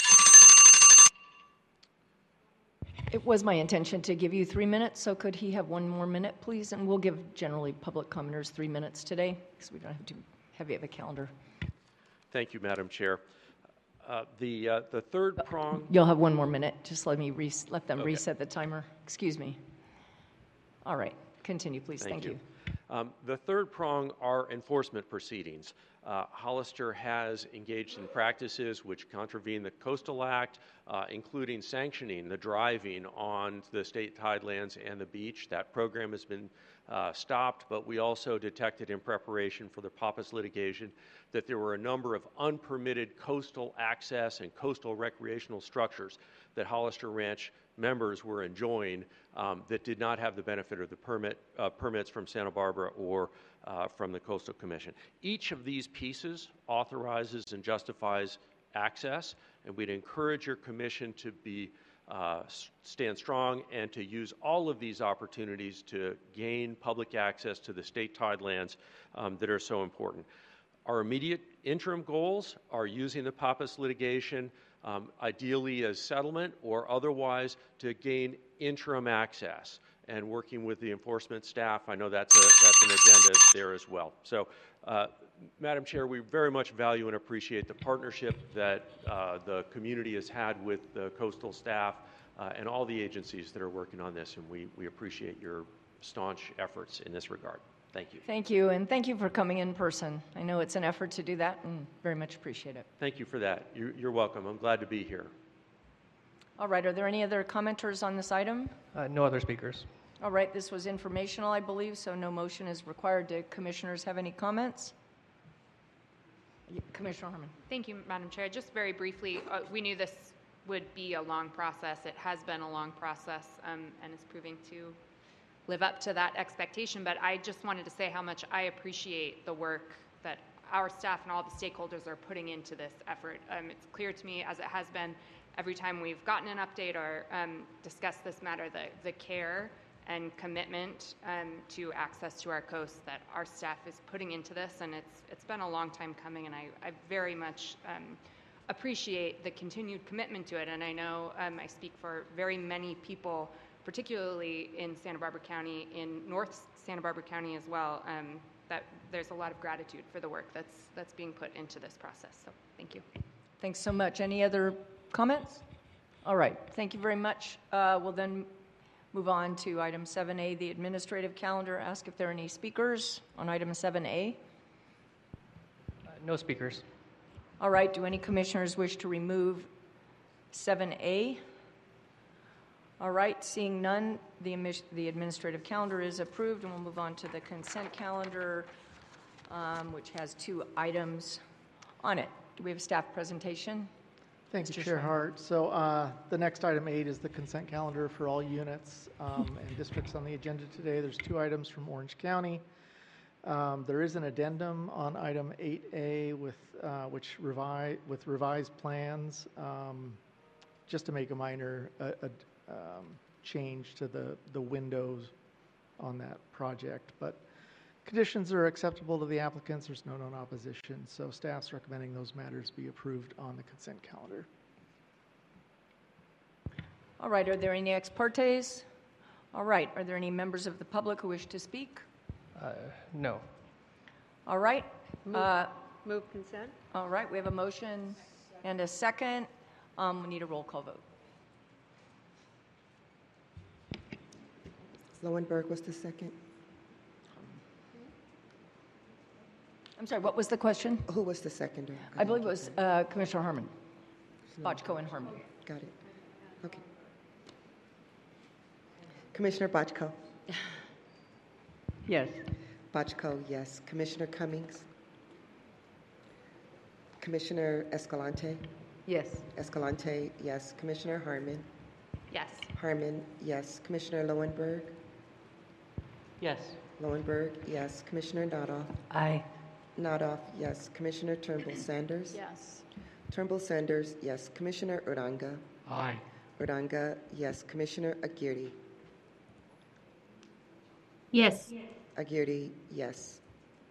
It was my intention to give you 3 minutes, so could he have 1 more minute, please? And we'll give generally public commenters 3 minutes today, because we don't have too heavy of a calendar. Thank you, Madam Chair. The third prong... You'll have 1 more minute. Just let them Okay. reset the timer. Excuse me. All right. Continue, please. Thank you. The third prong are enforcement proceedings. Hollister has engaged in practices which contravene the Coastal Act, including sanctioning the driving on the state tidelands and the beach. That program has been stopped, but we also detected in preparation for the PAPAS litigation that there were a number of unpermitted coastal access and coastal recreational structures that Hollister Ranch members were enjoying that did not have the benefit of the permits from Santa Barbara or from the Coastal Commission. Each of these pieces authorizes and justifies access, and we'd encourage your commission to stand strong and to use all of these opportunities to gain public access to the state tidelands that are so important. Our immediate interim goals are using the PAPAS litigation, ideally as settlement or otherwise, to gain interim access, and working with the enforcement staff. I know that's an agenda there as well. So, Madam Chair, we very much value and appreciate the partnership that the community has had with the coastal staff and all the agencies that are working on this, and we appreciate your staunch efforts in this regard. Thank you. Thank you, and thank you for coming in person. I know it's an effort to do that, and very much appreciate it. Thank you for that. You're welcome. I'm glad to be here. All right, are there any other commenters on this item? No other speakers. All right, this was informational, I believe, so no motion is required. Do commissioners have any comments? Commissioner Harmon. Thank you, Madam Chair. Just very briefly, we knew this would be a long process. It has been a long process and is proving to live up to that expectation, but I just wanted to say how much I appreciate the work that our staff and all the stakeholders are putting into this effort. It's clear to me, as it has been every time we've gotten an update or discussed this matter, the care and commitment to access to our coast that our staff is putting into this, and it's been a long time coming, and I very much appreciate the continued commitment to it. And I know I speak for very many people, particularly in Santa Barbara County, in North Santa Barbara County as well, that there's a lot of gratitude for the work that's being put into this process. So thank you. Thanks so much. Any other comments? All right, thank you very much. We'll then move on to item 7A, the administrative calendar. Ask if there are any speakers on item 7A. No speakers. All right, do any commissioners wish to remove 7A? All right, seeing none, the administrative calendar is approved, and we'll move on to the consent calendar, which has 2 items on it. Do we have a staff presentation? Thank you, Mr. Chair Schwein. Hart. So the next item 8 is the consent calendar for all units and districts on the agenda today. There's 2 items from Orange County. There is an addendum on item 8A with revised plans, just to make a minor change to the windows on that project. But conditions are acceptable to the applicants. There's no known opposition. So staff's recommending those matters be approved on the consent calendar. All right, are there any ex partes? All right, are there any members of the public who wish to speak? No. All right. Move consent. All right, we have a motion and a second. We need a roll call vote. Lowenberg was the second. I'm sorry, what was the question? Who was the seconder? I believe it was Commissioner Harmon. Bochco and Harmon. Got it. Okay. Commissioner Bochco. Yes. Bochco, yes. Commissioner Cummings. Commissioner Escalante. Yes. Escalante, yes. Commissioner Harmon. Yes. Harmon, yes. Commissioner Lowenberg. Yes. Lowenberg, yes. Commissioner Nodoff. Aye. Nodoff, yes. Commissioner Turnbull Sanders. Yes. Turnbull Sanders, yes. Commissioner Uranga. Aye. Uranga, yes. Commissioner Aguirre. Yes. Aguirre, yes.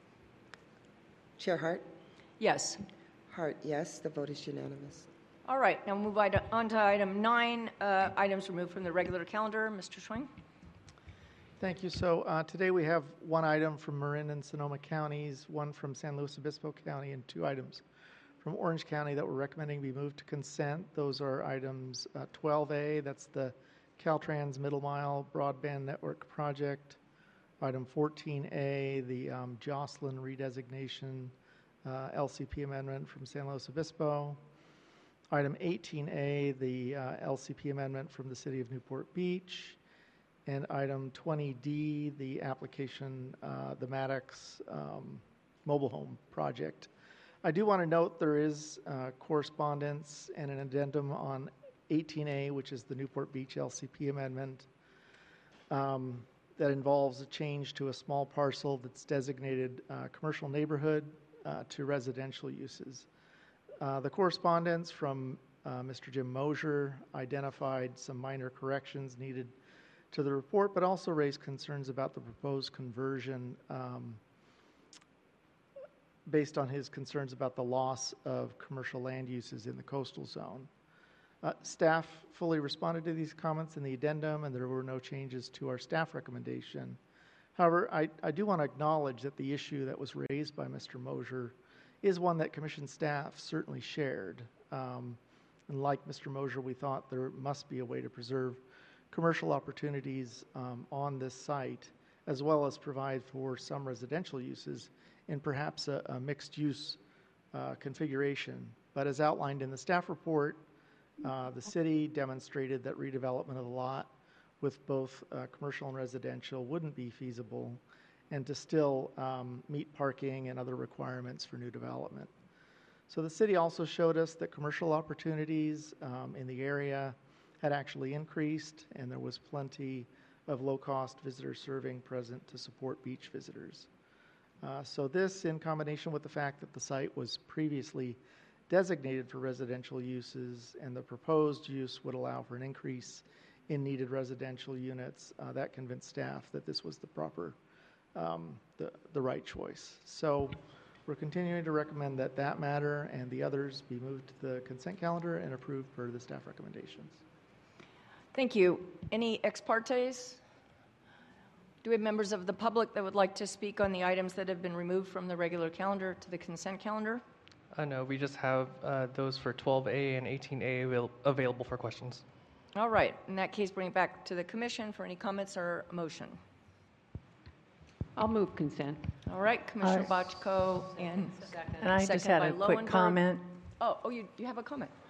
Chair Hart. Yes. Hart, yes. The vote is unanimous. All right, now we'll move on to item 9, items removed from the regular calendar. Mr. Schwing? Thank you. So today we have 1 item from Marin and Sonoma counties, 1 from San Luis Obispo County, and 2 items from Orange County that we're recommending be moved to consent. Those are items 12A, that's the Caltrans Middle Mile Broadband Network Project. Item 14A, the Jocelyn redesignation LCP amendment from San Luis Obispo. Item 18A, the LCP amendment from the City of Newport Beach. And item 20D, the application, the Maddox mobile home project. I do want to note there is correspondence and an addendum on 18A, which is the Newport Beach LCP amendment, that involves a change to a small parcel that's designated commercial neighborhood to residential uses. The correspondence from Mr. Jim Mosier identified some minor corrections needed to the report, but also raised concerns about the proposed conversion based on his concerns about the loss of commercial land uses in the coastal zone. Staff fully responded to these comments in the addendum, and there were no changes to our staff recommendation. However, I do want to acknowledge that the issue that was raised by Mr. Mosier is one that Commission staff certainly shared. And like Mr. Mosier, we thought there must be a way to preserve commercial opportunities on this site, as well as provide for some residential uses in perhaps a mixed-use configuration. But as outlined in the staff report, the city demonstrated that redevelopment of the lot with both commercial and residential wouldn't be feasible, and to still meet parking and other requirements for new development. So the city also showed us that commercial opportunities in the area had actually increased, and there was plenty of low-cost visitor serving present to support beach visitors. So this, in combination with the fact that the site was previously designated for residential uses and the proposed use would allow for an increase in needed residential units, that convinced staff that this was the proper, the right choice. So we're continuing to recommend that that matter and the others be moved to the consent calendar and approved per the staff recommendations. Thank you. Any ex partes? Do we have members of the public that would like to speak on the items that have been removed from the regular calendar to the consent calendar? No, we just have those for 12A and 18A available for questions. All right. In that case, bring it back to the commission for any comments or motion. I'll move consent. All right, Commissioner Bochco and I just had a quick comment. Oh, you have a comment.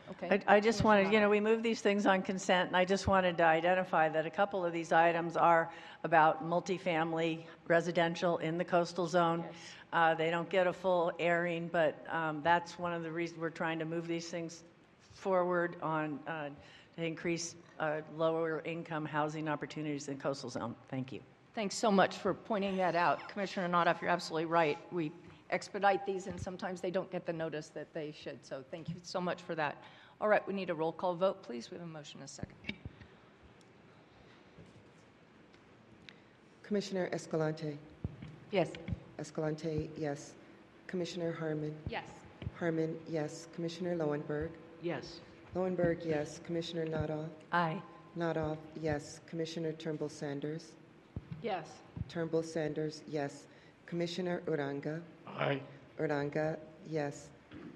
Okay. I just wanted, we move these things on consent, and I just wanted to identify that a couple of these items are about multifamily residential in the coastal zone. They don't get a full airing, but that's one of the reasons we're trying to move these things forward on to increase lower income housing opportunities in coastal zone. Thank you. Thanks so much for pointing that out. Commissioner Nothoff, you're absolutely right. We expedite these, and sometimes they don't get the notice that they should. So thank you so much for that. All right, we need a roll call vote, please. We have a motion and a second. Commissioner Escalante. Yes. Escalante, yes. Commissioner Harmon. Yes. Harmon, yes. Commissioner Lowenberg. Yes. Lowenberg, yes. Commissioner Nothoff. Aye. Nothoff, yes. Commissioner Turnbull Sanders. Yes. Turnbull Sanders, yes. Commissioner Uranga. Aye. Uranga, yes.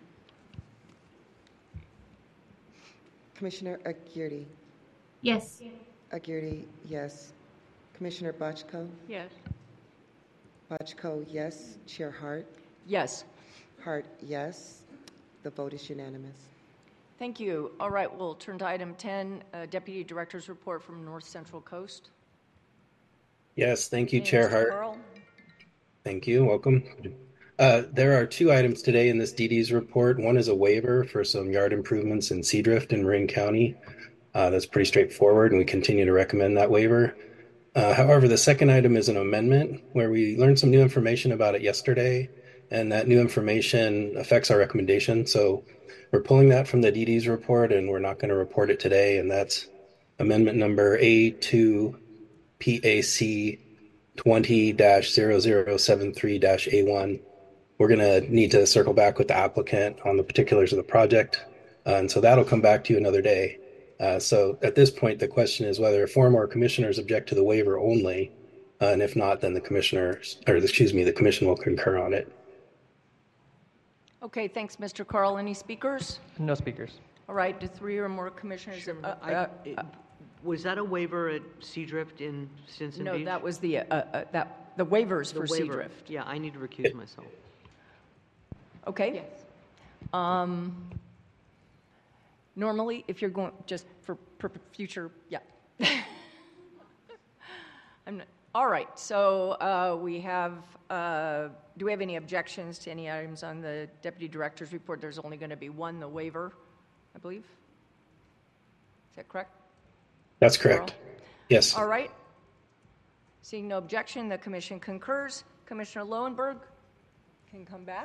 Commissioner Aguirre. Yes. Aguirre, yes. Commissioner Bochco. Yes. Bochco, yes. Chair Hart. Yes. Hart, yes. The vote is unanimous. Thank you. All right, we'll turn to item 10, Deputy Director's Report from North Central Coast. Yes, thank you, Hey, Chair Mr. Hart. Carl. Thank you. Welcome. There are two items today in this DD's report. One is a waiver for some yard improvements in Seadrift in Marin County. That's pretty straightforward, and we continue to recommend that waiver. However, the second item is an amendment where we learned some new information about it yesterday, and that new information affects our recommendation. So we're pulling that from the DD's report, and we're not going to report it today, and that's amendment number A2 PAC 20-0073-A1. We're going to need to circle back with the applicant on the particulars of the project, and so that'll come back to you another day. So at this point, the question is whether 4 more commissioners object to the waiver only, and if not, then the commission will concur on it. Okay, thanks, Mr. Carl. Any speakers? No speakers. All right, do 3 or more commissioners? Was that a waiver at Seadrift in Stinson Beach? No, that was the waivers for waiver. Seadrift. Yeah, I need to recuse myself. Okay. Yes. Normally, if you're going just for future, yeah. All right. So we have. Do we have any objections to any items on the Deputy Director's report? There's only going to be one, the waiver, I believe. Is that correct? That's correct. Yes. All right. Seeing no objection, the commission concurs. Commissioner Lowenberg can come back.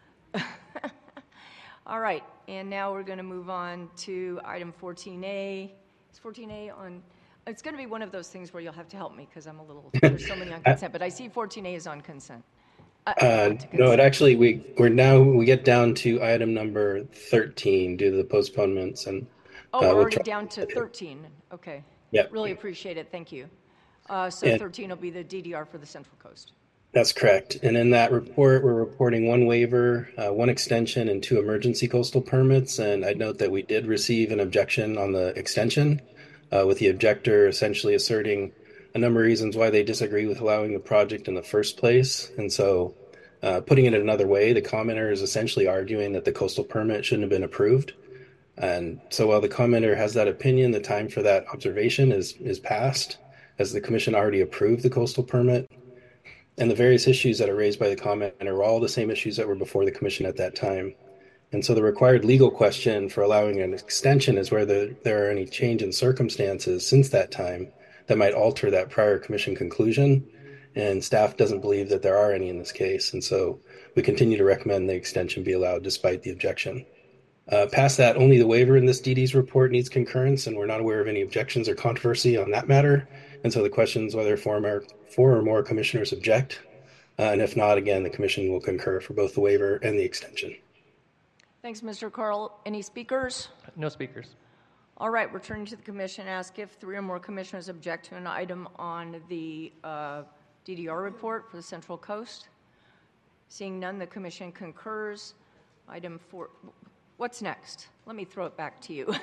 All right, and now we're going to move on to item 14A. Is 14A on? It's going to be one of those things where you'll have to help me because I'm a little. There's so many on consent, but I see 14A is on consent. No, it actually we get down to item number 13 due to the postponements and. Oh, we're already down to 13. Okay. Yep. Really appreciate it. Thank you. So 13 will be the DDR for the Central Coast. That's correct. And in that report, we're reporting 1 waiver, 1 extension, and 2 emergency coastal permits. And I'd note that we did receive an objection on the extension, with the objector essentially asserting a number of reasons why they disagree with allowing the project in the first place. And so putting it another way, the commenter is essentially arguing that the coastal permit shouldn't have been approved. And so while the commenter has that opinion, the time for that observation is past, as the commission already approved the coastal permit. And the various issues that are raised by the commenter are all the same issues that were before the commission at that time. And so the required legal question for allowing an extension is whether there are any change in circumstances since that time that might alter that prior commission conclusion. And staff doesn't believe that there are any in this case. And so we continue to recommend the extension be allowed despite the objection. Past that, only the waiver in this DD's report needs concurrence, and we're not aware of any objections or controversy on that matter. And so the question is whether 4 or more commissioners object. And if not, again, the commission will concur for both the waiver and the extension. Thanks, Mr. Carl. Any speakers? No speakers. All right, returning to the commission, ask if 3 or more commissioners object to an item on the DDR report for the Central Coast. Seeing none, the commission concurs. Item 4. What's next? Let me throw it back to you.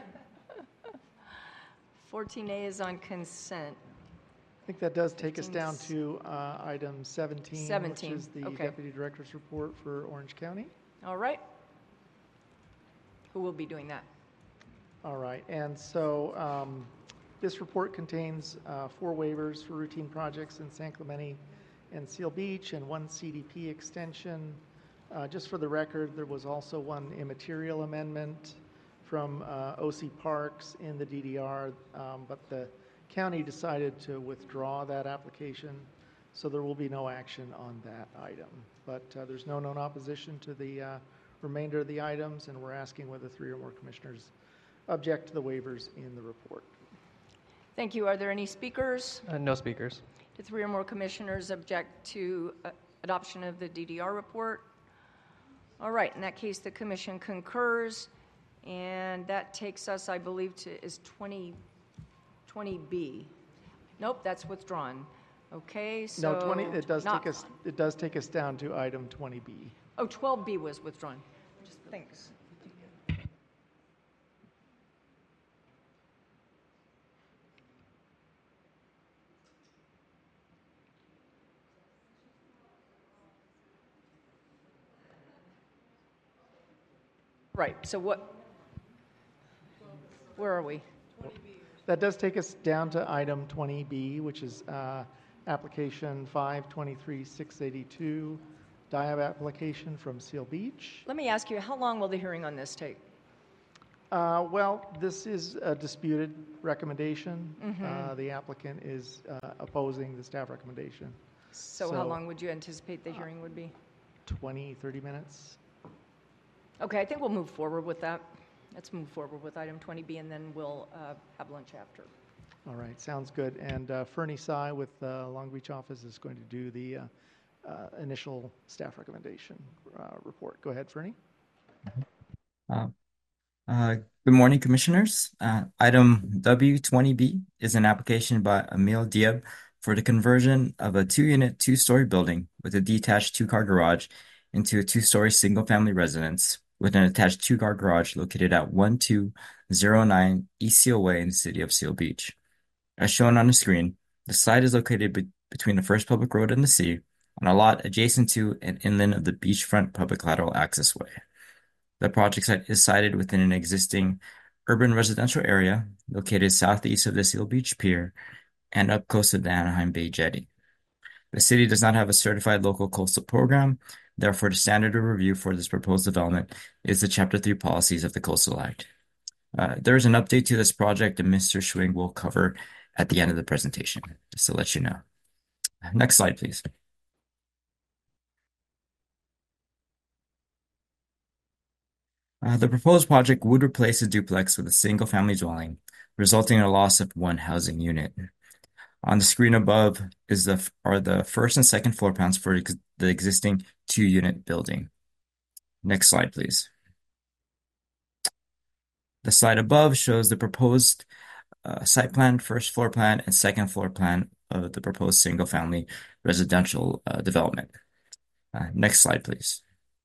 14A is on consent. I think that does take us down to item 17, which is the okay. Deputy Director's report for Orange County. All right. who will be doing that. All right, and so this report contains 4 waivers for routine projects in San Clemente and Seal Beach and 1 CDP extension. Just for the record, there was also 1 immaterial amendment from OC Parks in the DDR, but the county decided to withdraw that application, so there will be no action on that item. But there's no known opposition to the remainder of the items, and we're asking whether 3 or more commissioners object to the waivers in the report. Thank you. Are there any speakers? No speakers. Do 3 or more commissioners object to adoption of the DDR report? All right. In that case, the commission concurs, and that takes us, I believe, to is 20B. Nope, that's withdrawn. Okay, so no, 20. It does take us down to item 20B. Oh, 12B was withdrawn. Thanks. Right, so where are we? That does take us down to item 20B, which is application 523-682, DIAB application from Seal Beach. Let me ask you, how long will the hearing on this take? Well, this is a disputed recommendation. Mm-hmm. The applicant is opposing the staff recommendation. So how long would you anticipate the hearing would be? 20, 30 minutes. Okay, I think we'll move forward with that. Let's move forward with item 20B, and then we'll have lunch after. All right, sounds good. And Fernie Tsai with the Long Beach office is going to do the initial staff recommendation report. Go ahead, Fernie. Good morning, Commissioners. Item W20B is an application by Emil Diab for the conversion of a 2-unit, 2-story building with a detached 2-car garage into a 2-story single-family residence with an attached 2-car garage located at 1209 East Seal Way in the city of Seal Beach. As shown on the screen, the site is located between the First Public Road and the sea on a lot adjacent to and inland of the beachfront public lateral access way. The project site is sited within an existing urban residential area located southeast of the Seal Beach Pier and up close to the Anaheim Bay Jetty. The city does not have a certified local coastal program. Therefore, the standard of review for this proposed development is the Chapter 3 policies of the Coastal Act. There is an update to this project that Mr. Schwing will cover at the end of the presentation, just to let you know. Next slide, please. The proposed project would replace a duplex with a single-family dwelling, resulting in a loss of 1 housing unit. On the screen above are the first and second floor plans for the existing 2-unit building. Next slide, please. The slide above shows the proposed site plan, first floor plan, and second floor plan of the proposed single-family residential development. Next slide, please.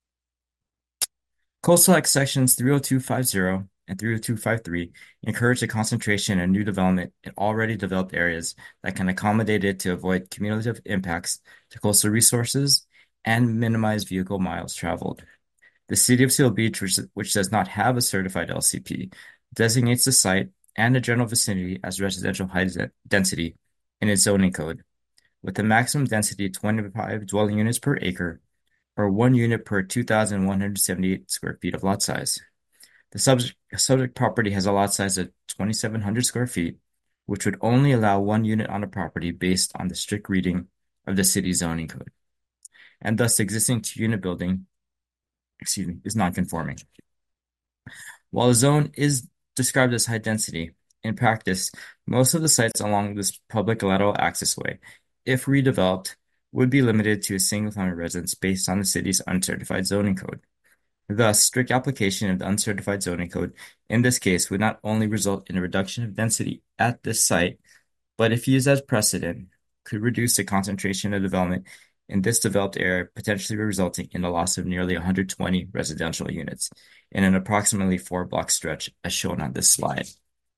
Coastal Act Sections 30250 and 30253 encourage the concentration of new development in already developed areas that can accommodate it to avoid cumulative impacts to coastal resources and minimize vehicle miles traveled. The City of Seal Beach, which does not have a certified LCP, designates the site and the general vicinity as residential high density in its zoning code, with a maximum density of 25 dwelling units per acre, or 1 unit per 2,178 square feet of lot size. The subject property has a lot size of 2,700 square feet, which would only allow 1 unit on the property based on the strict reading of the city zoning code. And thus the existing 2-unit building, is non-conforming. While the zone is described as high density, in practice, most of the sites along this public lateral access way, if redeveloped, would be limited to a single-family residence based on the city's uncertified zoning code. Thus, strict application of the uncertified zoning code in this case would not only result in a reduction of density at this site, but if used as precedent, could reduce the concentration of development in this developed area, potentially resulting in the loss of nearly 120 residential units in an approximately 4-block stretch as shown on this slide.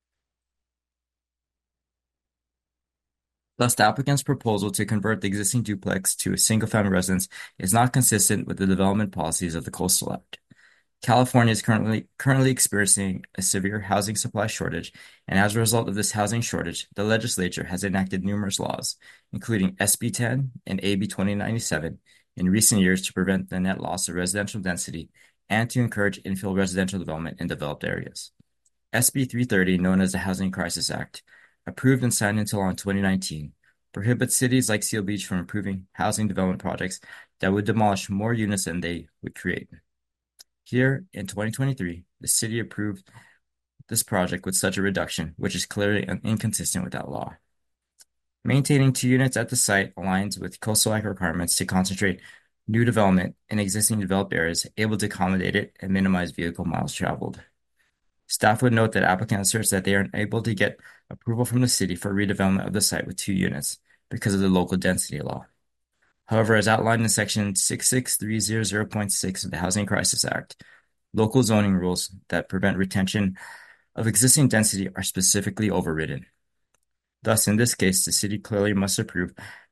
Thus, the applicant's proposal to convert the existing duplex to a single-family residence is not consistent with the development policies of the Coastal Act. California is currently experiencing a severe housing supply shortage, and as a result of this housing shortage, the legislature has enacted numerous laws, including SB 10 and AB 2097, in recent years to prevent the net loss of residential density and to encourage infill residential development in developed areas. SB 330, known as the Housing Crisis Act, approved and signed into law in 2019, prohibits cities like Seal Beach from approving housing development projects that would demolish more units than they would create. Here, in 2023, the city approved this project with such a reduction, which is clearly inconsistent with that law. Maintaining 2 units at the site aligns with Coastal Act requirements to concentrate new development in existing developed areas, able to accommodate it and minimize vehicle miles traveled. Staff would note that applicant asserts that they are unable to get approval from the city for redevelopment of the site with 2 units because of the local density law. However, as outlined in Section 66300.6 of the Housing Crisis Act, local zoning rules that prevent retention of existing density are specifically overridden. Thus, in this case, the city clearly must approve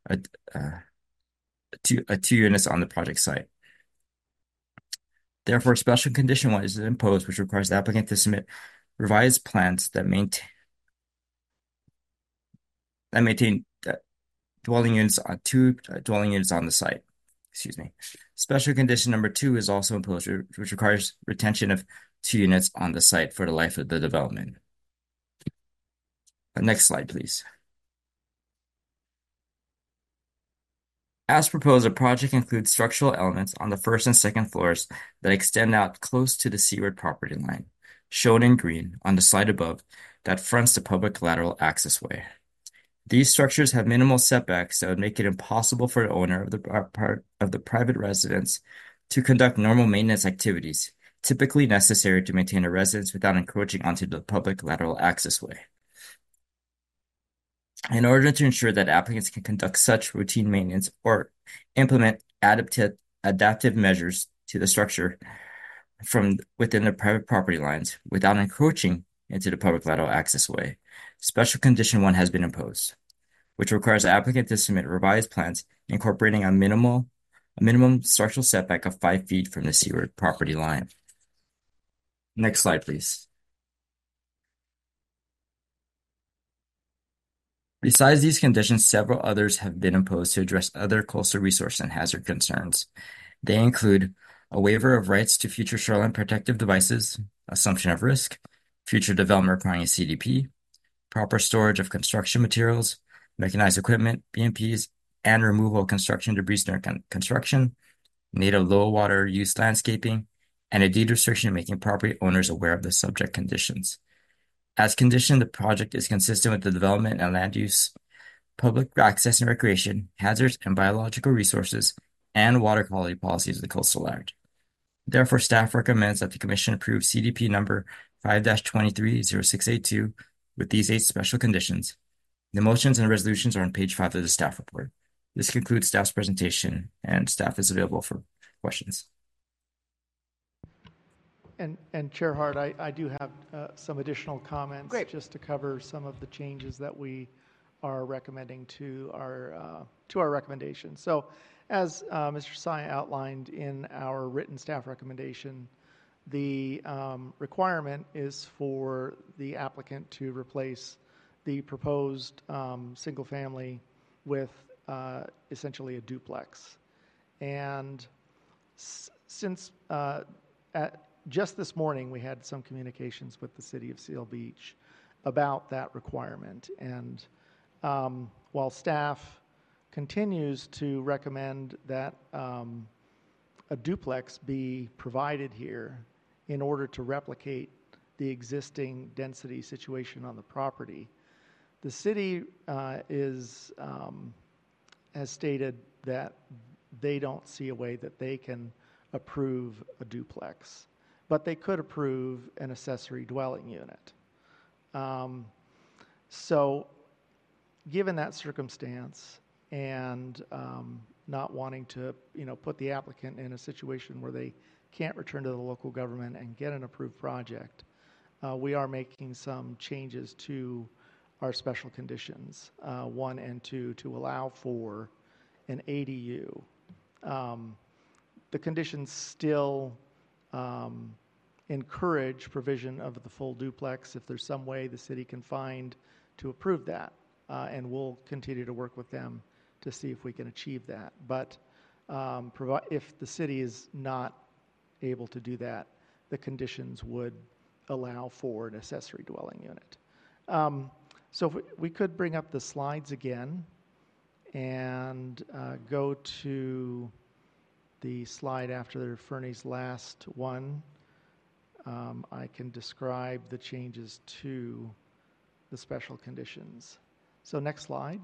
two units on the project site. Therefore, special condition 1 is imposed, which requires the applicant to submit revised plans that maintain dwelling units on 2 dwelling units on the site. Excuse me. Special condition number 2 is also imposed, which requires retention of 2 units on the site for the life of the development. Next slide, please. As proposed, the project includes structural elements on the first and second floors that extend out close to the seaward property line, shown in green on the slide above, that fronts the public lateral access way. These structures have minimal setbacks that would make it impossible for the owner of the private residence to conduct normal maintenance activities, typically necessary to maintain a residence without encroaching onto the public lateral access way. In order to ensure that applicants can conduct such routine maintenance or implement adaptive measures to the structure from within the private property lines without encroaching into the public lateral access way, special condition 1 has been imposed, which requires the applicant to submit revised plans incorporating a minimum structural setback of 5 feet from the seaward property line. Next slide, please. Besides these conditions, several others have been imposed to address other coastal resource and hazard concerns. They include a waiver of rights to future shoreline protective devices, assumption of risk, future development requiring a CDP, proper storage of construction materials, mechanized equipment, BMPs, and removal of construction debris during construction, native low water use landscaping, and a deed restriction making property owners aware of the subject conditions. As conditioned, the project is consistent with the development and land use, public access and recreation, hazards and biological resources, and water quality policies of the Coastal Act. Therefore, staff recommends that the Commission approve CDP number 5-230682 with these 8 special conditions. The motions and resolutions are on page 5 of the staff report. This concludes staff's presentation, and staff is available for questions. And Chair Hart, I do have some additional comments. Great. Just to cover some of the changes that we are recommending to our recommendation. So, as Mr. Sy outlined in our written staff recommendation, the requirement is for the applicant to replace the proposed single family with essentially a duplex. And since just this morning, we had some communications with the city of Seal Beach about that requirement. And while staff continues to recommend that a duplex be provided here in order to replicate the existing density situation on the property, the city has stated that they don't see a way that they can approve a duplex, but they could approve an accessory dwelling unit. So given that circumstance and not wanting to put the applicant in a situation where they can't return to the local government and get an approved project, we are making some changes to our special conditions 1 and 2 to allow for an ADU. The conditions still encourage provision of the full duplex if there's some way the city can find to approve that. And we'll continue to work with them to see if we can achieve that. But if the city is not able to do that, the conditions would allow for an accessory dwelling unit. So if we could bring up the slides again and go to the slide after Fernie's last one. I can describe the changes to the special conditions. So next slide.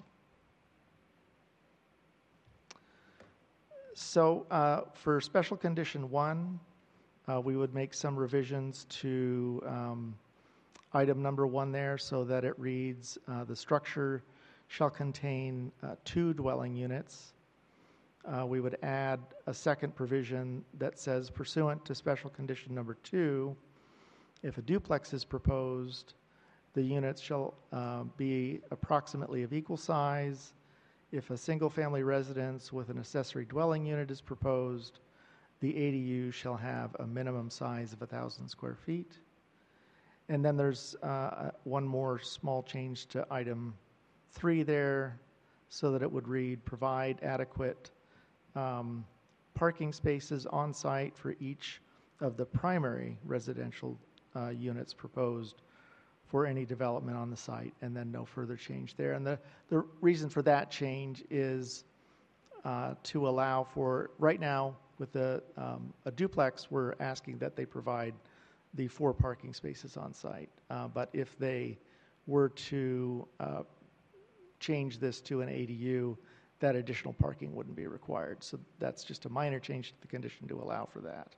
So for special condition 1, we would make some revisions to item number 1 there so that it reads, the structure shall contain 2 dwelling units. We would add a second provision that says, pursuant to special condition number 2, if a duplex is proposed, the units shall be approximately of equal size. If a single-family residence with an accessory dwelling unit is proposed, the ADU shall have a minimum size of 1,000 square feet. And then there's one more small change to item 3 there, so that it would read, provide adequate parking spaces on site for each of the primary residential units proposed for any development on the site, and then no further change there. And the reason for that change is to allow for, right now with a duplex, we're asking that they provide the 4 parking spaces on site. But if they were to change this to an ADU, that additional parking wouldn't be required. So that's just a minor change to the condition to allow for that.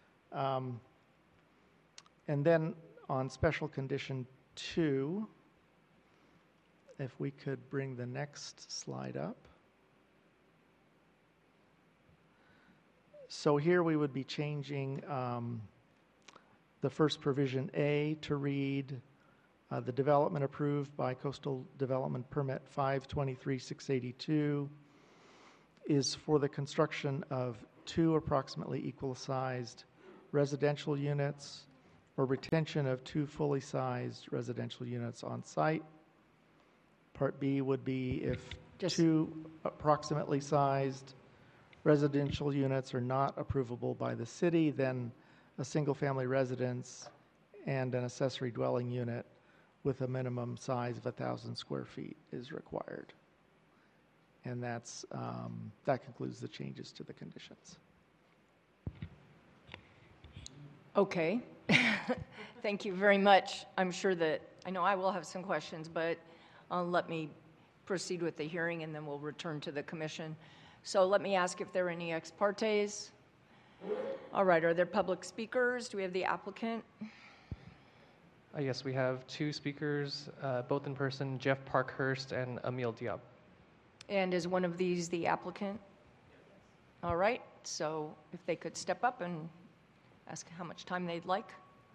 And then on special condition 2, if we could bring the next slide up. So here we would be changing the first provision A to read, the development approved by Coastal Development Permit 523-682 is for the construction of 2 approximately equal-sized residential units or retention of 2 fully sized residential units on site. Part B would be if 2 approximately sized residential units are not approvable by the city, then a single-family residence and an accessory dwelling unit with a minimum size of 1,000 square feet is required. And that concludes the changes to the conditions. Okay. Thank you very much. I'm sure that, I know I will have some questions, but let me proceed with the hearing and then we'll return to the commission. So let me ask if there are any ex partes. All right, are there public speakers? Do we have the applicant? Yes, we have 2 speakers, both in person, Jeff Parkhurst and Emil Diab. And is one of these the applicant? All right, so if they could step up and ask how much time they'd like.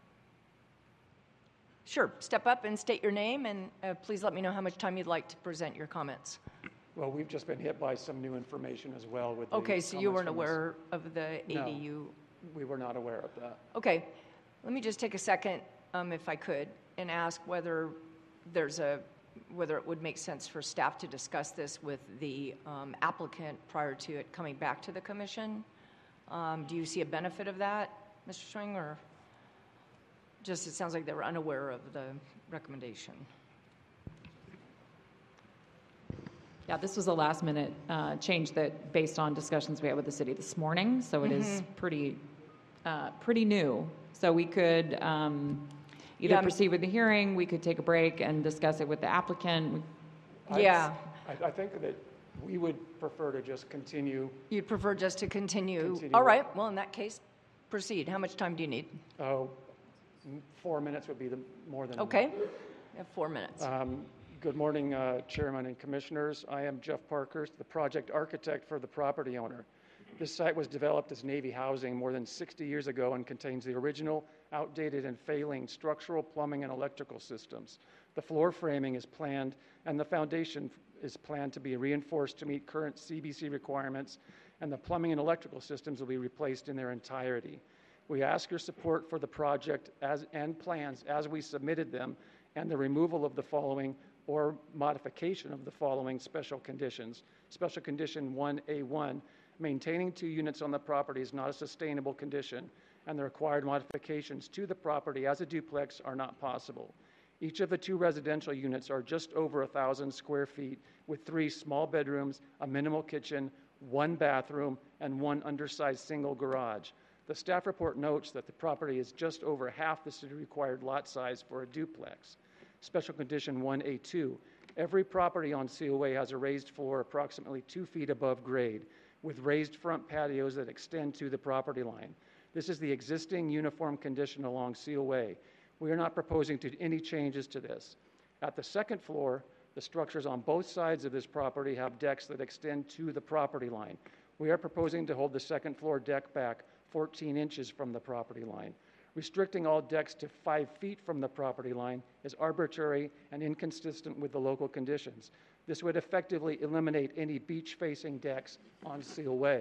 Sure, step up and state your name, and please let me know how much time you'd like to present your comments. Well, we've just been hit by some new information as well with the Okay, so you weren't comments from aware of the ADU? No, we were not aware of that. Okay, let me just take a second, if I could, and ask whether whether it would make sense for staff to discuss this with the applicant prior to it coming back to the commission. Do you see a benefit of that, Mr. Schwing, or just it sounds like they were unaware of the recommendation? Yeah, this was a last minute change that based on discussions we had with the city this morning. So it is pretty new. So we could either proceed with the hearing, we could take a break and discuss it with the applicant. Yeah. I think that we would prefer to just continue. You'd prefer just to continue. All right, well, in that case, proceed. How much time do you need? 4 minutes would be more than okay. You have 4 minutes. Good morning, Chairman and Commissioners. I am Jeff Parkhurst, the project architect for the property owner. This site was developed as Navy housing more than 60 years ago and contains the original, outdated, and failing structural, plumbing, and electrical systems. The floor framing is planned, and the foundation is planned to be reinforced to meet current CBC requirements, and the plumbing and electrical systems will be replaced in their entirety. We ask your support for the project and plans as we submitted them, and the removal of the following or modification of the following special conditions. Special condition 1A1, maintaining 2 units on the property is not a sustainable condition, and the required modifications to the property as a duplex are not possible. Each of the 2 residential units are just over 1,000 square feet with 3 small bedrooms, a minimal kitchen, 1 bathroom, and 1 undersized single garage. The staff report notes that the property is just over half the city required lot size for a duplex. Special condition 1A2, every property on COA has a raised floor approximately 2 feet above grade with raised front patios that extend to the property line. This is the existing uniform condition along COA. We are not proposing any changes to this. At the second floor, the structures on both sides of this property have decks that extend to the property line. We are proposing to hold the second floor deck back 14 inches from the property line. Restricting all decks to 5 feet from the property line is arbitrary and inconsistent with the local conditions. This would effectively eliminate any beach-facing decks on COA.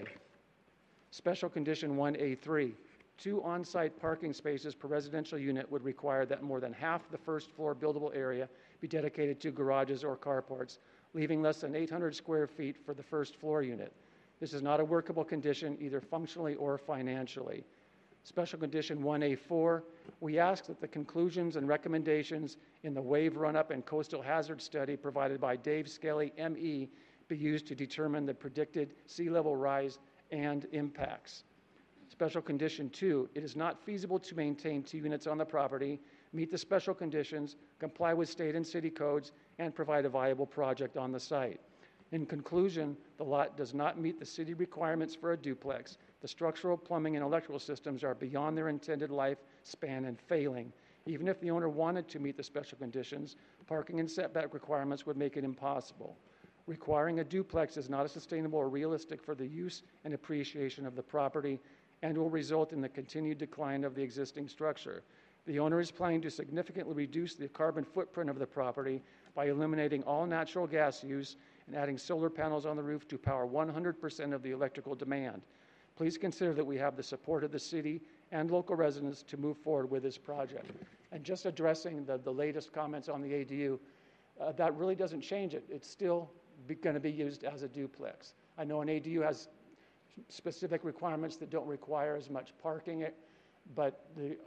Special condition 1A3, 2 on-site parking spaces per residential unit would require that more than half the first floor buildable area be dedicated to garages or carports, leaving less than 800 square feet for the first floor unit. This is not a workable condition either functionally or financially. Special condition 1A4, we ask that the conclusions and recommendations in the wave run-up and coastal hazard study provided by Dave Skelly, ME, be used to determine the predicted sea level rise and impacts. Special condition 2, it is not feasible to maintain 2 units on the property, meet the special conditions, comply with state and city codes, and provide a viable project on the site. In conclusion, the lot does not meet the city requirements for a duplex. The structural, plumbing, and electrical systems are beyond their intended lifespan and failing. Even if the owner wanted to meet the special conditions, parking and setback requirements would make it impossible. Requiring a duplex is not sustainable or realistic for the use and appreciation of the property and will result in the continued decline of the existing structure. The owner is planning to significantly reduce the carbon footprint of the property by eliminating all natural gas use and adding solar panels on the roof to power 100% of the electrical demand. Please consider that we have the support of the city and local residents to move forward with this project. And just addressing the latest comments on the ADU, that really doesn't change it. It's still going to be used as a duplex. I know an ADU has specific requirements that don't require as much parking, but the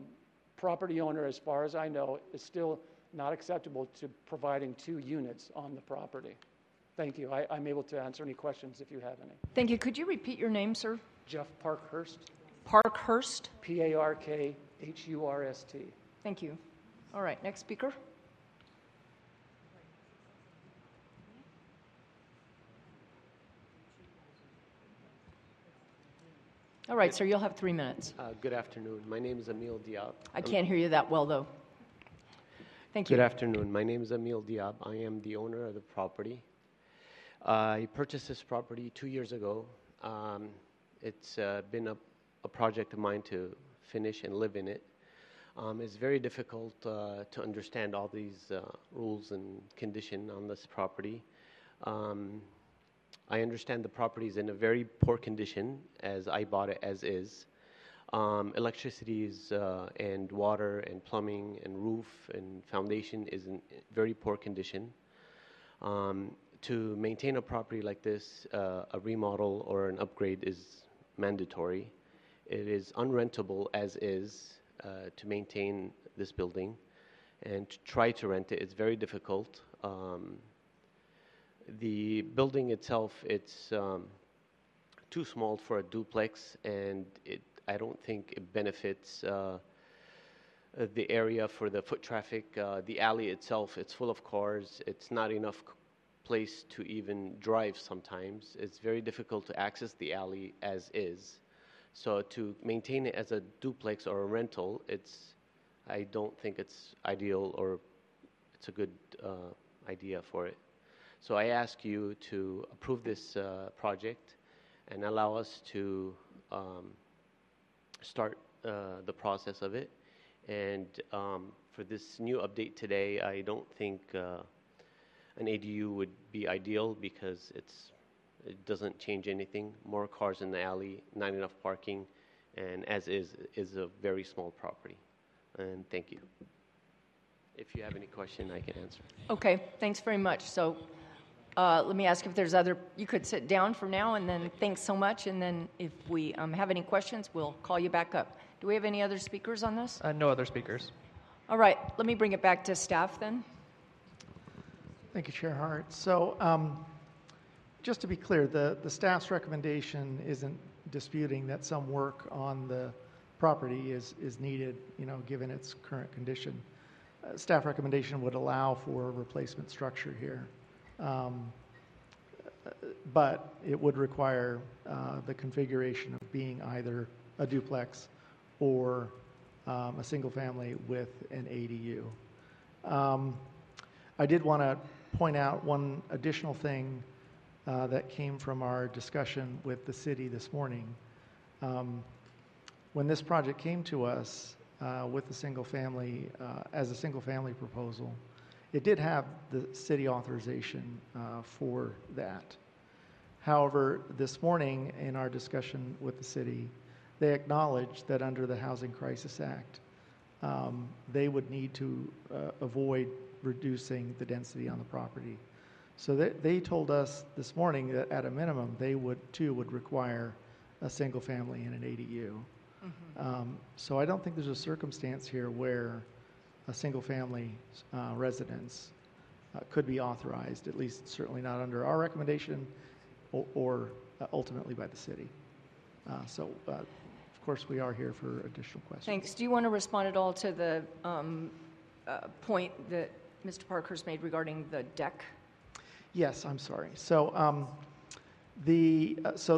property owner, as far as I know, is still not acceptable to providing 2 units on the property. Thank you. I'm able to answer any questions if you have any. Thank you. Could you repeat your name, sir? Jeff Parkhurst. Parkhurst? Parkhurst. Thank you. All right, next speaker. All right, sir, you'll have 3 minutes. Good afternoon. My name is Emil Diab. I can't hear you that well, though. Thank you. Good afternoon. My name is Emil Diab. I am the owner of the property. I purchased this property 2 years ago. It's been a project of mine to finish and live in it. It's very difficult to understand all these rules and conditions on this property. I understand the property is in a very poor condition as I bought it as is. Electricity and water and plumbing and roof and foundation is in very poor condition. To maintain a property like this, a remodel or an upgrade is mandatory. It is unrentable as is to maintain this building, and to try to rent it is very difficult. The building itself, it's too small for a duplex, and I don't think it benefits the area for the foot traffic. The alley itself, it's full of cars. It's not enough place to even drive sometimes. It's very difficult to access the alley as is. So to maintain it as a duplex or a rental, I don't think it's ideal or it's a good idea for it. So I ask you to approve this project and allow us to start the process of it. And for this new update today, I don't think an ADU would be ideal because it doesn't change anything. More cars in the alley, not enough parking, and as is a very small property. And thank you. If you have any question, I can answer. Okay, thanks very much. So let me ask if there's other, you could sit down for now, and then thanks so much. And then if we have any questions, we'll call you back up. Do we have any other speakers on this? No other speakers. All right, let me bring it back to staff then. Thank you, Chair Hart. So just to be clear, the staff's recommendation isn't disputing that some work on the property is needed, given its current condition. Staff recommendation would allow for a replacement structure here. But it would require the configuration of being either a duplex or a single family with an ADU. I did want to point out one additional thing that came from our discussion with the city this morning. When this project came to us with the single family, as a single family proposal, it did have the city authorization for that. However, this morning in our discussion with the city, they acknowledged that under the Housing Crisis Act, they would need to avoid reducing the density on the property. So they told us this morning that at a minimum, they would require a single family and an ADU. Mm-hmm. So I don't think there's a circumstance here where a single family residence could be authorized, at least certainly not under our recommendation or ultimately by the city. So of course we are here for additional questions. Thanks. Do you want to respond at all to the point that Mr. Parkhurst made regarding the deck? Yes, I'm sorry. So the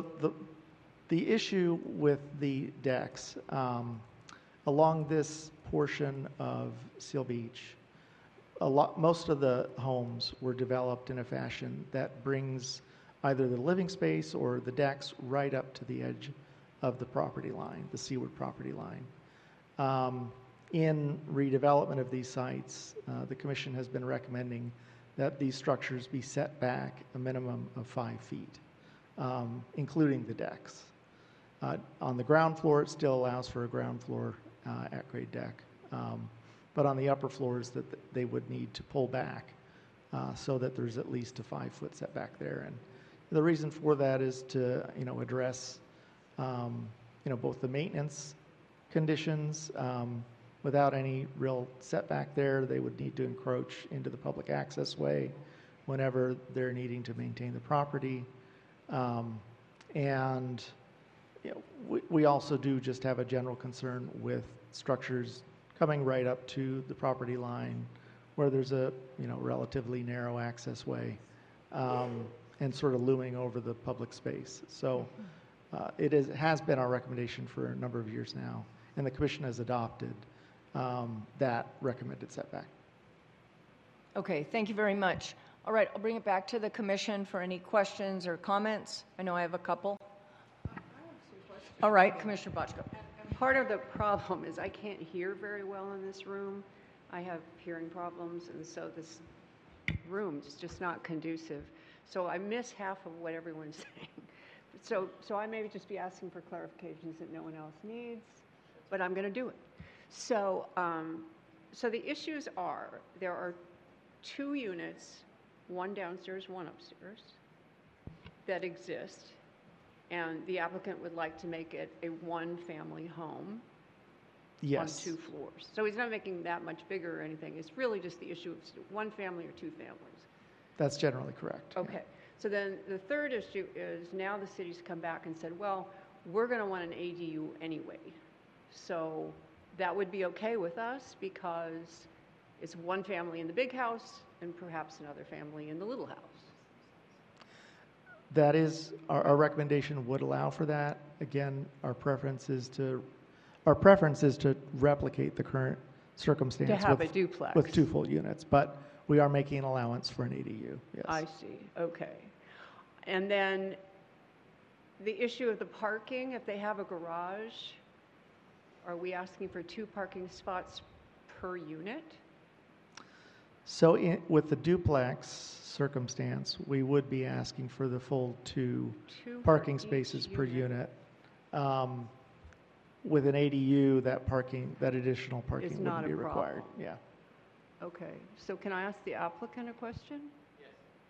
issue with the decks along this portion of Seal Beach, most of the homes were developed in a fashion that brings either the living space or the decks right up to the edge of the property line, the seaward property line. In redevelopment of these sites, the Commission has been recommending that these structures be set back a minimum of 5 feet, including the decks. On the ground floor, it still allows for a ground floor at-grade deck, but on the upper floors, that they would need to pull back so that there's at least a 5-foot setback there. And the reason for that is to address both the maintenance conditions. Without any real setback there, they would need to encroach into the public access way whenever they're needing to maintain the property. And we also do just have a general concern with structures coming right up to the property line where there's a relatively narrow access way and sort of looming over the public space. So it has been our recommendation for a number of years now, and the Commission has adopted that recommended setback. Okay, thank you very much. All right, I'll bring it back to the Commission for any questions or comments. I know I have a couple. All right, Commissioner Bochco. Part of the problem is I can't hear very well in this room. I have hearing problems, and so this room is just not conducive. So I miss half of what everyone's saying. So I may just be asking for clarifications that no one else needs, but I'm going to do it. So, so the issues are, there are 2 units, one downstairs, one upstairs, that exist, and the applicant would like to make it a one-family home. Yes. On 2 floors. So he's not making that much bigger or anything. It's really just the issue of one family or 2 families. That's generally correct. Okay. Yeah. So then the third issue is now the city's come back and said, well, we're going to want an ADU anyway. So that would be okay with us because it's one family in the big house and perhaps another family in the little house. That is, our recommendation would allow for that. Again, our preference is to replicate the current circumstance to have a duplex with 2 full units, but we are making an allowance for an ADU. Yes. I see. Okay. And then the issue of the parking, if they have a garage, are we asking for 2 parking spots per unit? So with the duplex circumstance, we would be asking for the full 2 parking spaces per unit. with an ADU, that additional It's parking not wouldn't be a required. problem. Yeah. Okay, so can I ask the applicant a question? Yes.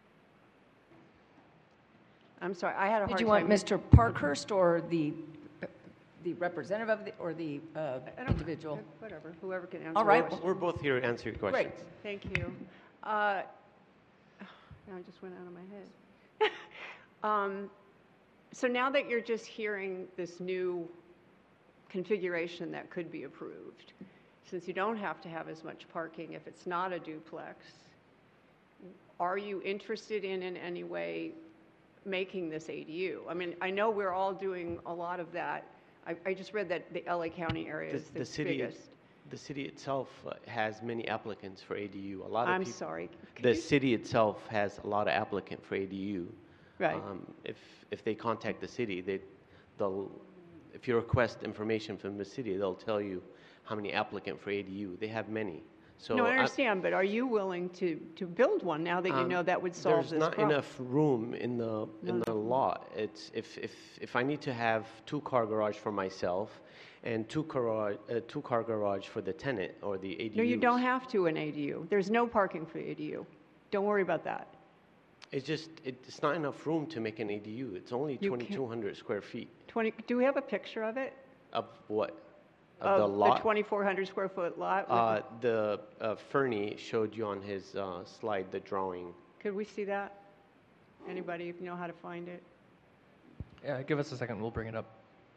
I'm sorry, I had a hard time. Did you want Mr. Parkhurst or the representative of or the individual? Whatever, whoever can answer. All right. We're both here to answer your questions. Great. Thank you. Now it just went out of my head. So now that you're just hearing this new configuration that could be approved, since you don't have to have as much parking if it's not a duplex, are you interested in any way making this ADU? I mean, I know we're all doing a lot of that. I just read that the LA County area is the biggest. The city itself has many applicants for ADU. A lot of I'm people, sorry. The city itself has a lot of applicants for ADU. Right. If they contact the city, they'll if you request information from the city, they'll tell you how many applicants for ADU. They have many. So No, I understand, but are you willing to build one now that you know that would solve this problem? There's not enough room in the lot. It's if I need to have 2-car garage for myself and 2-car garage for the tenant or the ADU. No, you don't have to an ADU. There's no parking for ADU. Don't worry about that. It's not enough room to make an ADU. It's only 2,200 square feet. Do we have a picture of it? Of what? Of the lot? The 2,400 square foot lot? Fernie showed you on his slide the drawing. Could we see that? Anybody know how to find it? Yeah, give us a second. We'll bring it up.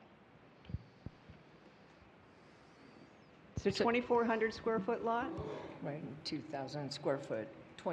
It's a 2,400 square foot lot? Right, 2,000 square foot,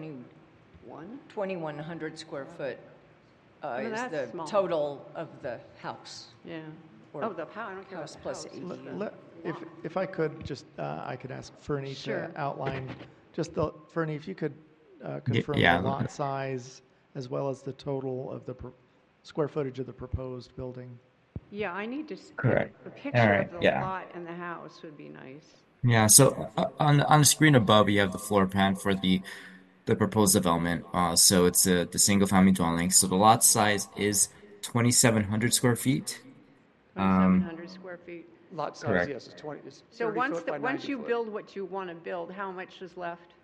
2,100 square foot is the small. total of the house. Yeah. Or Oh, the house, I don't care house about the plus house. ADU. If I could just, I could ask Fernie Sure. to outline, Fernie, if you could confirm yeah. the lot size as well as the total of the square footage of the proposed building. Yeah, I need to, Correct. a picture All right, of the yeah. lot and the house would be nice. Yeah, so on the screen above, you have the floor plan for the proposed development. So it's the single family dwelling. So the lot size is 2,700 square feet. 2,700 square feet. Lot size, Correct. yes, it's So 30 once foot by once 90 you foot. build what you want to build, how much is left?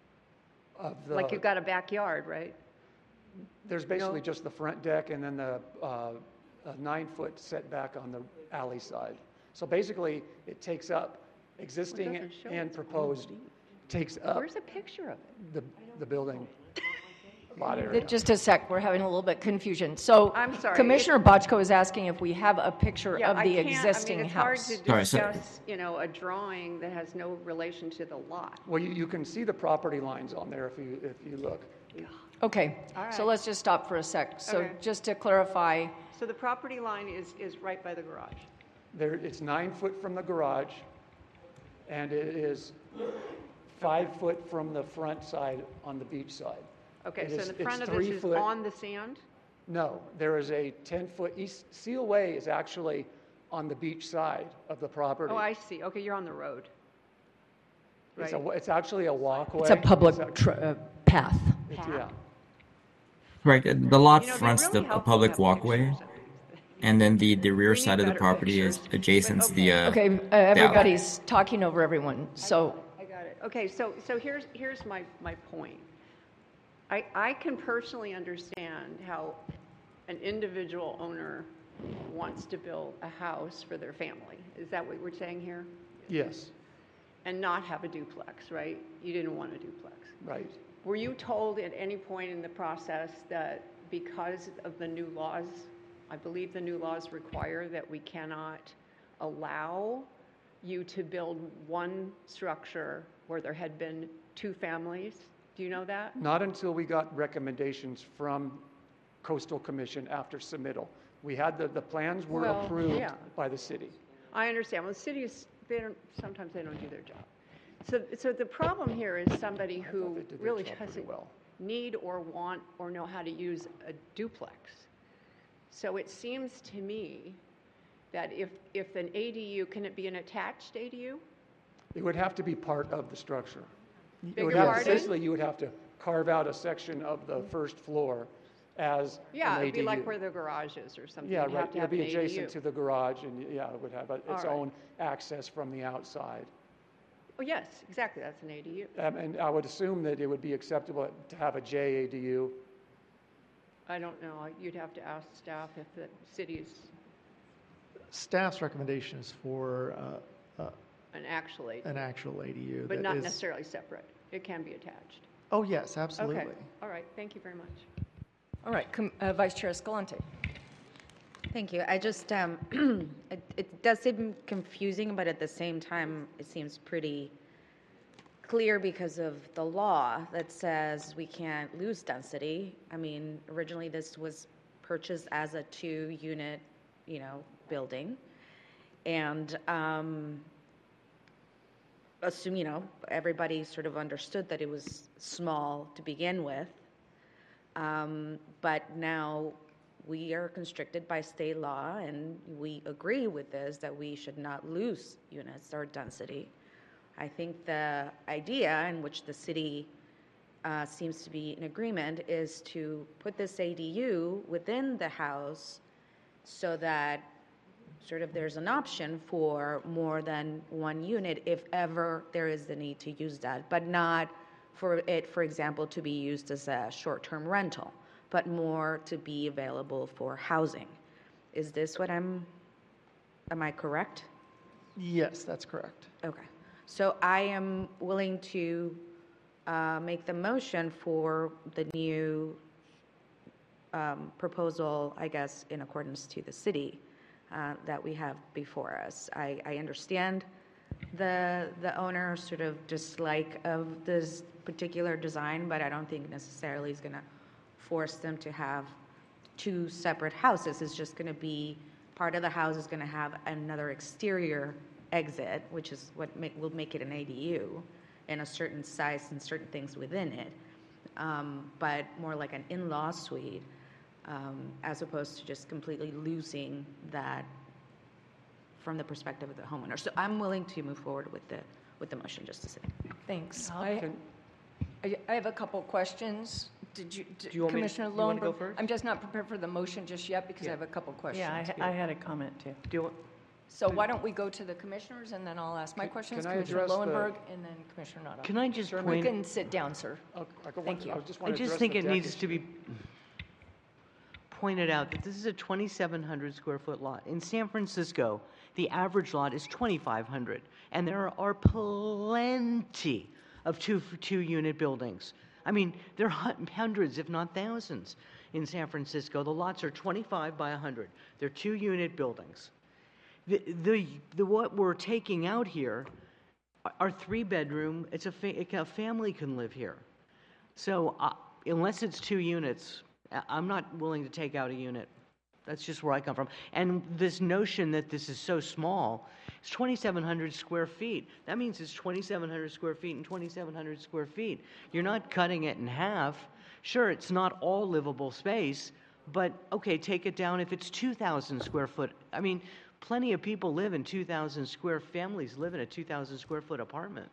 Like You've got a backyard, right? There's basically No? just the front deck and then the 9-foot setback on the alley side. So basically, it takes up existing doesn't show and it's proposed, takes up Where's a picture of it? the building lot area. Just a sec, we're having a little bit confusion. So I'm sorry, Commissioner Bochco is asking if we have a picture Yeah, of I the can't- existing it's house. hard to Sorry, so- discuss, a drawing that has no relation to the lot. Well, you can see the property lines on there if you look. Okay, All so right. let's just stop for a sec. So Okay. just to clarify, So the property line is right by the garage. It's 9 foot from the garage, and it is 5 foot from the front side on the beach side. Okay, It so is- the front it's of this 3 is foot. on the sand? No, there is a 10-foot, East Seal Way is actually on the beach side of the property. Oh, I see. Okay, you're on the road. It's Right. it's actually a walkway. it's a public path. Yeah. Right, the lot You know, they fronts really a help public have walkway, pictures of these. and then the rear need side of the better property is pictures. adjacent to the Okay, everybody's talking over everyone, so I got it. Okay, so here's my point. I can personally understand how an individual owner wants to build a house for their family. Is that what we're saying here? Yes, And not have a duplex, right? You didn't want a duplex. right. Were you told at any point in the process that because of the new laws, I believe the new laws require that we cannot allow you to build one structure where there had been 2 families? Do you know that? Not until we got recommendations from Coastal Commission after submittal. We had the plans were Well, approved yeah. by the city. I understand. Well, the cities, sometimes they don't do their job. So the problem here is somebody who they did their really job pretty doesn't well. need or want or know how to use a duplex. So it seems to me that if an ADU, can it be an attached ADU? It would have to be part of the structure. Beg your pardon? Basically, you would have to carve out a section of the first floor as Yeah, an it'd be like ADU. where the garage is or something. Yeah, You'd right. have to It would have be an adjacent ADU. to the garage, and yeah, it would have its All right. own access from the outside. Oh, yes, exactly, that's an ADU. And I would assume that it would be acceptable to have a JADU. I don't know, you'd have to ask staff if the city's Staff's recommendation is for an actual ADU. an actual ADU. But that not is- necessarily separate. It can be attached. Oh, yes, absolutely. Okay, all right, thank you very much. All right, Vice Chair Escalante. Thank you. I just, it does seem confusing, but at the same time, it seems pretty clear because of the law that says we can't lose density. I mean, originally this was purchased as a 2-unit, building. And assume, everybody sort of understood that it was small to begin with. But now we are constricted by state law, and we agree with this, that we should not lose units or density. I think the idea in which the city seems to be in agreement is to put this ADU within the house so that sort of there's an option for more than one unit if ever there is the need to use that, but not for it, for example, to be used as a short-term rental, but more to be available for housing. Is this what am I correct? Yes, that's correct. Okay. So I am willing to make the motion for the new proposal, I guess, in accordance to the city that we have before us. I understand the owner's sort of dislike of this particular design, but I don't think necessarily is going to force them to have 2 separate houses. It's just going to be part of the house is going to have another exterior exit, which is what will make it an ADU, and a certain size and certain things within it, but more like an in-law suite, as opposed to just completely losing that from the perspective of the homeowner. So I'm willing to move forward with the motion, just to say. Thanks. I have a couple questions. Do you want Commissioner you want to go Lowenberg? first? I'm just not prepared for the motion just yet because I have a couple questions. Yeah, I had a comment too. Do you want, So why don't we go to the commissioners and then I'll ask my questions. can I Commissioner address the- Lowenberg and then Commissioner Noto. Can I just You point? can sit down, sir. Thank you. I just think it needs to be pointed out that this is a 2,700 square foot lot. In San Francisco, the average lot is 2,500, and there are plenty of two-unit buildings. I mean, there are hundreds, if not thousands, in San Francisco. The lots are 25 by 100. They're 2-unit buildings. What we're taking out here are 3-bedroom. It's a family can live here. So unless it's 2 units, I'm not willing to take out a unit. That's just where I come from. And this notion that this is so small, it's 2,700 square feet. That means it's 2,700 square feet and 2,700 square feet. You're not cutting it in half. Sure, it's not all livable space, but okay, take it down if it's 2,000 square foot. I mean, plenty of people live in 2,000 square, families live in a 2,000 square foot apartment.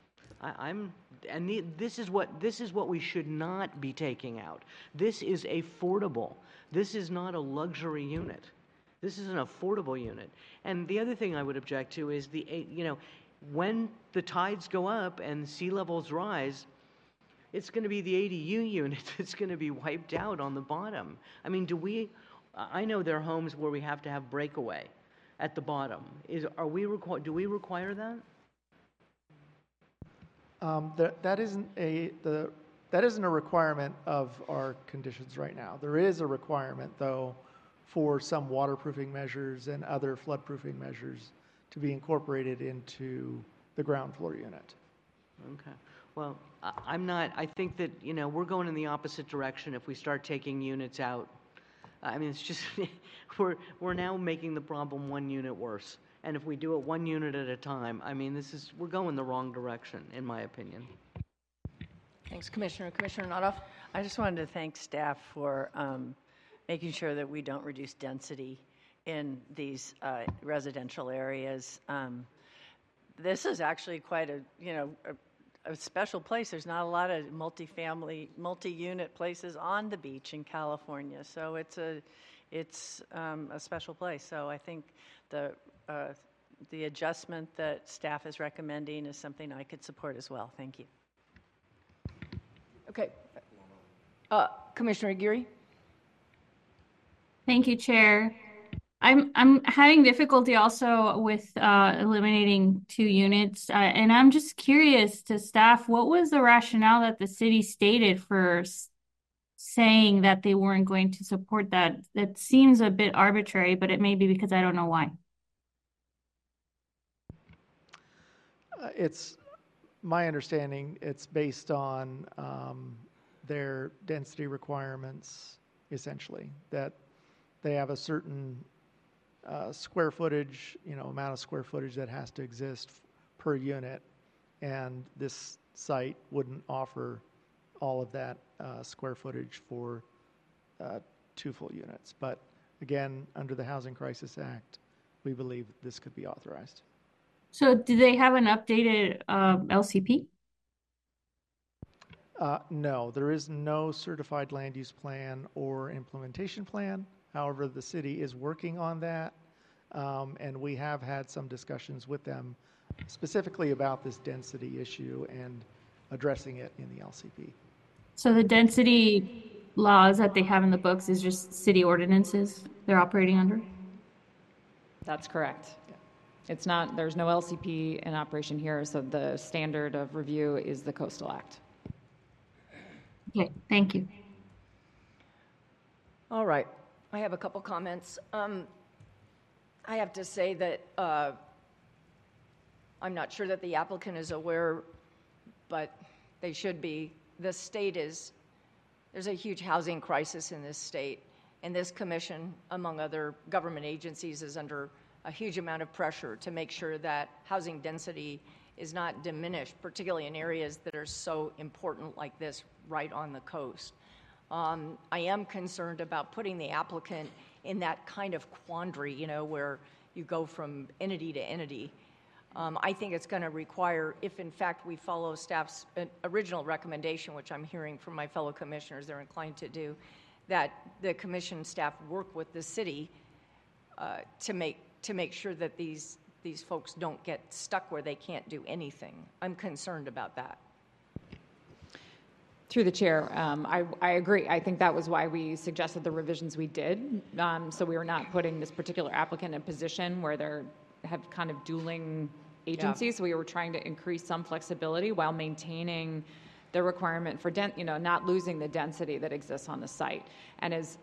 This is what we should not be taking out. This is affordable. This is not a luxury unit. This is an affordable unit. And the other thing I would object to is when the tides go up and sea levels rise, it's going to be the ADU unit that's going to be wiped out on the bottom. I mean, I know there are homes where we have to have breakaway at the bottom. Do we require that? That isn't a requirement of our conditions right now. There is a requirement, though, for some waterproofing measures and other floodproofing measures to be incorporated into the ground floor unit. Okay. Well, I think that, we're going in the opposite direction if we start taking units out. I mean, it's just, we're now making the problem 1 unit worse. And if we do it 1 unit at a time, I mean, we're going the wrong direction, in my opinion. Thanks, Commissioner. Commissioner Noto? I just wanted to thank staff for making sure that we don't reduce density in these residential areas. This is actually quite a special place. There's not a lot of multifamily, multi-unit places on the beach in California, so it's a special place. So I think the adjustment that staff is recommending is something I could support as well. Thank you. Okay. Commissioner Aguirre? Thank you, Chair. I'm having difficulty also with eliminating 2 units, and I'm just curious to staff, what was the rationale that the city stated for saying that they weren't going to support that? That seems a bit arbitrary, but it may be because I don't know why. It's my understanding it's based on their density requirements, essentially, that they have a certain square footage, amount of square footage that has to exist per unit, and this site wouldn't offer all of that square footage for 2 full units. But again, under the Housing Crisis Act, we believe this could be authorized. So do they have an updated LCP? No, there is no certified land use plan or implementation plan. However, the city is working on that, and we have had some discussions with them specifically about this density issue and addressing it in the LCP. So the density laws that they have in the books is just city ordinances they're operating under? That's correct. It's not, there's no LCP in operation here, so the standard of review is the Coastal Act. Okay, thank you. All right. I have a couple comments. I have to say that I'm not sure that the applicant is aware, but they should be. The state there's a huge housing crisis in this state, and this commission, among other government agencies, is under a huge amount of pressure to make sure that housing density is not diminished, particularly in areas that are so important like this right on the coast. I am concerned about putting the applicant in that kind of quandary, where you go from entity to entity. I think it's going to require, if in fact we follow staff's original recommendation, which I'm hearing from my fellow commissioners they're inclined to do, that the commission staff work with the city to make sure that these folks don't get stuck where they can't do anything. I'm concerned about that. Through the chair, I agree. I think that was why we suggested the revisions we did. So we were not putting this particular applicant in a position where they have kind of dueling agencies. Yeah. So we were trying to increase some flexibility while maintaining the requirement for not losing the density that exists on the site. And as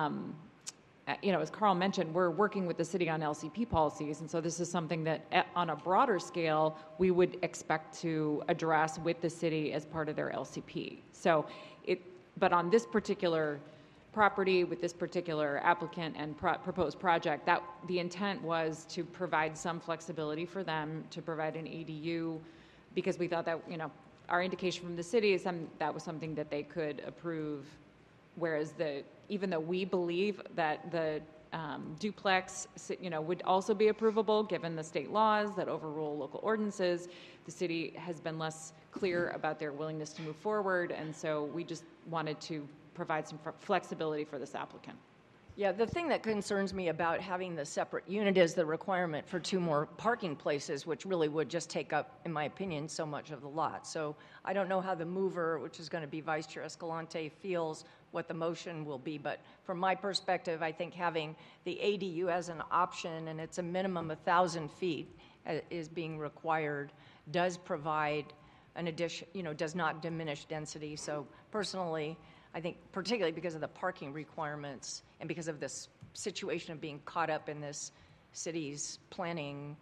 as Carl mentioned, we're working with the city on LCP policies, and so this is something that on a broader scale we would expect to address with the city as part of their LCP. So but on this particular property with this particular applicant and proposed project, that the intent was to provide some flexibility for them to provide an ADU, because we thought that our indication from the city is that was something that they could approve. Whereas even though we believe that the duplex, would also be approvable given the state laws that overrule local ordinances, the city has been less clear about their willingness to move forward, and so we just wanted to provide some flexibility for this applicant. Yeah, the thing that concerns me about having the separate unit is the requirement for 2 more parking places, which really would just take up, in my opinion, so much of the lot. So I don't know how the mover, which is going to be Vice Chair Escalante, feels what the motion will be. But from my perspective, I think having the ADU as an option, and it's a minimum of 1,000 feet is being required, does provide an addition, does not diminish density. So personally, I think particularly because of the parking requirements and because of this situation of being caught up in this city's planning,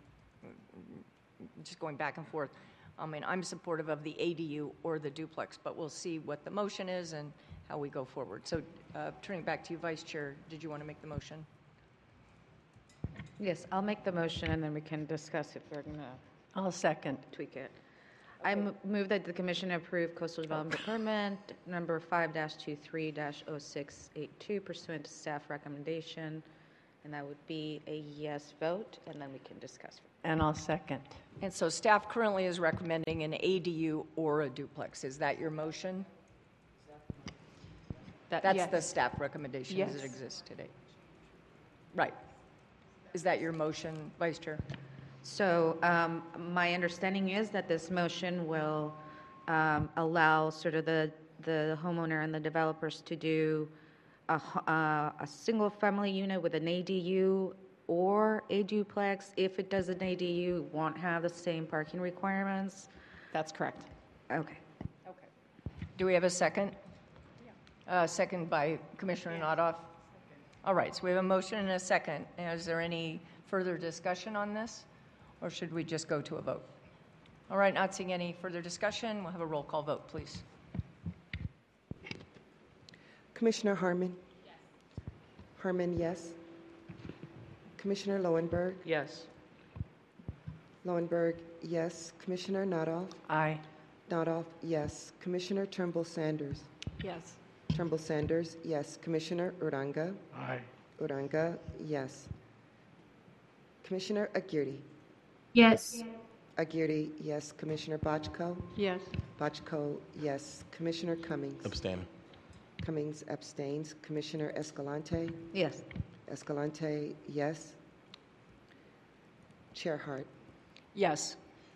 just going back and forth, I'm supportive of the ADU or the duplex, but we'll see what the motion is and how we go forward. So turning back to you, Vice Chair, did you want to make the motion? Yes, I'll make the motion and then we can discuss if we're going to I'll second. Tweak it. I move that the Commission approve Coastal Development Permit number 5-23-0682 pursuant to staff recommendation, and that would be a yes vote, and then we can discuss. And I'll second. And so staff currently is recommending an ADU or a duplex. Is that your motion? That's yes. the staff recommendation as it Yes. exists today. Right. Is that your motion, Vice Chair? So my understanding is that this motion will allow sort of the homeowner and the developers to do a single-family unit with an ADU or a duplex. If it does an ADU, it won't have the same parking requirements. That's correct. Okay. Do we have a second? Second by Commissioner Nodoff. All right, so we have a motion and a second. Is there any further discussion on this, or should we just go to a vote? All right, not seeing any further discussion, we'll have a roll call vote, please. Commissioner Harmon? Yes. Harmon, yes. Commissioner Lowenberg? Yes. Lowenberg, yes. Commissioner Nodoff? Aye. Nodoff, yes. Commissioner Turnbull Sanders? Yes. Turnbull Sanders, yes. Commissioner Uranga? Aye. Uranga, yes. Commissioner Aguirre? Yes. Aguirre, yes. Commissioner Bochco? Yes. Bochco, yes. Commissioner Cummings? Abstain. Cummings abstains. Commissioner Escalante? Yes. Escalante, yes. Chair Hart? Yes.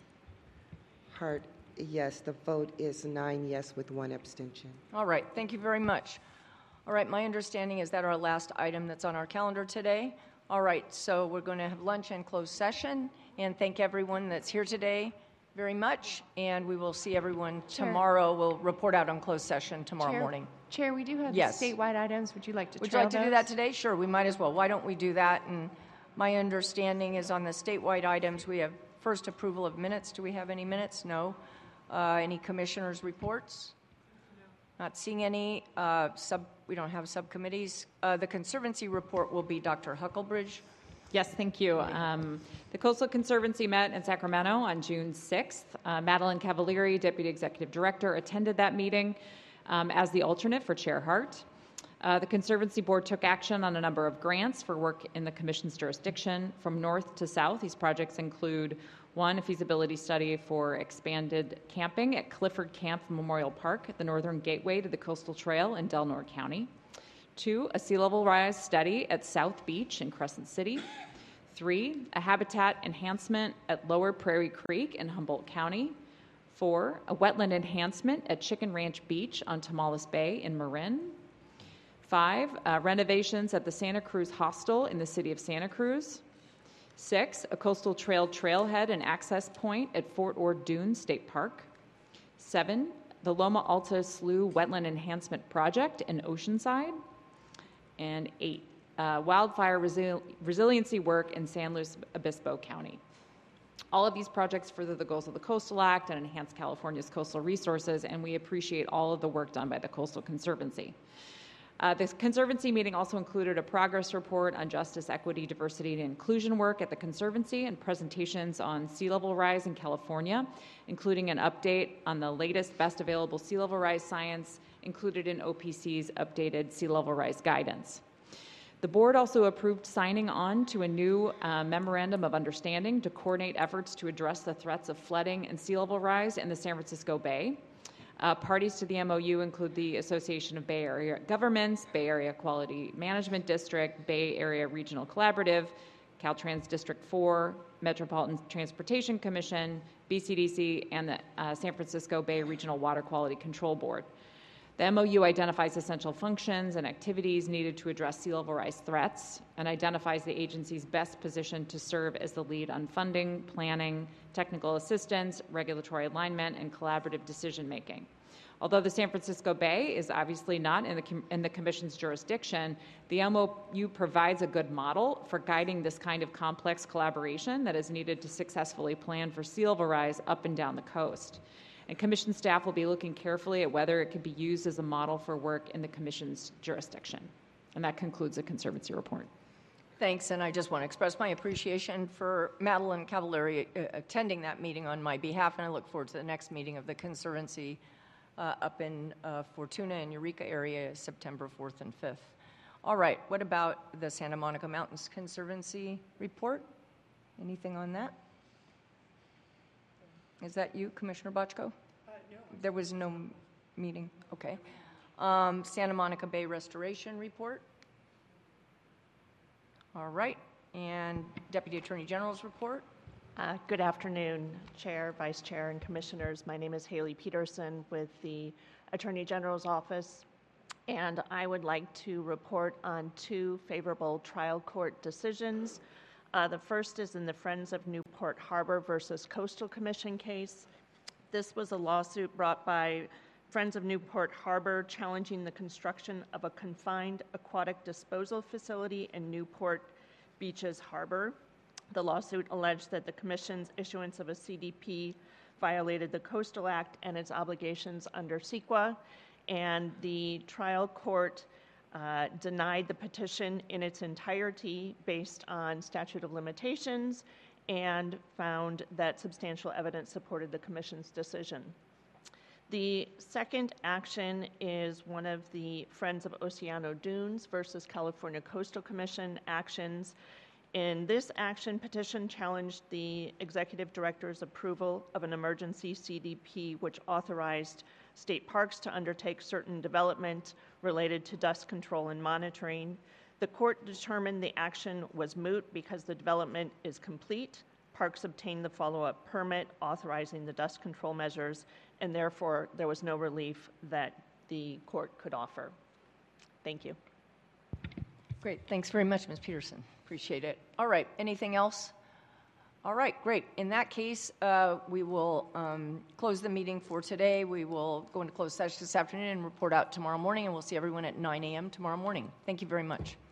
Hart, yes. The vote is 9 yes with 1 abstention. All right, thank you very much. All right, my understanding is that our last item that's on our calendar today. All right, so we're going to have lunch and closed session, and thank everyone that's here today very much, and we will see everyone tomorrow. We'll report out on closed session tomorrow morning. Chair, we do have Yes. statewide items. Would you like to Would you trail like to do those? that today? Sure, we might as well. Why don't we do that? And my understanding is on the statewide items, we have first approval of minutes. Do we have any minutes? No. Any commissioners' reports? Not seeing any. We don't have subcommittees. The Conservancy report will be Dr. Huckelbridge. Yes, thank you. The Coastal Conservancy met in Sacramento on June 6th. Madeline Cavalieri, Deputy Executive Director, attended that meeting as the alternate for Chair Hart. The Conservancy Board took action on a number of grants for work in the Commission's jurisdiction. From north to south, these projects include: 1, a feasibility study for expanded camping at Clifford Camp Memorial Park at the northern gateway to the Coastal Trail in Delnor County; 2, a sea level rise study at South Beach in Crescent City; 3, a habitat enhancement at Lower Prairie Creek in Humboldt County; 4, a wetland enhancement at Chicken Ranch Beach on Tomales Bay in Marin; 5, renovations at the Santa Cruz Hostel in the city of Santa Cruz; 6, a coastal trail trailhead and access point at Fort Ord Dune State Park; 7, the Loma Alta Slough Wetland Enhancement Project in Oceanside; and 8, wildfire resiliency work in San Luis Obispo County. All of these projects further the goals of the Coastal Act and enhance California's coastal resources, and we appreciate all of the work done by the Coastal Conservancy. The Conservancy meeting also included a progress report on justice, equity, diversity, and inclusion work at the Conservancy and presentations on sea level rise in California, including an update on the latest best available sea level rise science included in OPC's updated sea level rise guidance. The board also approved signing on to a new memorandum of understanding to coordinate efforts to address the threats of flooding and sea level rise in the San Francisco Bay. Parties to the MOU include the Association of Bay Area Governments, Bay Area Quality Management District, Bay Area Regional Collaborative, Caltrans District 4, Metropolitan Transportation Commission, BCDC, and the San Francisco Bay Regional Water Quality Control Board. The MOU identifies essential functions and activities needed to address sea level rise threats and identifies the agency's best position to serve as the lead on funding, planning, technical assistance, regulatory alignment, and collaborative decision-making. Although the San Francisco Bay is obviously not in the Commission's jurisdiction, the MOU provides a good model for guiding this kind of complex collaboration that is needed to successfully plan for sea level rise up and down the coast. And Commission staff will be looking carefully at whether it could be used as a model for work in the Commission's jurisdiction. And that concludes the Conservancy report. Thanks, and I just want to express my appreciation for Madeline Cavalieri attending that meeting on my behalf, and I look forward to the next meeting of the Conservancy up in Fortuna and Eureka area, September 4th and 5th. All right, what about the Santa Monica Mountains Conservancy report? Anything on that? Is that you, Commissioner Bochco? No. There was no meeting. Okay. Santa Monica Bay Restoration Report. All right. And Deputy Attorney General's report. Good afternoon, Chair, Vice Chair, and Commissioners. My name is Haley Peterson with the Attorney General's Office, and I would like to report on 2 favorable trial court decisions. The first is in the Friends of Newport Harbor versus Coastal Commission case. This was a lawsuit brought by Friends of Newport Harbor challenging the construction of a confined aquatic disposal facility in Newport Beaches Harbor. The lawsuit alleged that the Commission's issuance of a CDP violated the Coastal Act and its obligations under CEQA, and the trial court denied the petition in its entirety based on statute of limitations and found that substantial evidence supported the Commission's decision. The second action is one of the Friends of Oceano Dunes versus California Coastal Commission actions. In this action, petition challenged the executive director's approval of an emergency CDP which authorized state parks to undertake certain development related to dust control and monitoring. The court determined the action was moot because the development is complete. Parks obtained the follow-up permit authorizing the dust control measures, and therefore there was no relief that the court could offer. Thank you. Great. Thanks very much, Ms. Peterson. Appreciate it. All right. Anything else? All right. Great. In that case, we will close the meeting for today. We will go into closed session this afternoon and report out tomorrow morning, and we'll see everyone at 9 a.m. tomorrow morning. Thank you very much.